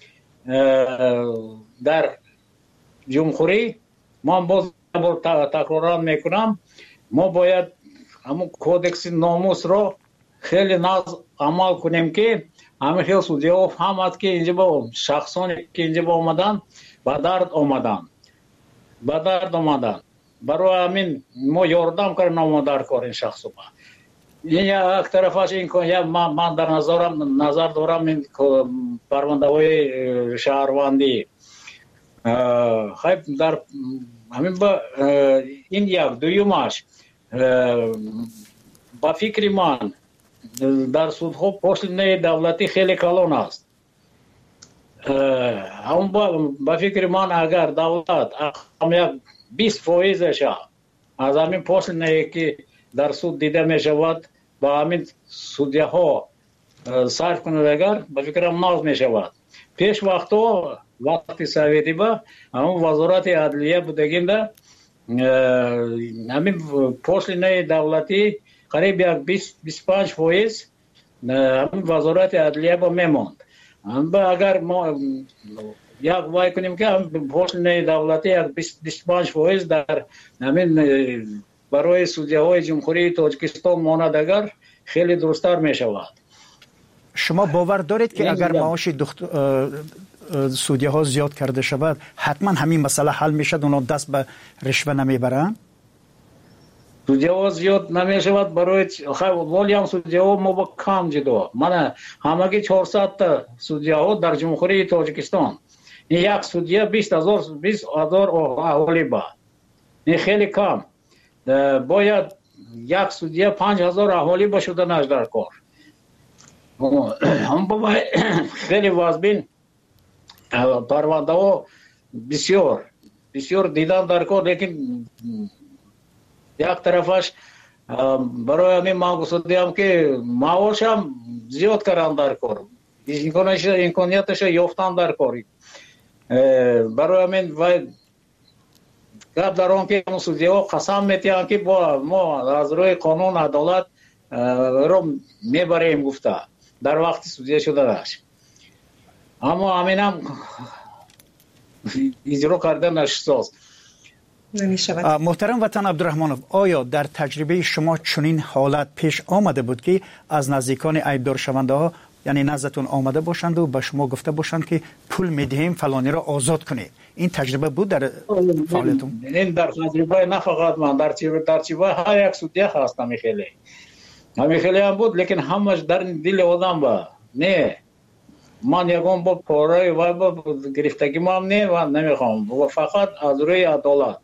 در جمهوری ما باز تکرار میکنم ما باید همون کودکس ناموس رو خیلی ناز عمل کنیم که همه خیلی судьяها فهمد که اینجا با شخصانی که اینجا با آمدن با درد آمدن برای همین ما یاردم کردیم ما در کار این شخص با این یک طرفش این که من در نظر دارم این پرونده های شهروندی خیلی در همین با این یک دویمش با فکر من در سودها پشت دولتی خیلی کلان است هم با فکر من اگر دولت هم 20% از همین پشت که در سود دیده می شود با همین судьяها صرف کنند اگر با فکرم ناز می شود پیش وقتی سویتی با همون وزارت عدلیه بودگیم ده همین پشت دولتی قریب یک 25% همین وزارت عدلیه با میموند اگر ما یک وای کنیم که پشت دولتی یک 25% در همین برای судьяهای جمهوری تاجیکستان ماند اگر خیلی درست‌تر می شود. شما باور دارید که اگر معاش судьяها زیاد کرده شود حتما همین مسئله حل میشد اونا دست به رشوه نمیبرن؟ судьяها زیاد نمیشود برای ولی هم судьяها ما با کم جدا من همگی 400 تا судьяها در جمهوری تاجیکستان این یک судья 20,000 اهالی با این خیلی کم باید یک судья 5,000 اهالی باشدنش در کار هم با خیلی وازبین پرونده ها بسیار دیدن در کار لیکن یک طرفش برای همین ما گفتم که معاش هم زیاد کردن در کار امکانیتش یافتن در کار برای همین گپ در آن که судьяها قسم میتیان که ما از روی قانون عدالت رو میبریم گفته در وقت судья شده داشت اما همین هم اجرا کردنش ساز نمیشود. محترم وطن عبدالرحمنوف آیا در تجربه شما چنین حالت پیش آمده بود که از نزدیکان ایبدار شونده ها یعنی نزدتون آمده باشند و به شما گفته باشند که پول میدهیم فلانی را آزاد کنید این تجربه بود در فعالیتون؟ این در تجربه نه فقط من در تجربه هر یک судья هست خیلی هم بود لیکن همش در دل آدم با نه من یکم با پاره و با گرفتگی ما هم نه و نمیخوام و فقط از روی عدالت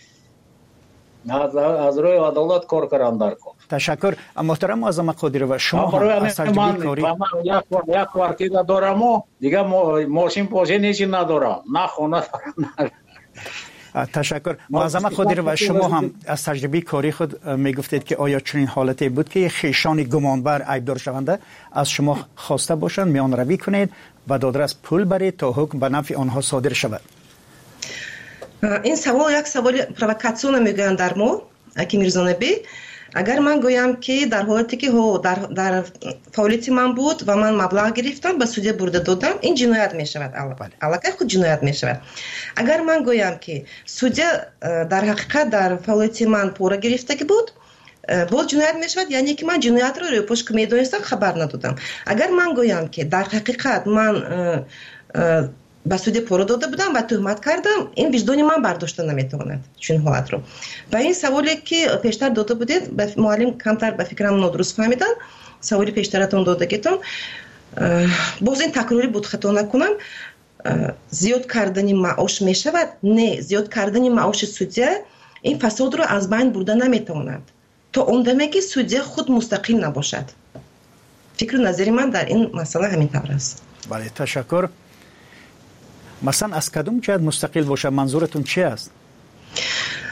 کار کردن در کار. تشکر محترم معظم قادری و شما هم از تجربه کاری یک کوارتیر دارم و دیگه ماشین پاشه نیچی ندارم نه خونه دارم. تشکر معظم قادری و شما هم از تجربه کاری خود میگفتید که آیا چنین حالتی بود که خیشان گمانبر ایبدار شونده از شما خواسته باشند میان روی کنید و دادرس پول برید تا حکم به نفع آنها صادر شود؟ این سوال یک سوال پرووکاسیون میگن در ما اکی میرزانبی اگر من گویم که در حالتی که در فعالیت من بود و من مبلغ گرفتم به судья برده دادم این جنایت می شود علاقه خود جنایت می شود اگر من گویم که судья در حقیقت در فعالیت من پوره گرفته بود باز جنایت می شود یعنی که من جنایت رو پشت میدونستم خبر ندادم اگر من گویم که در حقیقت من به судья پوره داده بودم و تهمت کردم این وجدان من برداشته نمیتواند چون حالت رو و این سوالی که پیشتر داده بودید معلم کمتر به فکرم نادرست فهمیدن سوالی پیشترتون دادگیتون باز این تکراری بود خطا نکنم زیاد کردن معاش میشود نه زیاد کردن معاش судья این فساد رو از بین برده نمیتواند تا اون دمی که судья خود مستقل نباشد فکر نظری من در این مسئله همین طور است. بله تشکر. مثلا از کدوم جهت مستقل باشه منظورتون چی است؟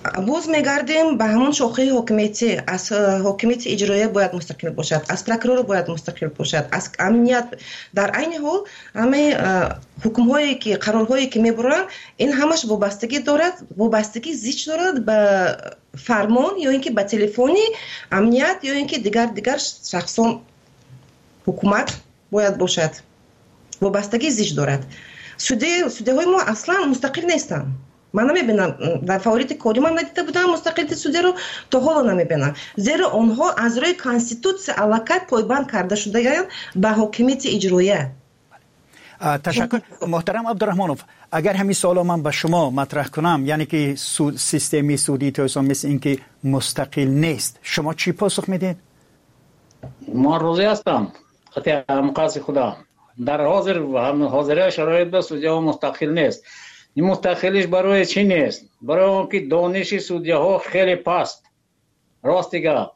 باز میگردیم به همون شاخه حاکمیتی. از حاکمیت اجرایی باید مستقل باشد، از پروکورور باید مستقل باشد، از امنیت. در عین حال همه حکم هایی که قرارهایی که میبرن این همش وابستگی دارد، وابستگی زیچ دارد به فرمان یا اینکه به تلفنی امنیت یا اینکه دیگر شخصان حکومت باید باشد. وابستگی زیچ دارد. سوده های ما اصلا مستقل نیستن. من نمیبینم در فعالیت کاری من ندیده بودم مستقل سوده رو تا حالا نمیبینم، زیرا آنها از روی کانستیتوسی علاقه پایبند کرده شده به حاکمیت اجراییه. تشکر محترم عبدالرحمنوف. اگر همین سوال من به شما مطرح کنم، یعنی که سیستمی سودی توسان مثل این که مستقل نیست، شما چی پاسخ میدید؟ ما روزی هستم خطی مقاصد خدا در حاضره شرایط به سودی ها مستقل نیست. این مستقلیش برای چی نیست؟ برای اون که دانش سودی ها خیلی پست. راست دیگه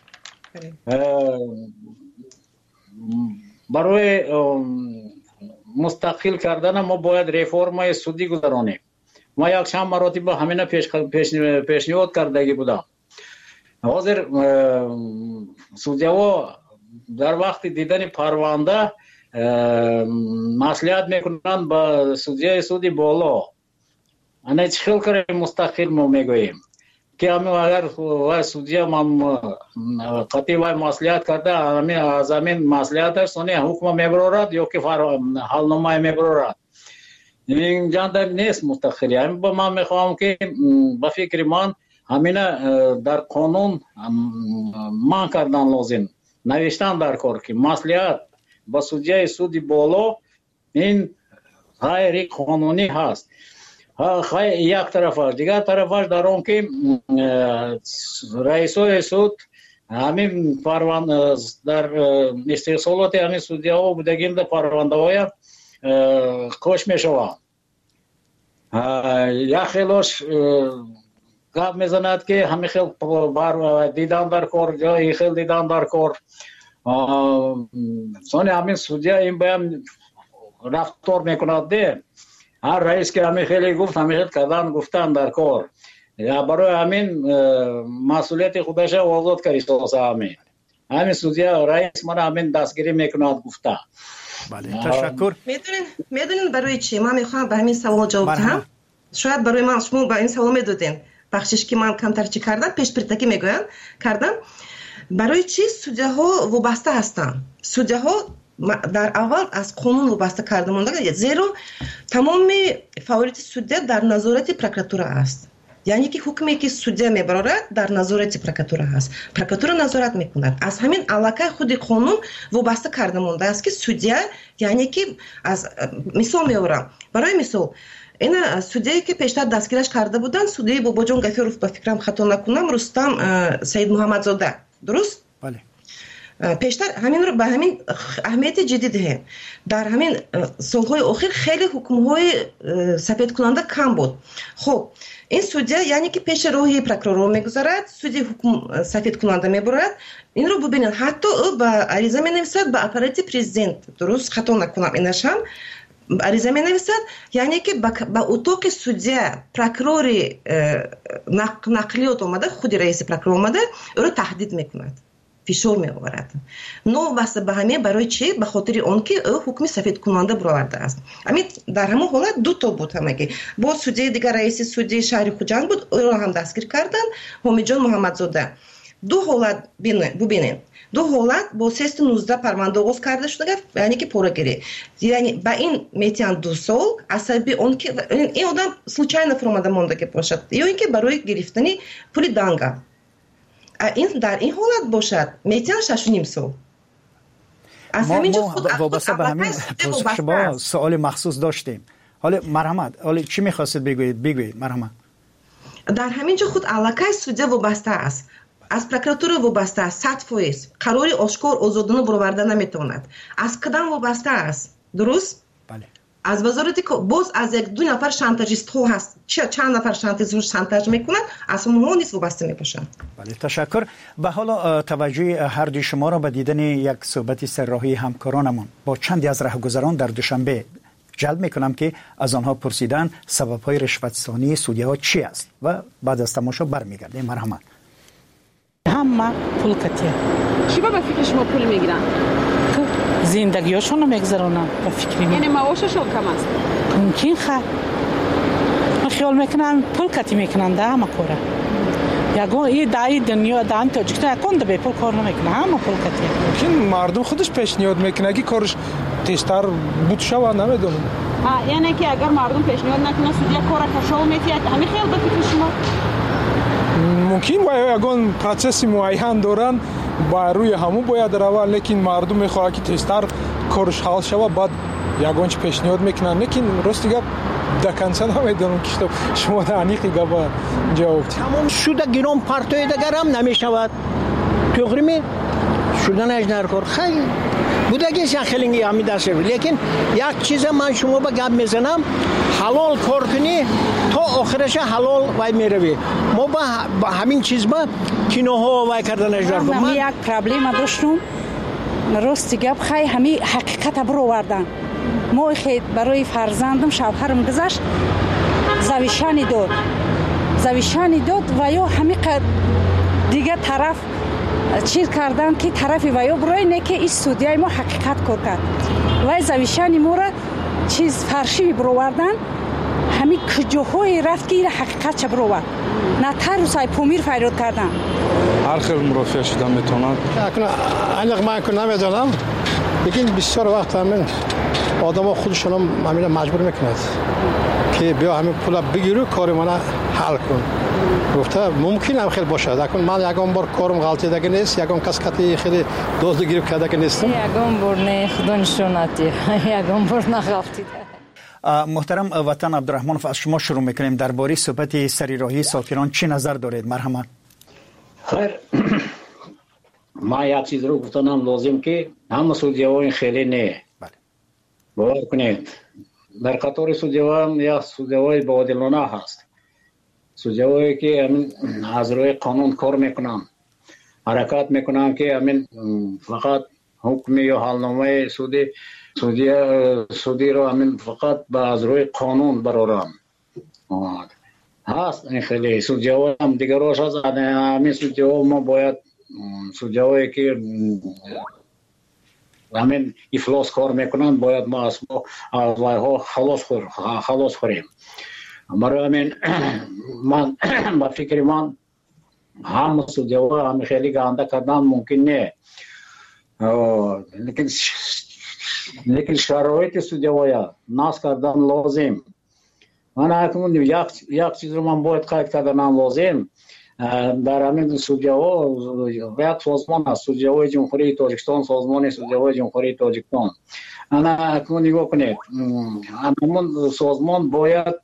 برای مستقل کردن ما باید ریفورم سودی گذرانیم. ما یک چند مراتب همین پیشنهاد کردگی بودم. حاضر سودی ها در وقت دیدن پرونده مسئولیت میکنند با سودی بالا. انا چه خیلی کاری مستقل ما میگوییم که همین اگر سودی ما قطعی وای مسئولیت کرده از همین مسئولیتش سونی حکم میبرد یا که حال نمای میبرد. این جانب نیست مستقلی. همین با من میخوام که با فکر من همین در قانون من کردن لازم، نوشتن در کار که مسئولیت با سودی بالا این غیر قانونی هست. یک طرفش، دیگر طرفش در اون که رئیسای سود همین پرونده در استحصالات همین سودی ها بودگیم در پرونده های کش می شود. یک خیلیش گفت میزند که همین خیلی بر دیدن در کار یا این خیلی دیدن در کار سانی همین سودی ها این باید رفتار میکند ده. هر رئیس که همین خیلی گفت همین کردن گفتن در کار یا برای همین مسئولیت خودش آزاد کردی همین سودی رئیس من همین دستگیری میکند گفته. بله تشکر. میدونین برای چی من میخوام به همین سوال جواب بدم؟ شاید برای من شما به این سوال میدادین بخشش که من کمتر چی کردم پیش پرتکی میگویم کردم. برای چی سودی ها وابسته هستن؟ سودی ها در اول از قانون وابسته کرده مونده، زیرا تمام فعالیت سودی در نظارت پروکورور است. یعنی که حکمی که سودی میبرد در نظارت پروکورور است. پروکورور نظارت میکند. از همین علاقه خود قانون وابسته کرده مونده است که سودی، یعنی که از مثال میورم، برای مثال این سودی که پیشتر دستگیرش کرده بودن سودی باباجان گفیروف، به فکرم خطا نکنم رستم سید محمدزاده، درست؟ بله. پیشتر همین رو به همین اهمیت جدی دهیم. در همین سالهای اخیر خیلی حکم‌های سفید کننده کم بود. خب این سودی یعنی که پیش روی پروکورور میگذارد، سودی حکم سفید کننده میبرد. این رو ببینید حتی او با عریضه مینویسد به اپارات پرزیدنت، درست خطا نکنم اینش هم عریضه مینویسد، یعنی که با اتاق سودی پروکورور نقلیات اومده، خود رئیس پروکورور اومده او رو تهدید میکند، فشار میآورد. نو واسه به همین برای چی؟ به خاطر اون که او حکم سفید کننده برآورده است. همین در همون حالت دو تا بود همگی. با سودی دیگر رئیس سودی شهر خوجند بود، او را هم دستگیر کردن، حمیدجان محمدزاده. دو حالت ببینید. دو حالت با 319 پرونده آغاز کرده شده، یعنی که پورگیری. یعنی با این میتیان 2 سال عصبی اون که این آدم случайно فرموده مونده که باشد، یا اینکه برای گرفتن پول دانگا. این در این حالت باشد میتیان 6.5 سال. از همینجا خود وابسته به همین شما سوال مخصوص داشتیم. حالا مرحمت، حالا چی می‌خواستید بگویید مرحمت؟ در همینجا خود علاقه سودی وابسته است. از پروکورور وابسته است. 100% قراری آشکار آزادانه برآورده نمیتواند. از کدام وابسته است؟ درست؟ بله. از وزارت باز از یک دو نفر شانتاژیست ها هست. چند نفر شانتاژ میکنند؟ از اونها نیست وابسته میباشند. بله تشکر. به حالا توجه هر دوی شما را به دیدن یک صحبت سرراهی همکارانمون با چندی از راهگذران در دوشنبه جلب میکنم که از آنها پرسیدن سبب‌های رشوت‌ستانی سودی‌ها چی است و بعد از تماشا برمیگردیم. مرحمت. همه پول کتیه. چی با فکر شما پول میگیرن؟ زندگیشون رو میگذرونن با فکری. یعنی معاششون کم است؟ ممکن خواهد. من خیال میکنم پول کتی میکنن ده همه کوره. یکون این دایی دنیا دان تاجیکستان یکون به پول کار نمیکنه همه پول کتی. ممکن مردم خودش پیشنهاد میکنه که کارش تیزتر بود شود نمیدونم. یعنی که اگر مردم پیشنهاد نکنه سودیا کار کشو میتید همین خیال به فکر شما؟ ممکن یکون پروسس معین دارن با روی همو باید روه لیکن مردم میخواد که تیزتر کارش حل شود بعد یکون چه پیشنهاد میکنن لیکن راست گپ دکنسن نمیدونم که شما دانیقی گپ جواب تمام شده گیرم پرتوی دیگر هم نمیشود توغری می شدن اجنر کار خیلی بودگی خیلی همی دست لیکن یک چیز من شما با گپ میزنم حلال کار کنی تا آخرش حلال وای میروی ما با همین چیز با کینوها وای کردن اجنر کار من یک پرابلم داشتم راستی گپ خیلی همی حقیقت برو وردن ما خیلی برای فرزندم شوهرم گذشت زویشانی داد و یا همی دیگه طرف چیز کردن که طرفی و یا برای نه که این سودیای ما حقیقت کار کرد و زویشانی ما را چیز فرشی برو وردن همی کجاهای رفت که این حقیقت چه برو ورد نه تر و سای پومیر فریاد کردن هر خیلی مرافع شدن میتونن اینق من که نمیدونم لیکن بسیار وقت همین آدم ها خودشون همین مجبور میکند که بیا همین پول بگیرو کار من حل کن گفته ممکن هم خیلی باشه لیکن من یکم بار کارم غلطی دیگه نیست یکم کس کتی خیلی دزد گیرب کرده که نیستم یکم بار نه خدا نشوناتی یکم بار نغلطی محترم وطن عبدالرحمن از شما شروع میکنیم درباره صحبت سریراهی ساکنان چی نظر دارید؟ مرحمت. خیر ما یک چیز رو گفتنم لازم که همه سودیوان خیلی نه باور کنید در قطار سودیوان یا سودیوان بادلانه هست سودیوانی که از روی قانون کار میکنن حرکت میکنن که فقط حکم یا حالنامه سودی رو فقط از روی قانون برارن هست این خیلی سودیوان هم دیگراش هست همین سودیوان ما باید سودیوانی که همین افلاس کار میکنن باید ما از وایها خلاص خوریم برای همین من با فکر من همه سودیوان همین خیلی گنده کردن ممکن نه لیکن شرایط سودیوان ناس کردن لازم من اکنون یک چیز رو من باید قید کردن لازم در همین سودیوان یک سازمان است سودیوان جمهوری تاجیکستان سازمان سودیوان جمهوری تاجیکستان انا اکنون نگاه کنید همون سازمان باید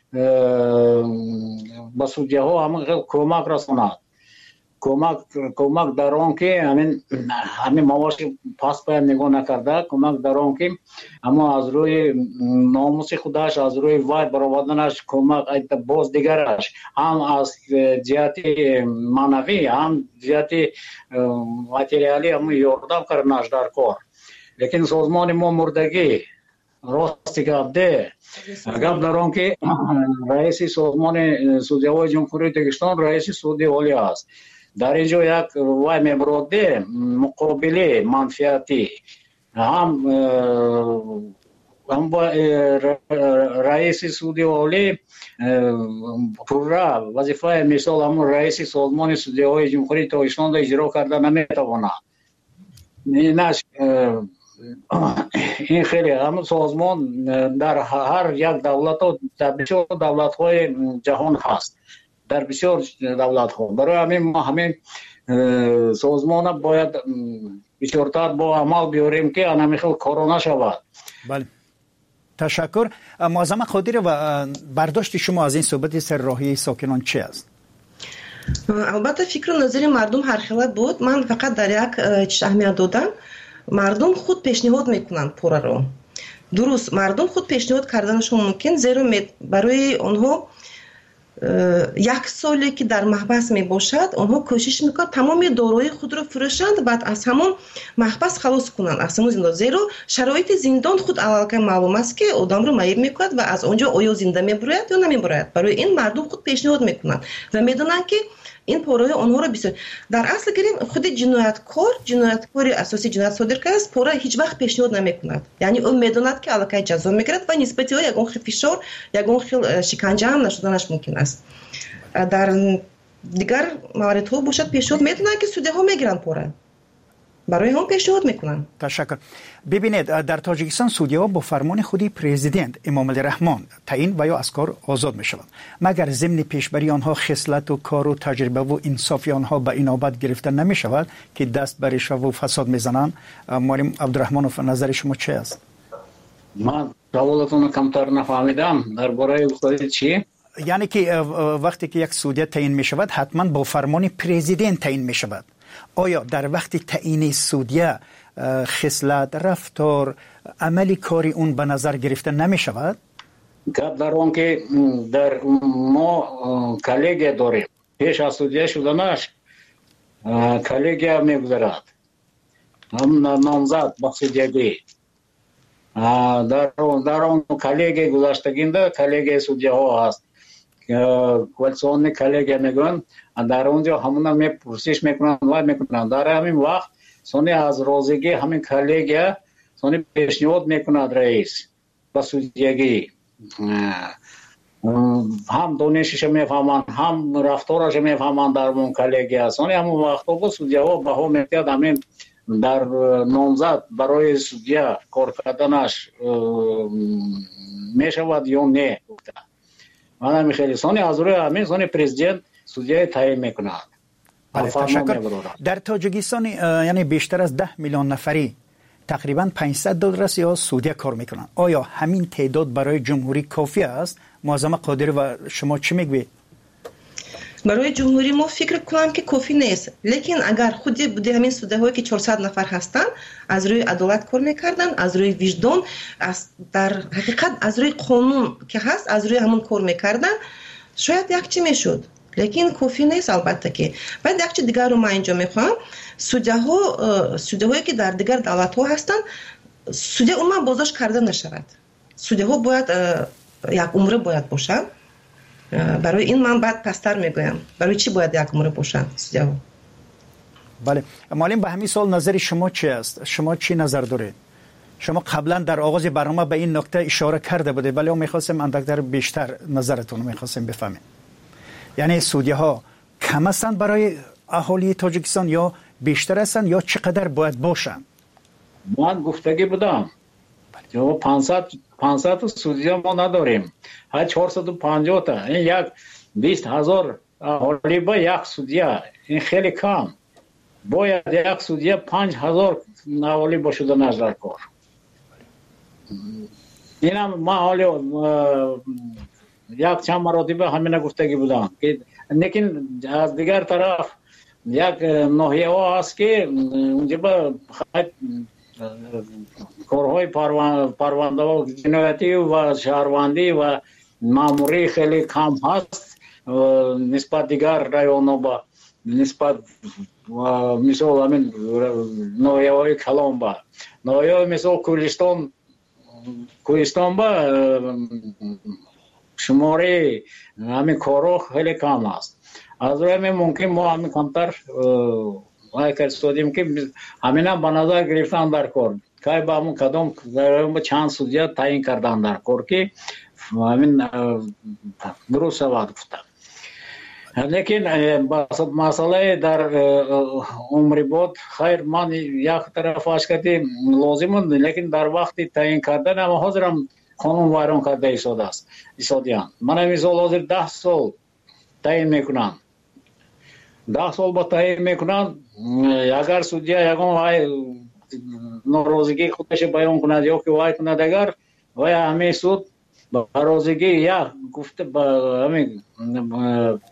با سودیوان همون کمک رساند کمک در آن که همین موارد پاس باید نگاه نکرده کمک در آن که اما از روی ناموس خودش از روی وای برآوردنش کمک باز دیگرش هم از جهت معنوی هم جهت ماتریالی هم یاردم کردنش در کار لیکن سازمان ما مردگی راستی گپ ده گپ در آن که رئیس سازمان سودیوان جمهوری تاجیکستان رئیس سودی اولی است در اینجا یک وای میبروده مقابله منفیتی هم با رئیس سودی اولی پورا وظیفه مثال همون رئیس سازمان سودی های جمهوری تاجیکستان را اجرا کرده نمیتواند این خیلی همون سازمان در هر یک دولت و در بسیار دولت های جهان هست در بسیار دولت ها برای همین ما همین سازمان باید بسیارتر با عمل بیاریم که انمیخل کرونا شود. بله تشکر. معظم قادری و برداشت شما از این صحبت سرراهی ساکنان چی است؟ البته فکر و نظر مردم هر خیلی بود من فقط در یک چیز اهمیت دادم مردم خود پیشنهاد میکنن پورا رو درست مردم خود پیشنهاد کردنشون ممکن زیرا برای اونها یک سالی که در محبس می باشد آنها کوشش میکنند تمام دارایی خود را فروشند بعد از همون محبس خلاص کنند از همون زندان زیرا شرایط زندان خود اول معلوم است که آدم رو معیب میکند و از آنجا آیا زنده میبراید یا نمیبراید برای این مردم خود پیشنهاد میکنند و میدونند که این پاره آنها را بسیار در اصل گریم خود جنایتکار اساسی جنایت صادر کرده است پاره هیچ وقت پیشنهاد نمیکند یعنی اون میدوند که الکی جزا میگیرد و نسبتی ها یگان خیلی فشار یگان خیلی شکنجه هم نشدنش ممکن است در دیگر موارد ها باشد پیشنهاد میدونند که سوده ها میگیرند پاره برای هم پیشنهاد میکنن. تشکر. ببینید در تاجیکستان سودی‌ها با فرمان خودی پرزیدنت امام علی رحمان تعیین و یا از کار آزاد میشوند مگر ضمن پیشبری آنها خصلت و کار و تجربه و انصاف آنها به اینابت گرفته نمیشود که دست بر رشوه و فساد میزنند. معلم عبدالرحمنوف نظر شما چه است؟ من سوالتون کمتر نفهمیدم درباره خودت چی؟ یعنی که وقتی که یک سودی تعیین میشود حتما با فرمان پرزیدنت تعیین میشود. آیا در وقت تعیین سودیه خصلت رفتار عملی کاری اون به نظر گرفته نمی شود؟ گپ در اون که در ما کلیگه داریم پیش از سودیه شدنش کلیگه میگذرد هم نامزد بخشیدگی در اون کلیگه گذاشتگینده کلیگه سودیه ها هست کوالسیون کلیگه میگن در اونجا همونا میپرسش میکنن و میکنن در همین وقت سونی از روزگی همین کلیگه سونی پیشنهاد میکند رئیس با سودیگی هم دانشش میفهمن هم رفتارش میفهمن در اون کلیگه سونی همون وقت با سودیه ها به هم میتید همین در نامزد برای سودیه کار کردنش میشود یا نه من هم خیلی سونی از روی همین سونی پرزیدنت سودیه تعیین میکند. تشکر. در تاجیکستان یعنی بیشتر از 10 میلیون نفری تقریبا 500 دلار یا سودیه کار میکنن. آیا همین تعداد برای جمهوری کافی است؟ معظم قادری و شما چی میگوید؟ برای جمهوری ما فکر کنم که کافی نیست لیکن اگر خودی بوده همین سوده هایی که 400 نفر هستند از روی عدالت کار میکردن از روی وجدان در حقیقت از روی قانون که هست از روی همون کار میکردن شاید یک چی میشد لیکن کافی نیست البته که بعد یک چیز دیگر رو من اینجا میخوام سوده هایی که در دیگر دولت ها هستند سوده اونها بازداشت کرده نشود سوده ها باید یک عمره باید باشن برای این من بعد پستر میگویم برای چی باید یک عمره باشن سوده ها. بله معلم به همین سوال نظر شما چی است؟ شما چی نظر دارید؟ شما قبلا در آغاز برنامه به این نکته اشاره کرده بودید ولی میخواستم اندکتر بیشتر نظرتون میخواستم بفهمیم یعنی سودیه ها کم هستند برای اهالی تاجیکستان یا بیشتر هستند یا چقدر باید باشن؟ من گفتگی بودم 500 سودیه ما نداریم ها 450 تا این یک 20,000 اهالی با یک سودیه این خیلی کم باید یک سودیه 5,000 اهالی باشده نظر کار اینم ما حالی یک چند مراتبه همین گفتگی بودم که لیکن از دیگر طرف یک ناحیه ها هست که اونجا با کارهای پرونده و جنایتی و شهروندی و ماموری خیلی کم هست نسبت دیگر رایون ها با نسبت مثل همین ناحیه های کلان با ناحیه مثل کوهستان با شماره همین کارو خیلی کم است از روی همین ممکن ما همین کمتر کردیم که همین هم به نظر گرفتن در کار که با همون کدام چند سودیه تعیین کردن در کار که همین درست شود گفتم لیکن مسئله در عمری بود خیر من یک طرف اشکتی لازم لیکن در وقت تعیین کردن هم حاضرم قانون ویران کرده ایستادیان من هم مثال حاضر 10 سال تعیین میکنم 10 سال با تعیین میکنم اگر سودیه یکم وای ناراضگی خودش بیان کند یا که وای کند اگر وای همه سود برازگی یا گفته همین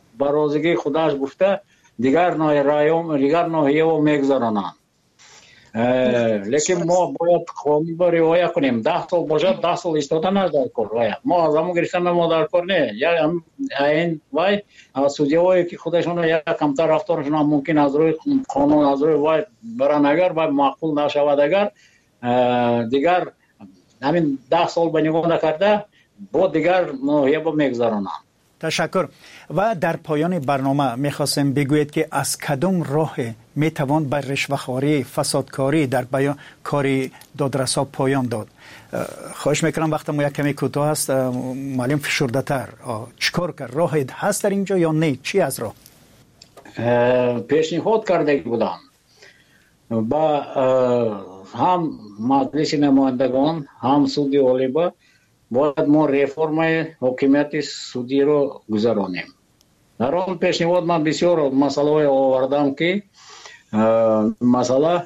برازگی خودش گفته دیگر ناحیه و میگذارانند لیکن ما باید قانون را رعایت کنیم. 10 سال باشد 10 سال ایستادن از در کار. ما از همون گرفتن ما در کار نه. یا این وای سودیایی که خودشون یا کمتر رفتارشون هم ممکن از روی قانون از روی وای برن اگر وای معقول نشود اگر دیگر همین 10 سال به نگاه نکرده با دیگر نوعیه میگذارونن. تشکر. و در پایان برنامه میخواستم بگویید که از کدام راه میتوان بر رشوه‌خواری فسادکاری در کاری دادرسا پایان داد؟ خواهش میکنم وقت ما یک کمی کوتاه است معلم فشرده تر چیکار کرد؟ راه هست در اینجا یا نه؟ چی از راه؟ پیشنهاد کرده بودم با هم مجلس نمایندگان هم سود عالی باید ما رفرم حکومت سودی رو گذرانیم. در آن پیشنهاد من بسیار مسئله آوردم که مسئله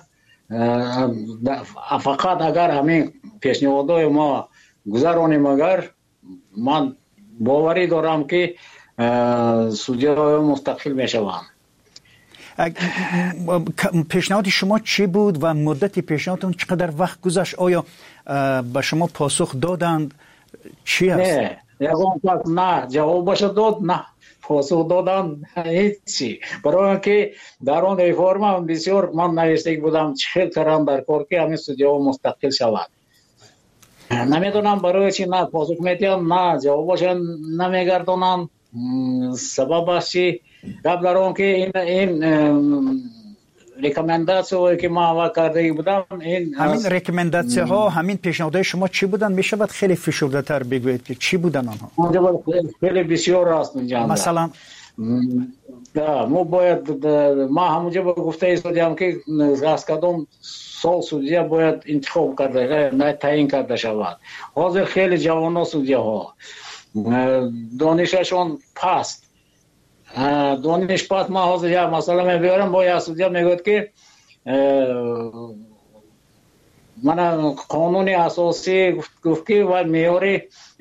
فقط اگر همین پیشنهادهای ما گذرانیم اگر من باوری دارم که سودی ها مستقل می شوند. پیشنهاد شما چی بود و مدت پیشنهادتون چقدر وقت گذشت؟ آیا به شما پاسخ دادند؟ چی هست؟ نه جوابش داد نه پاسخ دادن هیچی. برای که در آن ریفرم بسیار من نوشته بودم چه کردم در کار که همین سودیا مستقل شود. نمیدونم برای چی نه پاسخ میدیم نه جوابش نمیگردونم. سببش چی؟ قبل در آن که این ریکامنداسیون که ما کرده بودم همین ریکامنداسیون ها همین پیشنهادهای شما چی بودن؟ میشه بعد خیلی فشرده تر بگویید که چی بودن آنها؟ خیلی بسیار راست میگم. مثلا ما باید ما همونجا گفته ایستادیم که از کدام سال سودیا باید انتخاب کرده نه تعیین کرده شود. حاضر خیلی جوان ها سودیا ها دانششون پست دانش پس ما حاضر یا مثلا میبرم با یا سودیا میگوید که من قانون اساسی گفت که و میاری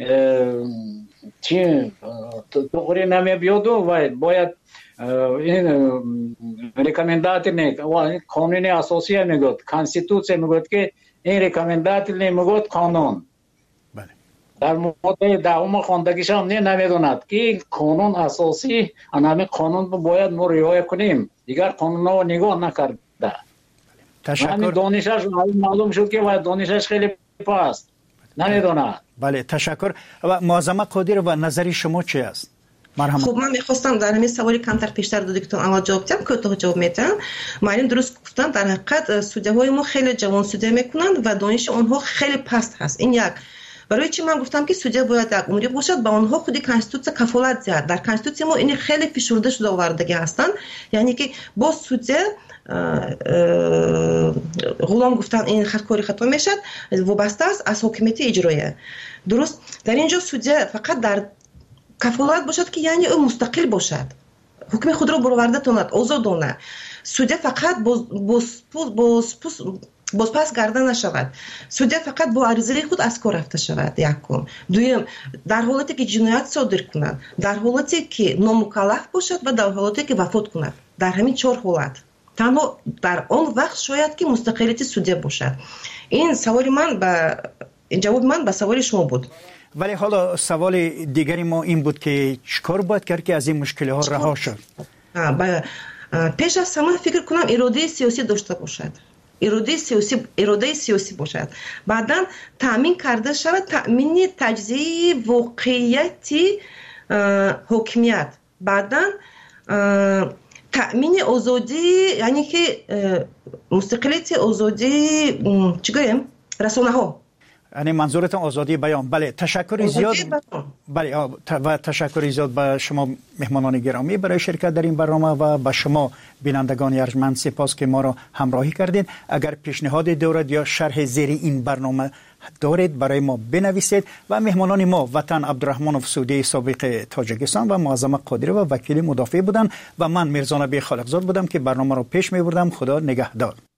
چی توری نمیبیاد و باید این ریکامندات نه قانون اساسی میگوید کانستیتوسیون میگوید که این ریکامندات نمیگوید قانون. در مورد دوم خواندگیش هم نمیدوند که قانون اساسی همین قانون باید ما رعایت کنیم. دیگر قانون ها نگاه نکرده. تشکر. دانشش معلوم شد که باید دانشش خیلی پاست نمیدوند. بله تشکر. و معظمه قادر و نظری شما چی است؟ مرحبا. خب من میخواستم در همین سوالی کمتر پیشتر دو دکتر اول جواب بدم کوتاه جواب میدم. معلم درست گفتن در حقیقت سودیهای ما خیلی جوان سودی میکنن و دانش آنها خیلی پست هست. این یک. برای چی من گفتم که سودیا باید یک عمری باشد با آنها خودی کانستیتوسیون کفالت زد. در کانستیتوسیون ما این خیلی فشرده شده آوردگی هستند. یعنی که با سودیا غلام گفتن این کاری خطا میشد وابسته است از حکومت اجرایه. درست در اینجا سودیا فقط در کفالت باشد که یعنی او مستقل باشد. حکم خود را برآورده کند آزادانه. سودیا فقط بازپس گردن نشود. سودیا فقط با عریضه خود از کار رفته شود. یکم. دوم در حالتی که جنایت صادر کند، در حالتی که نامکلف باشد و در حالتی که وفات کند. در همین 4 حالت. تنها در آن وقت شاید که مستقلیت سودیا باشد. این سوال من جواب من به سوال شما بود. ولی حالا سوال دیگری ما این بود که چیکار باید کرد که از این مشکل ها رها شد؟ پیش از همه فکر کنم اراده سیاسی داشته باشد. اراده سیاسی باشد. بعداً تامین کرده شود تامین تجزیه واقعیتی حکمیت. بعداً تامین آزادی یعنی که مستقلیت آزادی چیگویم رسانه ها. یعنی منظورتون آزادی بیان. بله تشکر زیاد. بله و تشکر زیاد به شما مهمانان گرامی برای شرکت در این برنامه و به شما بینندگان ارجمند سپاس که ما را همراهی کردید. اگر پیشنهاد دارید یا شرح زیر این برنامه دارید برای ما بنویسید. و مهمانان ما وطن عبدالرحمنوف سودی سابق تاجیکستان و معظمه قادری و وکیل مدافع بودند و من میرزا نبی خالقزاد بودم که برنامه را پیش می‌بردم. خدا نگهدار.